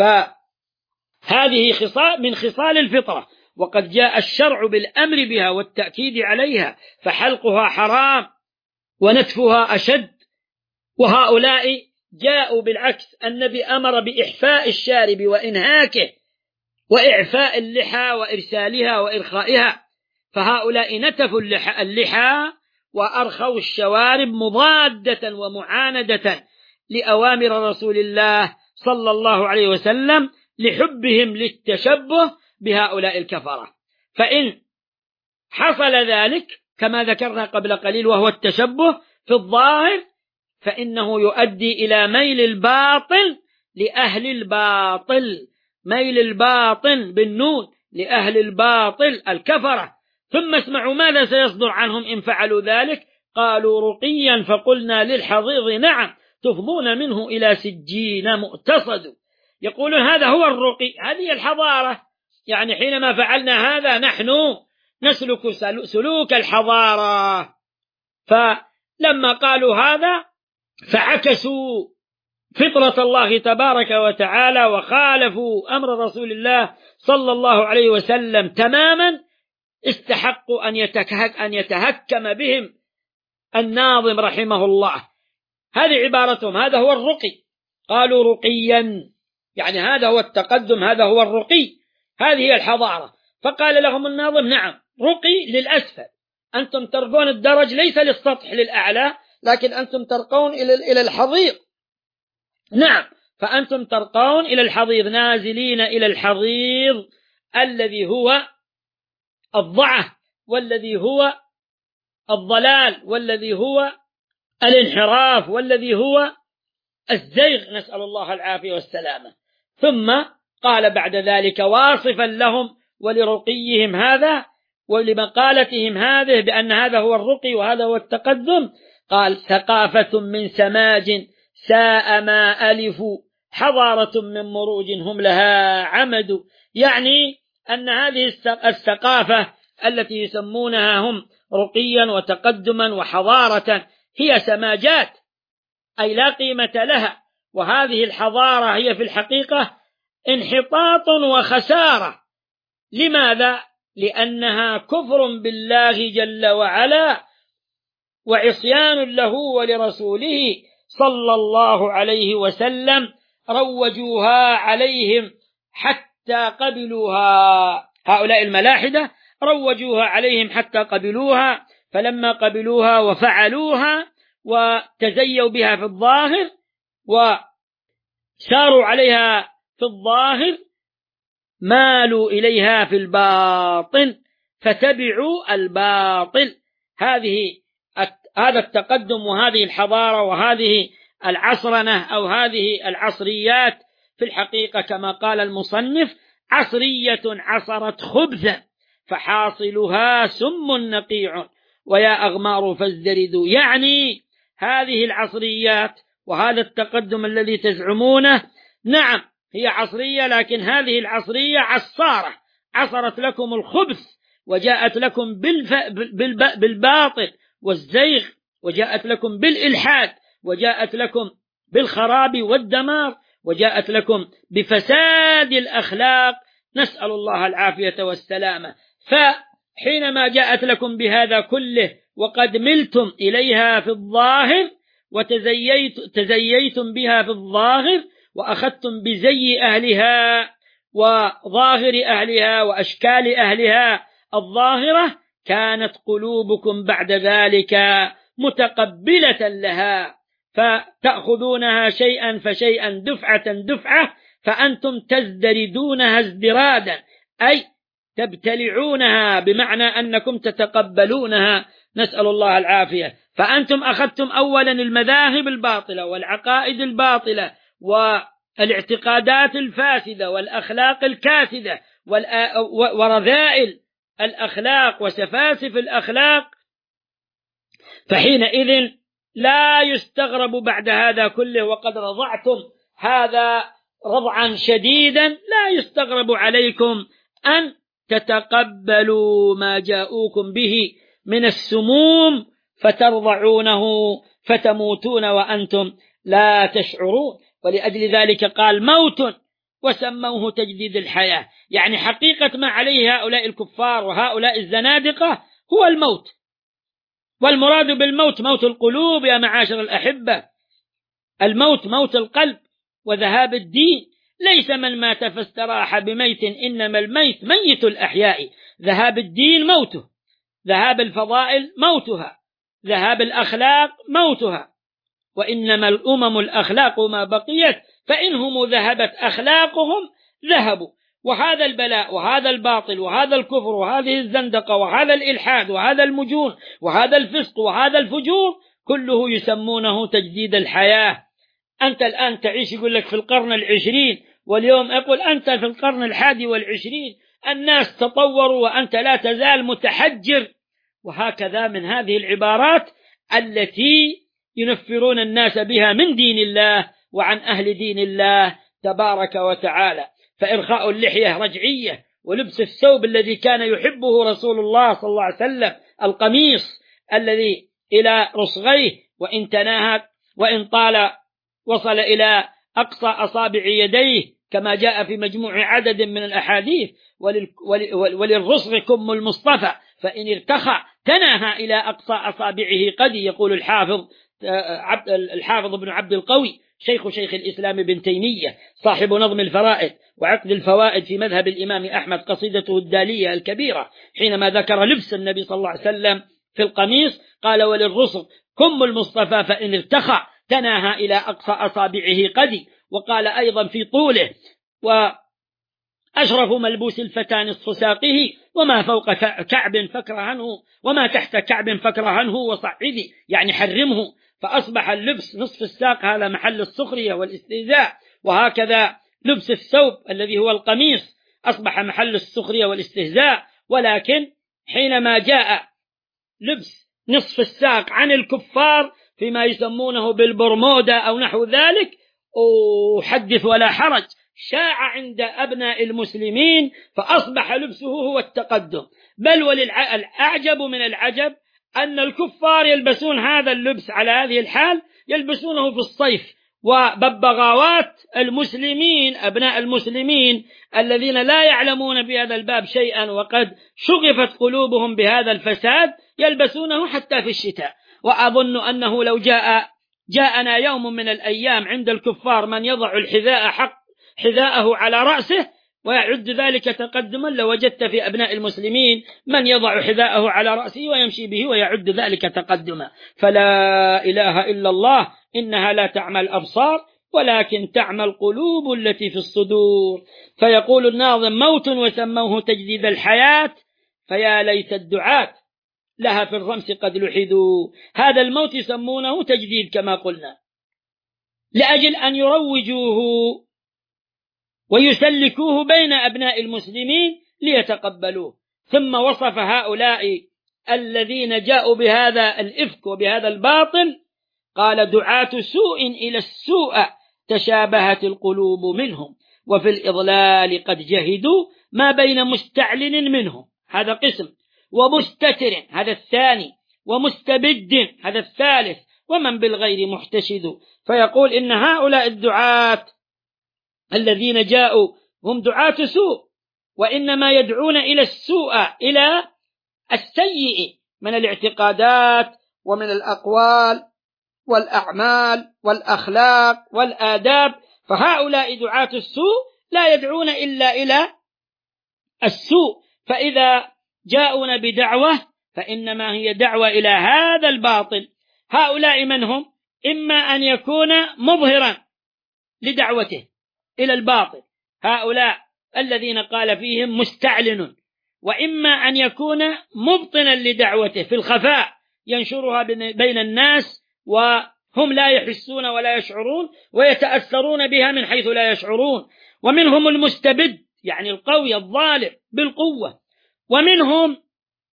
فهذه خصال من خصال الفطرة، وقد جاء الشرع بالأمر بها والتأكيد عليها، فحلقها حرام ونتفها أشد. وهؤلاء جاءوا بالعكس، النبي أمر بإحفاء الشارب وإنهاكه وإعفاء اللحى وإرسالها وإرخائها، فهؤلاء نتفوا اللحى, اللحى وأرخوا الشوارب مضادة ومعاندة لأوامر رسول الله صلى الله عليه وسلم لحبهم للتشبه بهؤلاء الكفرة. فإن حصل ذلك كما ذكرنا قبل قليل وهو التشبه في الظاهر، فإنه يؤدي إلى ميل الباطل لأهل الباطل، ميل الباطل بالنون لأهل الباطل الكفرة. ثم اسمعوا ماذا سيصدر عنهم إن فعلوا ذلك، قالوا رقيا فقلنا للحضيض نعم تفضون منه إلى سجين مؤتصد. يقولون هذا هو الرقي، هذه الحضارة، يعني حينما فعلنا هذا نحن نسلك سلوك الحضارة. فلما قالوا هذا فعكسوا فطرة الله تبارك وتعالى وخالفوا أمر رسول الله صلى الله عليه وسلم تماما، استحقوا أن يتهك أن يتهكم بهم الناظم رحمه الله. هذه عبارتهم، هذا هو الرقي، قالوا رقيا يعني هذا هو التقدم، هذا هو الرقي، هذه هي الحضارة. فقال لهم الناظم نعم رقي للأسفل، أنتم ترقون الدرج ليس للسطح للأعلى، لكن أنتم ترقون إلى الحضيض. نعم، فأنتم ترقون إلى الحضيض، نازلين إلى الحضيض الذي هو الضعف والذي هو الضلال والذي هو الانحراف والذي هو الزيغ، نسأل الله العافية والسلامة. ثم قال بعد ذلك واصفا لهم ولرقيهم هذا ولمقالتهم هذه بأن هذا هو الرقي وهذا هو التقدم، قال ثقافة من سماج ساء ما ألفوا، حضارة من مروج هم لها عمد. يعني أن هذه الثقافة التي يسمونها هم رقيا وتقدما وحضارة هي سماجات، أي لا قيمة لها، وهذه الحضارة هي في الحقيقة انحطاط وخسارة. لماذا؟ لأنها كفر بالله جل وعلا وعصيان له ولرسوله صلى الله عليه وسلم، روجوها عليهم حتى قبلوها. هؤلاء الملاحدة روجوها عليهم حتى قبلوها، فلما قبلوها وفعلوها وتزيوا بها في الظاهر وساروا عليها في الظاهر مالوا إليها في الباطن فتبعوا الباطل. هذه هذا التقدم وهذه الحضارة وهذه العصرنة أو هذه العصريات في الحقيقة كما قال المصنف عصرية عصرت خبزا فحاصلها سم نقيع ويا أغمار فازدردوا. يعني هذه العصريات وهذا التقدم الذي تزعمونه نعم هي عصرية، لكن هذه العصرية عصارة، عصرت لكم الخبز وجاءت لكم بالباطل والزيغ، وجاءت لكم بالإلحاد، وجاءت لكم بالخراب والدمار، وجاءت لكم بفساد الأخلاق، نسأل الله العافية والسلامة. فحينما جاءت لكم بهذا كله وقد ملتم إليها في الظاهر وتزييت تزييتم بها في الظاهر وأخذتم بزي أهلها وظاهر أهلها وأشكال أهلها الظاهرة، كانت قلوبكم بعد ذلك متقبلة لها، فتأخذونها شيئا فشيئا دفعة دفعة، فأنتم تزدردونها ازدرادا، أي تبتلعونها بمعنى أنكم تتقبلونها، نسأل الله العافية. فأنتم أخذتم أولا المذاهب الباطلة والعقائد الباطلة والاعتقادات الفاسدة والأخلاق الكاسدة ورذائل الأخلاق وسفاسف الأخلاق، فحينئذ لا يستغرب بعد هذا كله وقد رضعتم هذا رضعا شديدا، لا يستغرب عليكم أن تتقبلوا ما جاءوكم به من السموم فترضعونه فتموتون وأنتم لا تشعرون. ولأجل ذلك قال موت وسموه تجديد الحياة، يعني حقيقة ما عليه هؤلاء الكفار وهؤلاء الزنادقة هو الموت، والمراد بالموت موت القلوب يا معاشر الأحبة، الموت موت القلب وذهاب الدين. ليس من مات فاستراح بميت، إنما الميت ميت الأحياء. ذهاب الدين موته، ذهاب الفضائل موتها، ذهاب الأخلاق موتها. وإنما الأمم الأخلاق ما بقيت، فإنهم ذهبت أخلاقهم ذهبوا. وهذا البلاء وهذا الباطل وهذا الكفر وهذه الزندقة وهذا الإلحاد وهذا المجون وهذا الفسق وهذا الفجور كله يسمونه تجديد الحياة. أنت الآن تعيش يقول لك في القرن العشرين، واليوم أقول أنت في القرن الحادي والعشرين، الناس تطوروا وأنت لا تزال متحجر. وهكذا من هذه العبارات التي ينفرون الناس بها من دين الله وعن أهل دين الله تبارك وتعالى. فإرخاء اللحية رجعية، ولبس الثوب الذي كان يحبه رسول الله صلى الله عليه وسلم، القميص الذي إلى رصغيه وإن تناهى وإن طال وصل إلى أقصى أصابع يديه كما جاء في مجموع عدد من الأحاديث. وللرصغ كم المصطفى فإن ارتخى تناهى إلى أقصى أصابعه قد. يقول الحافظ الحافظ ابن عبد القوي شيخ شيخ الإسلام ابن تيمية صاحب نظم الفرائد وعقد الفوائد في مذهب الإمام أحمد، قصيدته الدالية الكبيرة، حينما ذكر لبس النبي صلى الله عليه وسلم في القميص قال وللرصغ كم المصطفى فإن ارتخى تناهى إلى أقصى أصابعه قد. وقال أيضا في طوله وأشرف ملبوس الفتى نصف ساقه وما فوق كعب فكره عنه وما تحت كعب فكره عنه وصعدي، يعني حرمه. فأصبح اللبس نصف الساق هذا محل السخرية والاستهزاء، وهكذا لبس الثوب الذي هو القميص أصبح محل السخرية والاستهزاء. ولكن حينما جاء لبس نصف الساق عن الكفار فيما يسمونه بالبرمودا أو نحو ذلك، أحدث ولا حرج، شاع عند أبناء المسلمين فأصبح لبسه هو التقدم. بل والأعجب من العجب أن الكفار يلبسون هذا اللبس على هذه الحال، يلبسونه في الصيف. وببغاوات المسلمين أبناء المسلمين الذين لا يعلمون بهذا الباب شيئا وقد شغفت قلوبهم بهذا الفساد يلبسونه حتى في الشتاء. وأظن أنه لو جاء جاءنا يوم من الأيام عند الكفار من يضع الحذاء حق حذاءه على رأسه ويعد ذلك تقدما، لوجدت في أبناء المسلمين من يضع حذاءه على رأسه ويمشي به ويعد ذلك تقدما. فلا إله إلا الله، إنها لا تعمى الأبصار ولكن تعمى القلوب التي في الصدور. فيقول الناظم موت وسموه تجديد الحياة، فيا ليت الدعاة لها في الرمس قد لحدوا. هذا الموت يسمونه تجديد كما قلنا لأجل أن يروجوه ويسلكوه بين أبناء المسلمين ليتقبلوه. ثم وصف هؤلاء الذين جاءوا بهذا الإفك وبهذا الباطل قال دعاة سوء إلى السوء تشابهت القلوب منهم وفي الإضلال قد جهدوا ما بين مستعلن منهم، هذا قسم، ومستتر هذا الثاني، ومستبد هذا الثالث، ومن بالغير محتشد. فيقول إن هؤلاء الدعاة الذين جاءوا هم دعاة سوء، وإنما يدعون إلى السوء، إلى السيء من الاعتقادات ومن الأقوال والأعمال والأخلاق والآداب. فهؤلاء دعاة السوء لا يدعون إلا إلى السوء. فإذا جاءون بدعوة فإنما هي دعوة إلى هذا الباطل. هؤلاء من هم؟ إما أن يكون مظهرا لدعوته إلى الباطل، هؤلاء الذين قال فيهم مستعلن، وإما أن يكون مبطنا لدعوته في الخفاء ينشرها بين الناس وهم لا يحسون ولا يشعرون ويتأثرون بها من حيث لا يشعرون. ومنهم المستبد يعني القوي الظالم بالقوة، ومنهم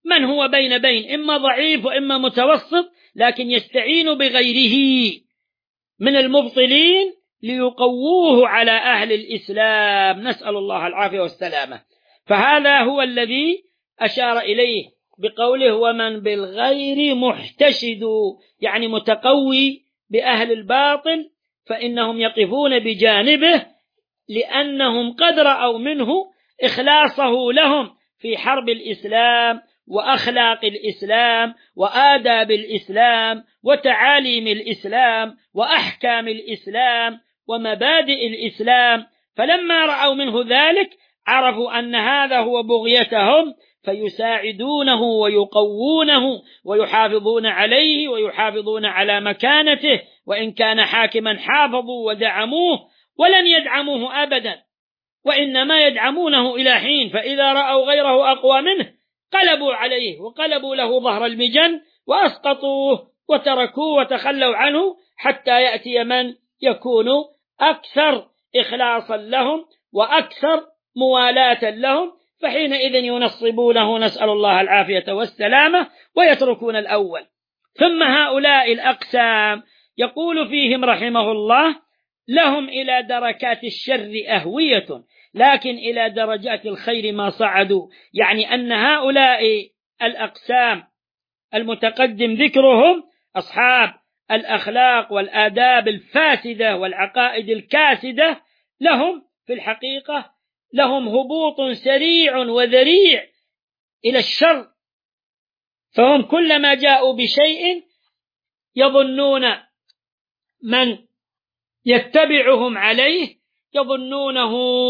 من هو بين بين، إما ضعيف وإما متوسط، لكن يستعين بغيره من المبطلين ليقووه على أهل الإسلام، نسأل الله العافية والسلامة. فهذا هو الذي أشار إليه بقوله ومن بالغير محتشد، يعني متقوي بأهل الباطل، فإنهم يقفون بجانبه لأنهم قد رأوا منه إخلاصه لهم في حرب الإسلام وأخلاق الإسلام وآداب الإسلام وتعاليم الإسلام وأحكام الإسلام ومبادئ الإسلام، فلما رأوا منه ذلك عرفوا أن هذا هو بغيتهم، فيساعدونه ويقوونه ويحافظون عليه ويحافظون على مكانته، وإن كان حاكما حافظوا ودعموه، ولن يدعموه أبدا، وإنما يدعمونه إلى حين، فإذا رأوا غيره أقوى منه قلبوا عليه وقلبوا له ظهر المجن وأسقطوه وتركوه وتخلوا عنه، حتى يأتي من يكون أكثر إخلاصا لهم وأكثر موالاة لهم، فحينئذ ينصبونه، نسأل الله العافية والسلامة، ويتركون الأول. ثم هؤلاء الأقسام يقول فيهم رحمه الله لهم إلى دركات الشر أهوية، لكن إلى درجات الخير ما صعدوا، يعني أن هؤلاء الأقسام المتقدم ذكرهم أصحاب الأخلاق والآداب الفاسدة والعقائد الكاسدة، لهم في الحقيقة لهم هبوط سريع وذريع إلى الشر، فهم كلما جاءوا بشيء يظنون من يتبعهم عليه يظنونه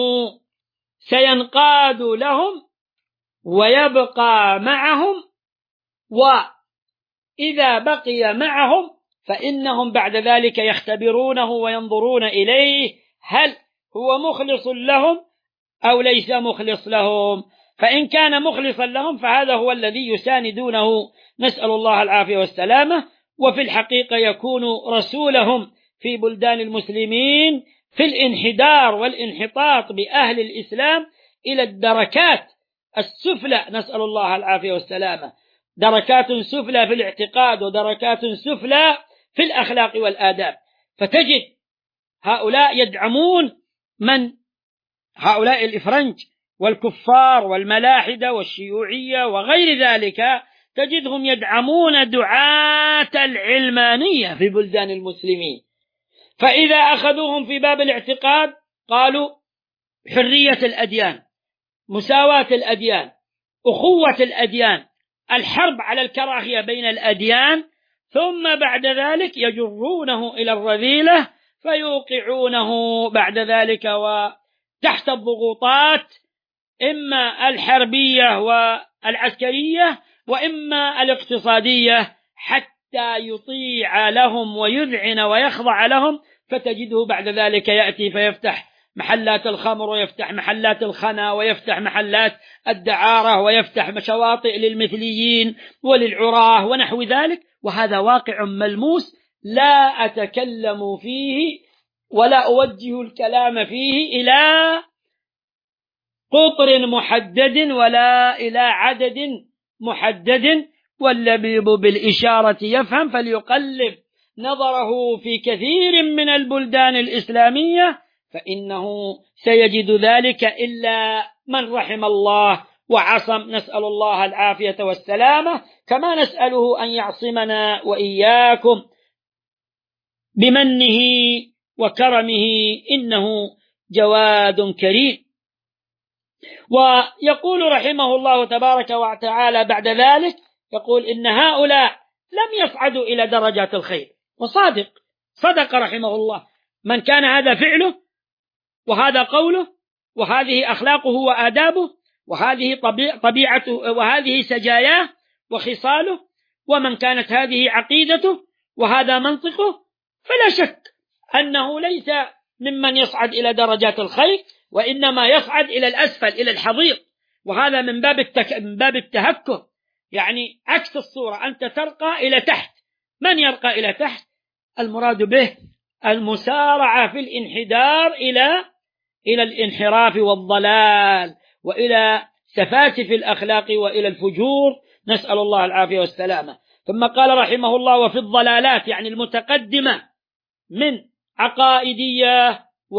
سينقاد لهم ويبقى معهم، وإذا بقي معهم فإنهم بعد ذلك يختبرونه وينظرون إليه هل هو مخلص لهم أو ليس مخلص لهم، فإن كان مخلصا لهم فهذا هو الذي يساندونه، نسأل الله العافية والسلامة. وفي الحقيقة يكون رسولهم في بلدان المسلمين في الانحدار والانحطاط بأهل الإسلام إلى الدركات السفلى، نسأل الله العافية والسلامة، دركات سفلى في الاعتقاد ودركات سفلى في الأخلاق والآداب. فتجد هؤلاء يدعمون من هؤلاء الإفرنج والكفار والملاحدة والشيوعية وغير ذلك، تجدهم يدعمون دعاة العلمانية في بلدان المسلمين، فإذا أخذوهم في باب الاعتقاد قالوا حرية الأديان، مساواة الأديان، أخوة الأديان، الحرب على الكراهية بين الأديان، ثم بعد ذلك يجرونه إلى الرذيلة فيوقعونه بعد ذلك وتحت الضغوطات إما الحربية والعسكرية وإما الاقتصادية، حتى يطيع لهم ويذعن ويخضع لهم، فتجده بعد ذلك يأتي فيفتح محلات الخمر ويفتح محلات الخنا ويفتح محلات الدعارة ويفتح شواطئ للمثليين وللعراه ونحو ذلك، وهذا واقع ملموس لا أتكلم فيه ولا أوجه الكلام فيه إلى قطر محدد ولا إلى عدد محدد، واللبيب بالإشارة يفهم، فليقلب نظره في كثير من البلدان الإسلامية فإنه سيجد ذلك إلا من رحم الله وعصم، نسأل الله العافية والسلامة، كما نسأله أن يعصمنا وإياكم بمنه وكرمه إنه جواد كريم. ويقول رحمه الله تبارك وتعالى بعد ذلك، يقول إن هؤلاء لم يصعدوا إلى درجات الخير، وصادق صدق رحمه الله، من كان هذا فعله وهذا قوله وهذه أخلاقه وآدابه وهذه طبيعته وهذه سجاياه وخصاله، ومن كانت هذه عقيدته وهذا منطقه، فلا شك أنه ليس ممن يصعد إلى درجات الخير، وإنما يصعد إلى الأسفل إلى الحضيض، وهذا من باب التك... من باب التهكم، يعني عكس الصورة، أنت ترقى إلى تحت. من يرقى إلى تحت؟ المراد به المسارعة في الانحدار إلى إلى الانحراف والضلال وإلى سفاسف الأخلاق وإلى الفجور، نسأل الله العافية والسلامة. ثم قال رحمه الله: وفي الضلالات، يعني المتقدمة من عقائدية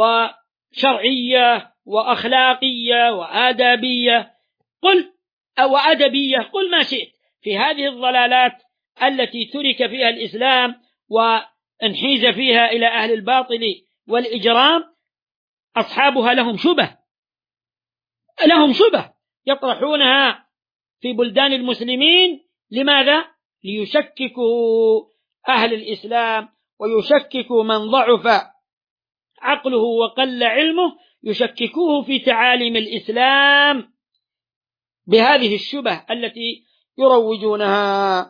وشرعية وأخلاقية وآدابية، قل أو أدبية، قل ما شئت، في هذه الضلالات التي ترك فيها الإسلام وانحيز فيها إلى أهل الباطل والإجرام، أصحابها لهم شبه لهم شبه يطرحونها في بلدان المسلمين. لماذا؟ ليشككوا أهل الإسلام ويشككوا من ضعف عقله وقل علمه، يشككوه في تعاليم الإسلام بهذه الشبه التي يروجونها.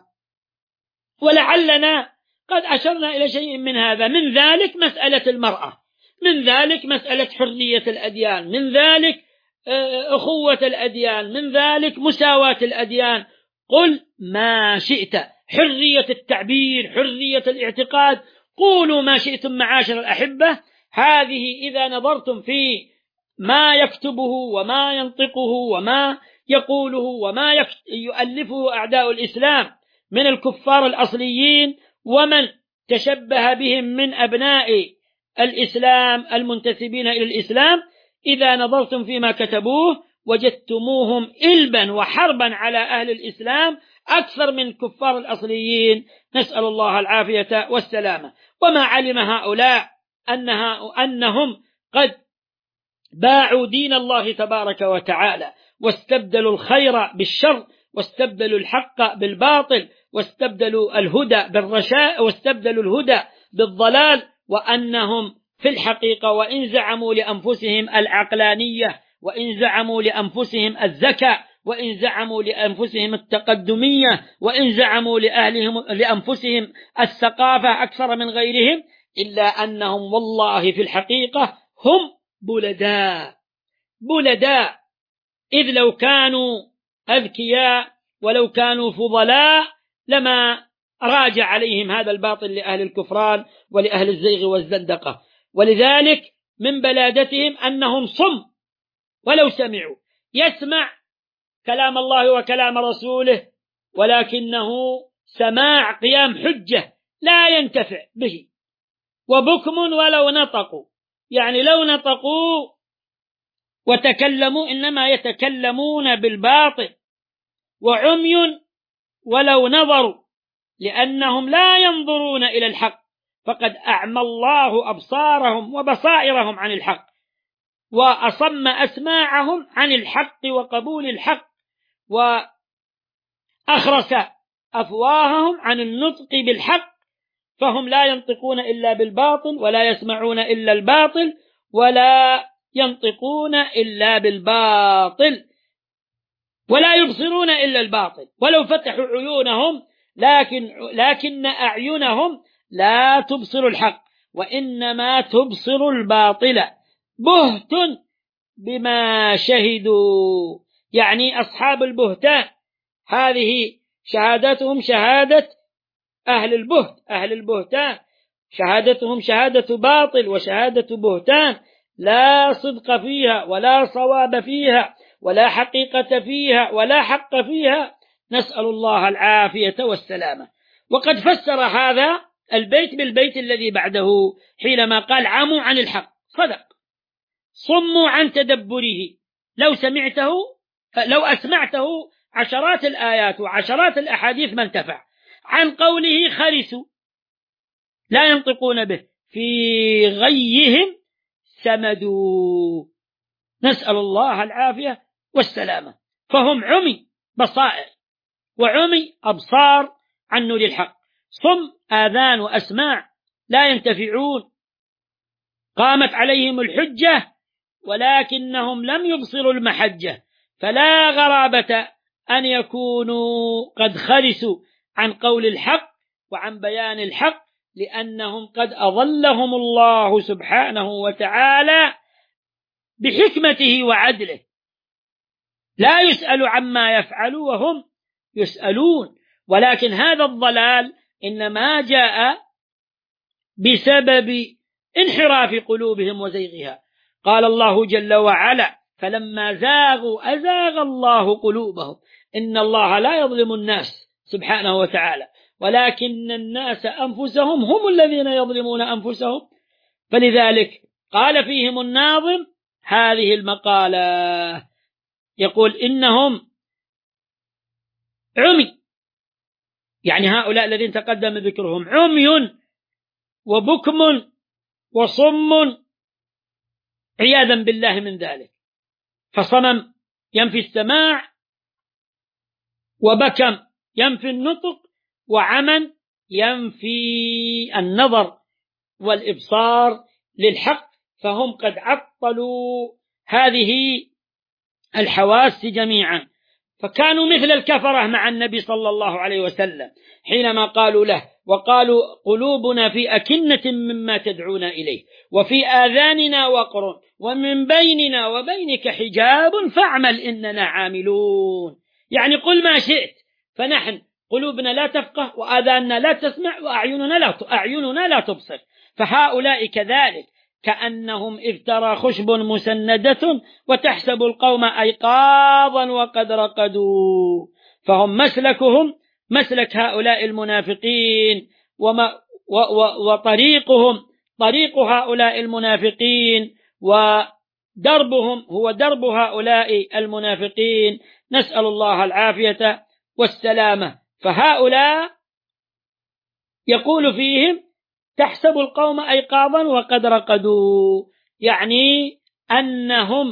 ولعلنا قد أشرنا إلى شيء من هذا، من ذلك مسألة المرأة، من ذلك مسألة حرية الأديان، من ذلك أخوة الأديان، من ذلك مساواة الأديان. قل ما شئت، حرية التعبير، حرية الاعتقاد، قولوا ما شئتم معاشر الأحبة. هذه إذا نظرتم في ما يكتبه وما ينطقه وما يقوله وما يؤلفه أعداء الإسلام من الكفار الأصليين ومن تشبه بهم من أبناء الإسلام المنتسبين إلى الإسلام، إذا نظرتم فيما كتبوه وجدتموهم إلبا وحربا على أهل الإسلام أكثر من كفار الأصليين، نسأل الله العافية والسلامة. وما علم هؤلاء أنها أنهم قد باعوا دين الله تبارك وتعالى، واستبدلوا الخير بالشر، واستبدلوا الحق بالباطل، واستبدلوا الهدى بالرشاء، واستبدلوا الهدى بالضلال، وأنهم في الحقيقة وإن زعموا لأنفسهم العقلانية، وإن زعموا لأنفسهم الذكاء، وإن زعموا لأنفسهم التقدمية، وإن زعموا لأهلهم لأنفسهم الثقافة أكثر من غيرهم، إلا أنهم والله في الحقيقة هم بلداء بلداء إذ لو كانوا أذكياء ولو كانوا فضلاء لما راجع عليهم هذا الباطل لأهل الكفران ولأهل الزيغ والزندقة. ولذلك من بلادتهم أنهم صم ولو سمعوا، يسمع كلام الله وكلام رسوله ولكنه سماع قيام حجة لا ينتفع به، وبكم ولو نطقوا، يعني لو نطقوا وتكلموا إنما يتكلمون بالباطل، وعمي ولو نظروا لأنهم لا ينظرون إلى الحق، فقد أعمى الله أبصارهم وبصائرهم عن الحق، وأصم أسماعهم عن الحق وقبول الحق، وأخرس أفواههم عن النطق بالحق، فهم لا ينطقون إلا بالباطل ولا يسمعون إلا الباطل ولا ينطقون إلا بالباطل ولا يبصرون إلا الباطل، ولو فتحوا عيونهم لكن, لكن أعينهم لا تبصر الحق وإنما تبصر الباطل، بهت بما شهدوا، يعني أصحاب البهتان هذه شهادتهم شهادة أهل البهت، أهل البهتان شهادتهم شهادة باطل وشهادة بهتان، لا صدق فيها ولا صواب فيها ولا حقيقة فيها ولا حق فيها، نسأل الله العافية والسلامة. وقد فسر هذا البيت بالبيت الذي بعده حينما قال عموا عن الحق، صدق، صموا عن تدبره، لو سمعته لو أسمعته عشرات الآيات وعشرات الأحاديث ما انتفع، عن قوله خرسوا لا ينطقون به، في غيهم سمدوا، نسأل الله العافية والسلامة. فهم عمي بصائر وعمي أبصار عن نور الحق، صم آذان وأسماع لا ينتفعون، قامت عليهم الحجة ولكنهم لم يبصروا المحجة، فلا غرابة أن يكونوا قد خرسوا عن قول الحق وعن بيان الحق، لأنهم قد أضلهم الله سبحانه وتعالى بحكمته وعدله، لا يسأل عما يفعل وهم يسألون. ولكن هذا الضلال إنما جاء بسبب انحراف قلوبهم وزيغها. قال الله جل وعلا: فلما زاغوا أزاغ الله قلوبهم، إن الله لا يظلم الناس سبحانه وتعالى، ولكن الناس أنفسهم هم الذين يظلمون أنفسهم. فلذلك قال فيهم الناظم هذه المقالة، يقول إنهم عمي، يعني هؤلاء الذين تقدم ذكرهم عمي وبكم وصم عياذا بالله من ذلك. فصمم ينفي السماع، وبكم ينفي النطق، وعمى ينفي النظر والإبصار للحق، فهم قد عطلوا هذه الحواس جميعا. فكانوا مثل الكفرة مع النبي صلى الله عليه وسلم حينما قالوا له وقالوا قلوبنا في أكنة مما تدعونا إليه وفي آذاننا وقر ومن بيننا وبينك حجاب فاعمل إننا عاملون، يعني قل ما شئت، فنحن قلوبنا لا تفقه وآذاننا لا تسمع وأعيننا لا أعيننا لا تبصر. فهؤلاء كذلك كأنهم إذ ترى خشب مسندة وتحسب القوم أيقاظا وقد رقدوا. فهم مسلكهم مسلك هؤلاء المنافقين، وما و و وطريقهم طريق هؤلاء المنافقين، ودربهم هو درب هؤلاء المنافقين. نسأل الله العافية والسلامة. فهؤلاء يقول فيهم تحسب القوم أيقاظا وقد رقدوا، يعني أنهم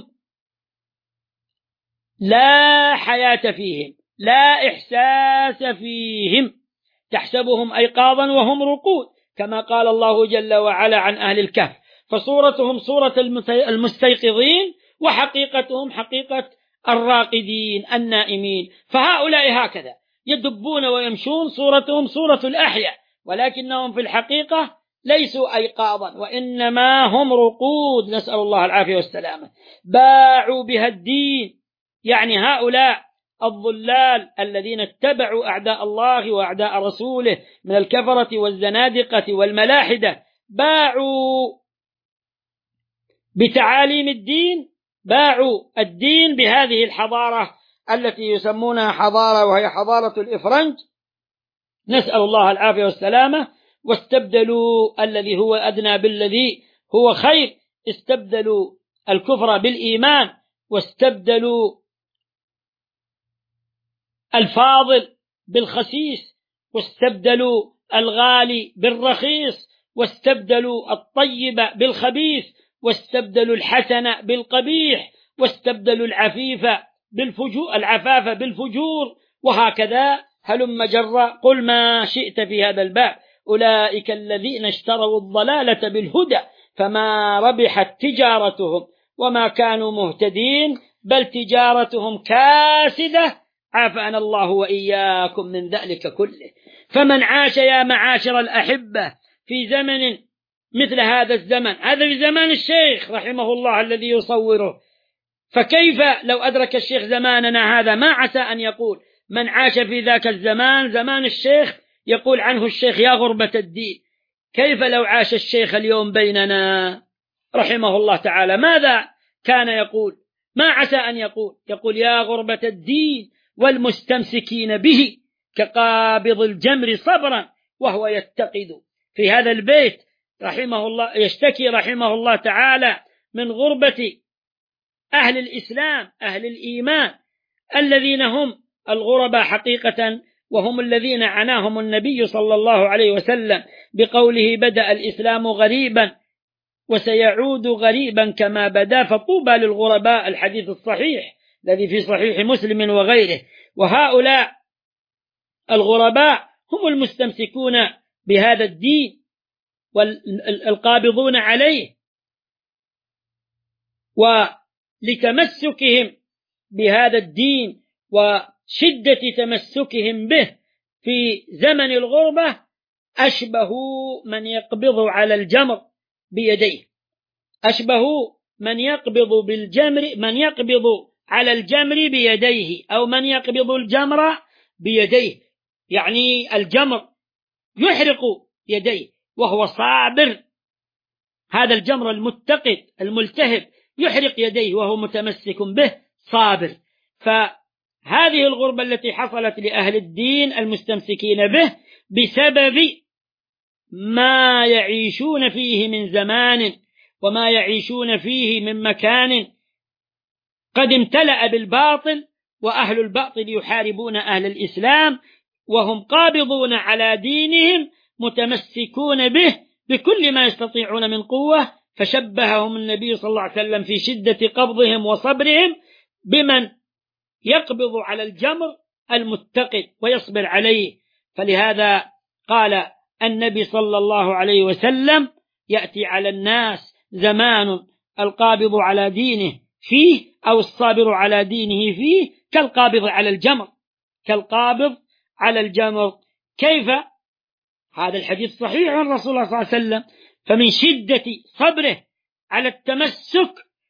لا حياة فيهم، لا إحساس فيهم، تحسبهم أيقاظا وهم رقود، كما قال الله جل وعلا عن أهل الكهف، فصورتهم صورة المستيقظين وحقيقتهم حقيقة الراقدين النائمين. فهؤلاء هكذا يدبون ويمشون، صورتهم صورة الأحياء، ولكنهم في الحقيقة ليسوا أيقاظا وإنما هم رقود، نسأل الله العافية والسلامة. باعوا بها الدين، يعني هؤلاء الضلال الذين اتبعوا أعداء الله وأعداء رسوله من الكفرة والزنادقة والملاحدة، باعوا بتعاليم الدين، باعوا الدين بهذه الحضارة التي يسمونها حضارة وهي حضارة الإفرنج، نسأل الله العافية والسلامة. واستبدلوا الذي هو أدنى بالذي هو خير، استبدلوا الكفر بالإيمان، واستبدلوا الفاضل بالخسيس، واستبدلوا الغالي بالرخيص، واستبدلوا الطيب بالخبيث، واستبدلوا الحسن بالقبيح، واستبدلوا العفيف بالفجور العفاف بالفجور، وهكذا هلم جرا. قل ما شئت في هذا الباب. أولئك الذين اشتروا الضلالة بالهدى فما ربحت تجارتهم وما كانوا مهتدين بل تجارتهم كاسدة، عافانا الله وإياكم من ذلك كله. فمن عاش يا معاشر الأحبة في زمن مثل هذا الزمن، هذا في زمان الشيخ رحمه الله الذي يصوره، فكيف لو أدرك الشيخ زماننا هذا؟ ما عسى أن يقول من عاش في ذاك الزمان زمان الشيخ يقول عنه الشيخ يا غربة الدين. كيف لو عاش الشيخ اليوم بيننا رحمه الله تعالى؟ ماذا كان يقول؟ ما عسى أن يقول يقول يا غربة الدين والمستمسكين به كقابض الجمر صبرا وهو يتقد. في هذا البيت رحمه الله يشتكي رحمه الله تعالى من غربة أهل الإسلام أهل الإيمان الذين هم الغرباء حقيقة، وهم الذين عناهم النبي صلى الله عليه وسلم بقوله بدأ الإسلام غريبا وسيعود غريبا كما بدا فطوبى للغرباء، الحديث الصحيح الذي في صحيح مسلم وغيره. وهؤلاء الغرباء هم المستمسكون بهذا الدين والقابضون عليه، ولتمسكهم بهذا الدين وشدة تمسكهم به في زمن الغربة أشبهوا من يقبض على الجمر بيديه، أشبهوا من يقبض بالجمر من يقبض على الجمر بيديه أو من يقبض الجمر بيديه، يعني الجمر يحرق يديه وهو صابر، هذا الجمر المتقد الملتهب يحرق يديه وهو متمسك به صابر. هذه الغربة التي حصلت لأهل الدين المستمسكين به بسبب ما يعيشون فيه من زمان وما يعيشون فيه من مكان قد امتلأ بالباطل، وأهل الباطل يحاربون أهل الإسلام وهم قابضون على دينهم متمسكون به بكل ما يستطيعون من قوة. فشبههم النبي صلى الله عليه وسلم في شدة قبضهم وصبرهم بمن يقبض على الجمر المتقد ويصبر عليه. فلهذا قال النبي صلى الله عليه وسلم: يأتي على الناس زمان القابض على دينه فيه أو الصابر على دينه فيه كالقابض على الجمر كالقابض على الجمر. كيف؟ هذا الحديث صحيح عن رسول الله صلى الله عليه وسلم. فمن شدة صبره على التمسك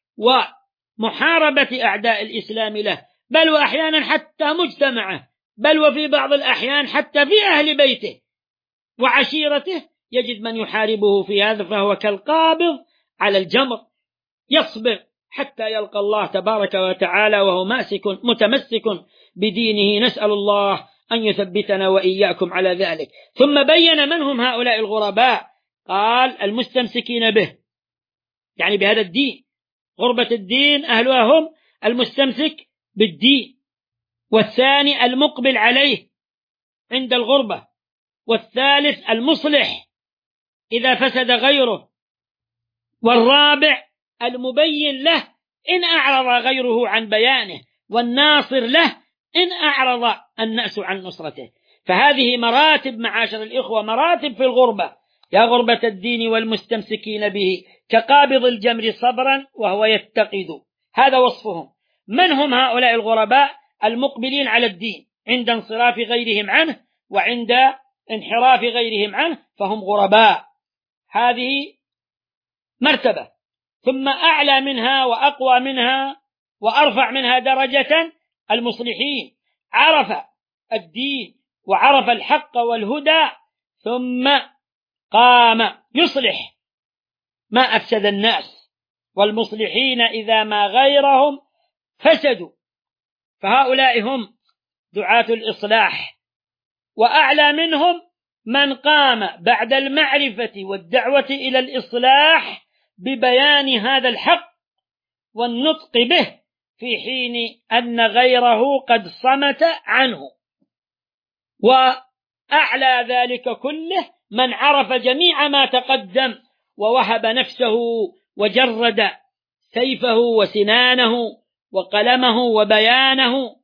ومحاربة أعداء الإسلام له، بل وأحيانا حتى مجتمعه، بل وفي بعض الأحيان حتى في أهل بيته وعشيرته، يجد من يحاربه في هذا، فهو كالقابض على الجمر، يصبر حتى يلقى الله تبارك وتعالى وهو ماسك متمسك بدينه. نسأل الله أن يثبتنا وإياكم على ذلك. ثم بين من هم هؤلاء الغرباء، قال: المستمسكين به، يعني بهذا الدين. غربة الدين أهلها هم المستمسك بالدين، والثاني المقبل عليه عند الغربة، والثالث المصلح إذا فسد غيره، والرابع المبين له إن أعرض غيره عن بيانه، والناصر له إن أعرض الناس عن نصرته. فهذه مراتب معاشر الإخوة، مراتب في الغربة. يا غربة الدين والمستمسكين به كقابض الجمر صبرا وهو يتقد، هذا وصفهم. من هم هؤلاء الغرباء؟ المقبلين على الدين عند انصراف غيرهم عنه وعند انحراف غيرهم عنه فهم غرباء. هذه مرتبة. ثم أعلى منها وأقوى منها وأرفع منها درجة المصلحين، عرف الدين وعرف الحق والهدى ثم قام يصلح ما أفسد الناس، والمصلحين إذا ما غيرهم فسدوا، فهؤلاء هم دعاة الإصلاح. وأعلى منهم من قام بعد المعرفة والدعوة إلى الإصلاح ببيان هذا الحق والنطق به في حين أن غيره قد صمت عنه. وأعلى ذلك كله من عرف جميع ما تقدم ووهب نفسه وجرد سيفه وسنانه وقلمه وبيانه،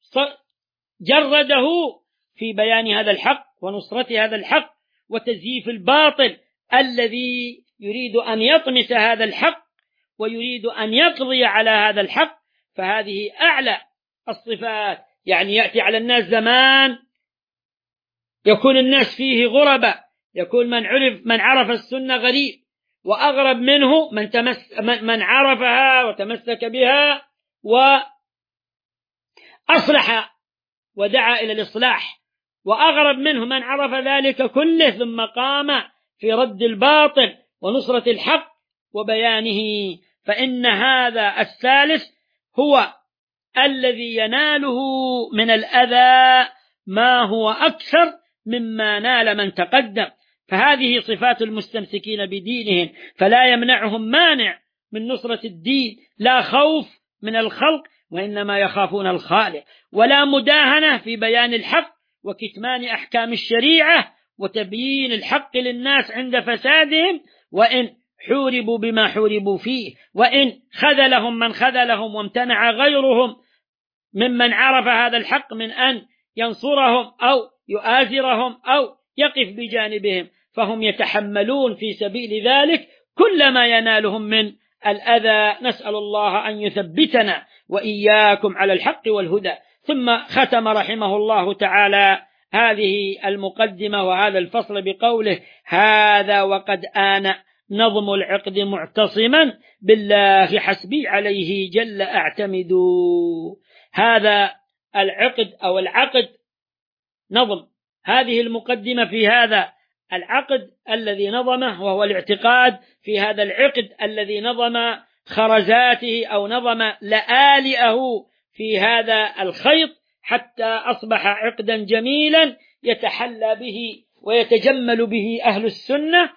جرده في بيان هذا الحق ونصرة هذا الحق وتزييف الباطل الذي يريد أن يطمس هذا الحق ويريد أن يقضي على هذا الحق. فهذه أعلى الصفات. يعني يأتي على الناس زمان يكون الناس فيه غربة، يكون من عرف من عرف السنة غريب، وأغرب منه من, تمس من عرفها وتمسك بها وأصلح ودعا إلى الإصلاح، وأغرب منه من عرف ذلك كله ثم قام في رد الباطل ونصرة الحق وبيانه. فإن هذا الثالث هو الذي يناله من الأذى ما هو أكثر مما نال من تقدم. فهذه صفات المستمسكين بدينهم، فلا يمنعهم مانع من نصرة الدين، لا خوف من الخلق وإنما يخافون الخالق، ولا مداهنة في بيان الحق وكتمان أحكام الشريعة وتبيين الحق للناس عند فسادهم، وإن حوربوا بما حوربوا فيه، وإن خذلهم من خذلهم وامتنع غيرهم ممن عرف هذا الحق من أن ينصرهم أو يؤازرهم أو يقف بجانبهم، فهم يتحملون في سبيل ذلك كل ما ينالهم من الأذى. نسأل الله أن يثبتنا وإياكم على الحق والهدى. ثم ختم رحمه الله تعالى هذه المقدمة وهذا الفصل بقوله: هذا وقد آن نظم العقد معتصما بالله حسبي عليه جل أعتمد. هذا العقد أو العقد نظم هذه المقدمة في هذا العقد الذي نظمه، وهو الاعتقاد في هذا العقد الذي نظم خرزاته أو نظم لآلئه في هذا الخيط حتى أصبح عقدا جميلا يتحلى به ويتجمل به أهل السنة،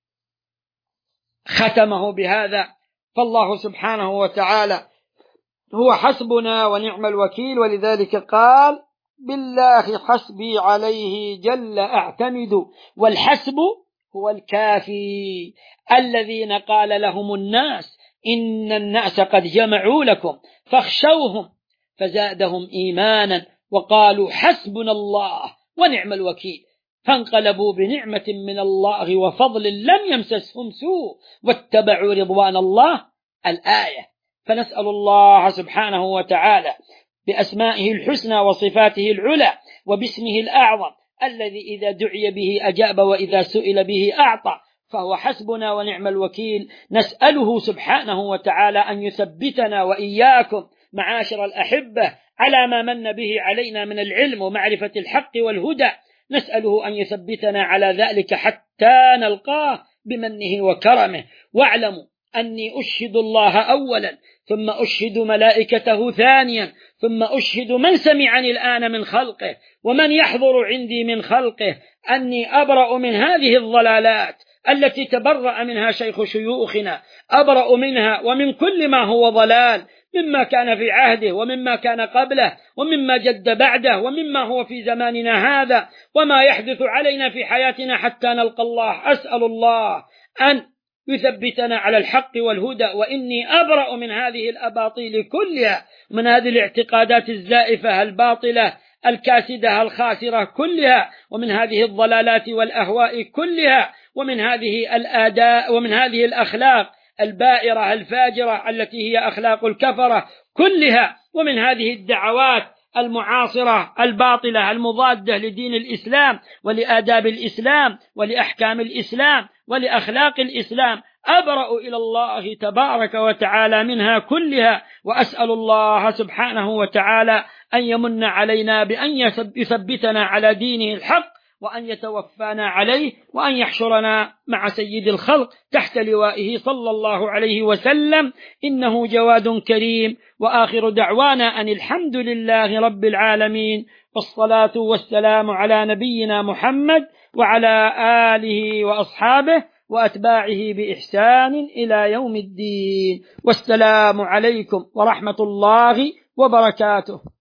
ختمه بهذا. فالله سبحانه وتعالى هو حسبنا ونعم الوكيل، ولذلك قال: بالله حسبي عليه جل أعتمد. والحسب هو الكافي. الذين قال لهم الناس إن الناس قد جمعوا لكم فاخشوهم فزادهم إيمانا وقالوا حسبنا الله ونعم الوكيل، فانقلبوا بنعمة من الله وفضل لم يمسسهم سوء واتبعوا رضوان الله. الآية. فنسأل الله سبحانه وتعالى بأسمائه الحسنى وصفاته العلى وباسمه الأعظم الذي إذا دعي به أجاب وإذا سئل به أعطى، فهو حسبنا ونعم الوكيل. نسأله سبحانه وتعالى أن يثبتنا وإياكم معاشر الأحبة على ما من به علينا من العلم ومعرفة الحق والهدى. نسأله أن يثبتنا على ذلك حتى نلقاه بمنه وكرمه. واعلموا أني أشهد الله أولا، ثم أشهد ملائكته ثانيا، ثم أشهد من سمعني الآن من خلقه ومن يحضر عندي من خلقه أني أبرأ من هذه الضلالات التي تبرأ منها شيخ شيوخنا، أبرأ منها ومن كل ما هو ضلال مما كان في عهده ومما كان قبله ومما جد بعده ومما هو في زماننا هذا وما يحدث علينا في حياتنا حتى نلقى الله. أسأل الله أن يثبتنا على الحق والهدى، وإني أبرأ من هذه الأباطيل كلها، من هذه الاعتقادات الزائفة الباطلة الكاسدة الخاسرة كلها، ومن هذه الضلالات والأهواء كلها، ومن هذه الآداء ومن هذه الأخلاق البائرة الفاجرة التي هي أخلاق الكفرة كلها، ومن هذه الدعوات المعاصرة الباطلة المضادة لدين الإسلام ولآداب الإسلام ولأحكام الإسلام ولأخلاق الإسلام. أبرأ إلى الله تبارك وتعالى منها كلها، وأسأل الله سبحانه وتعالى أن يمن علينا بأن يثبتنا على دينه الحق، وأن يتوفانا عليه، وأن يحشرنا مع سيد الخلق تحت لوائه صلى الله عليه وسلم، إنه جواد كريم. وآخر دعوانا أن الحمد لله رب العالمين، والصلاة والسلام على نبينا محمد وعلى آله وأصحابه وأتباعه بإحسان إلى يوم الدين. والسلام عليكم ورحمة الله وبركاته.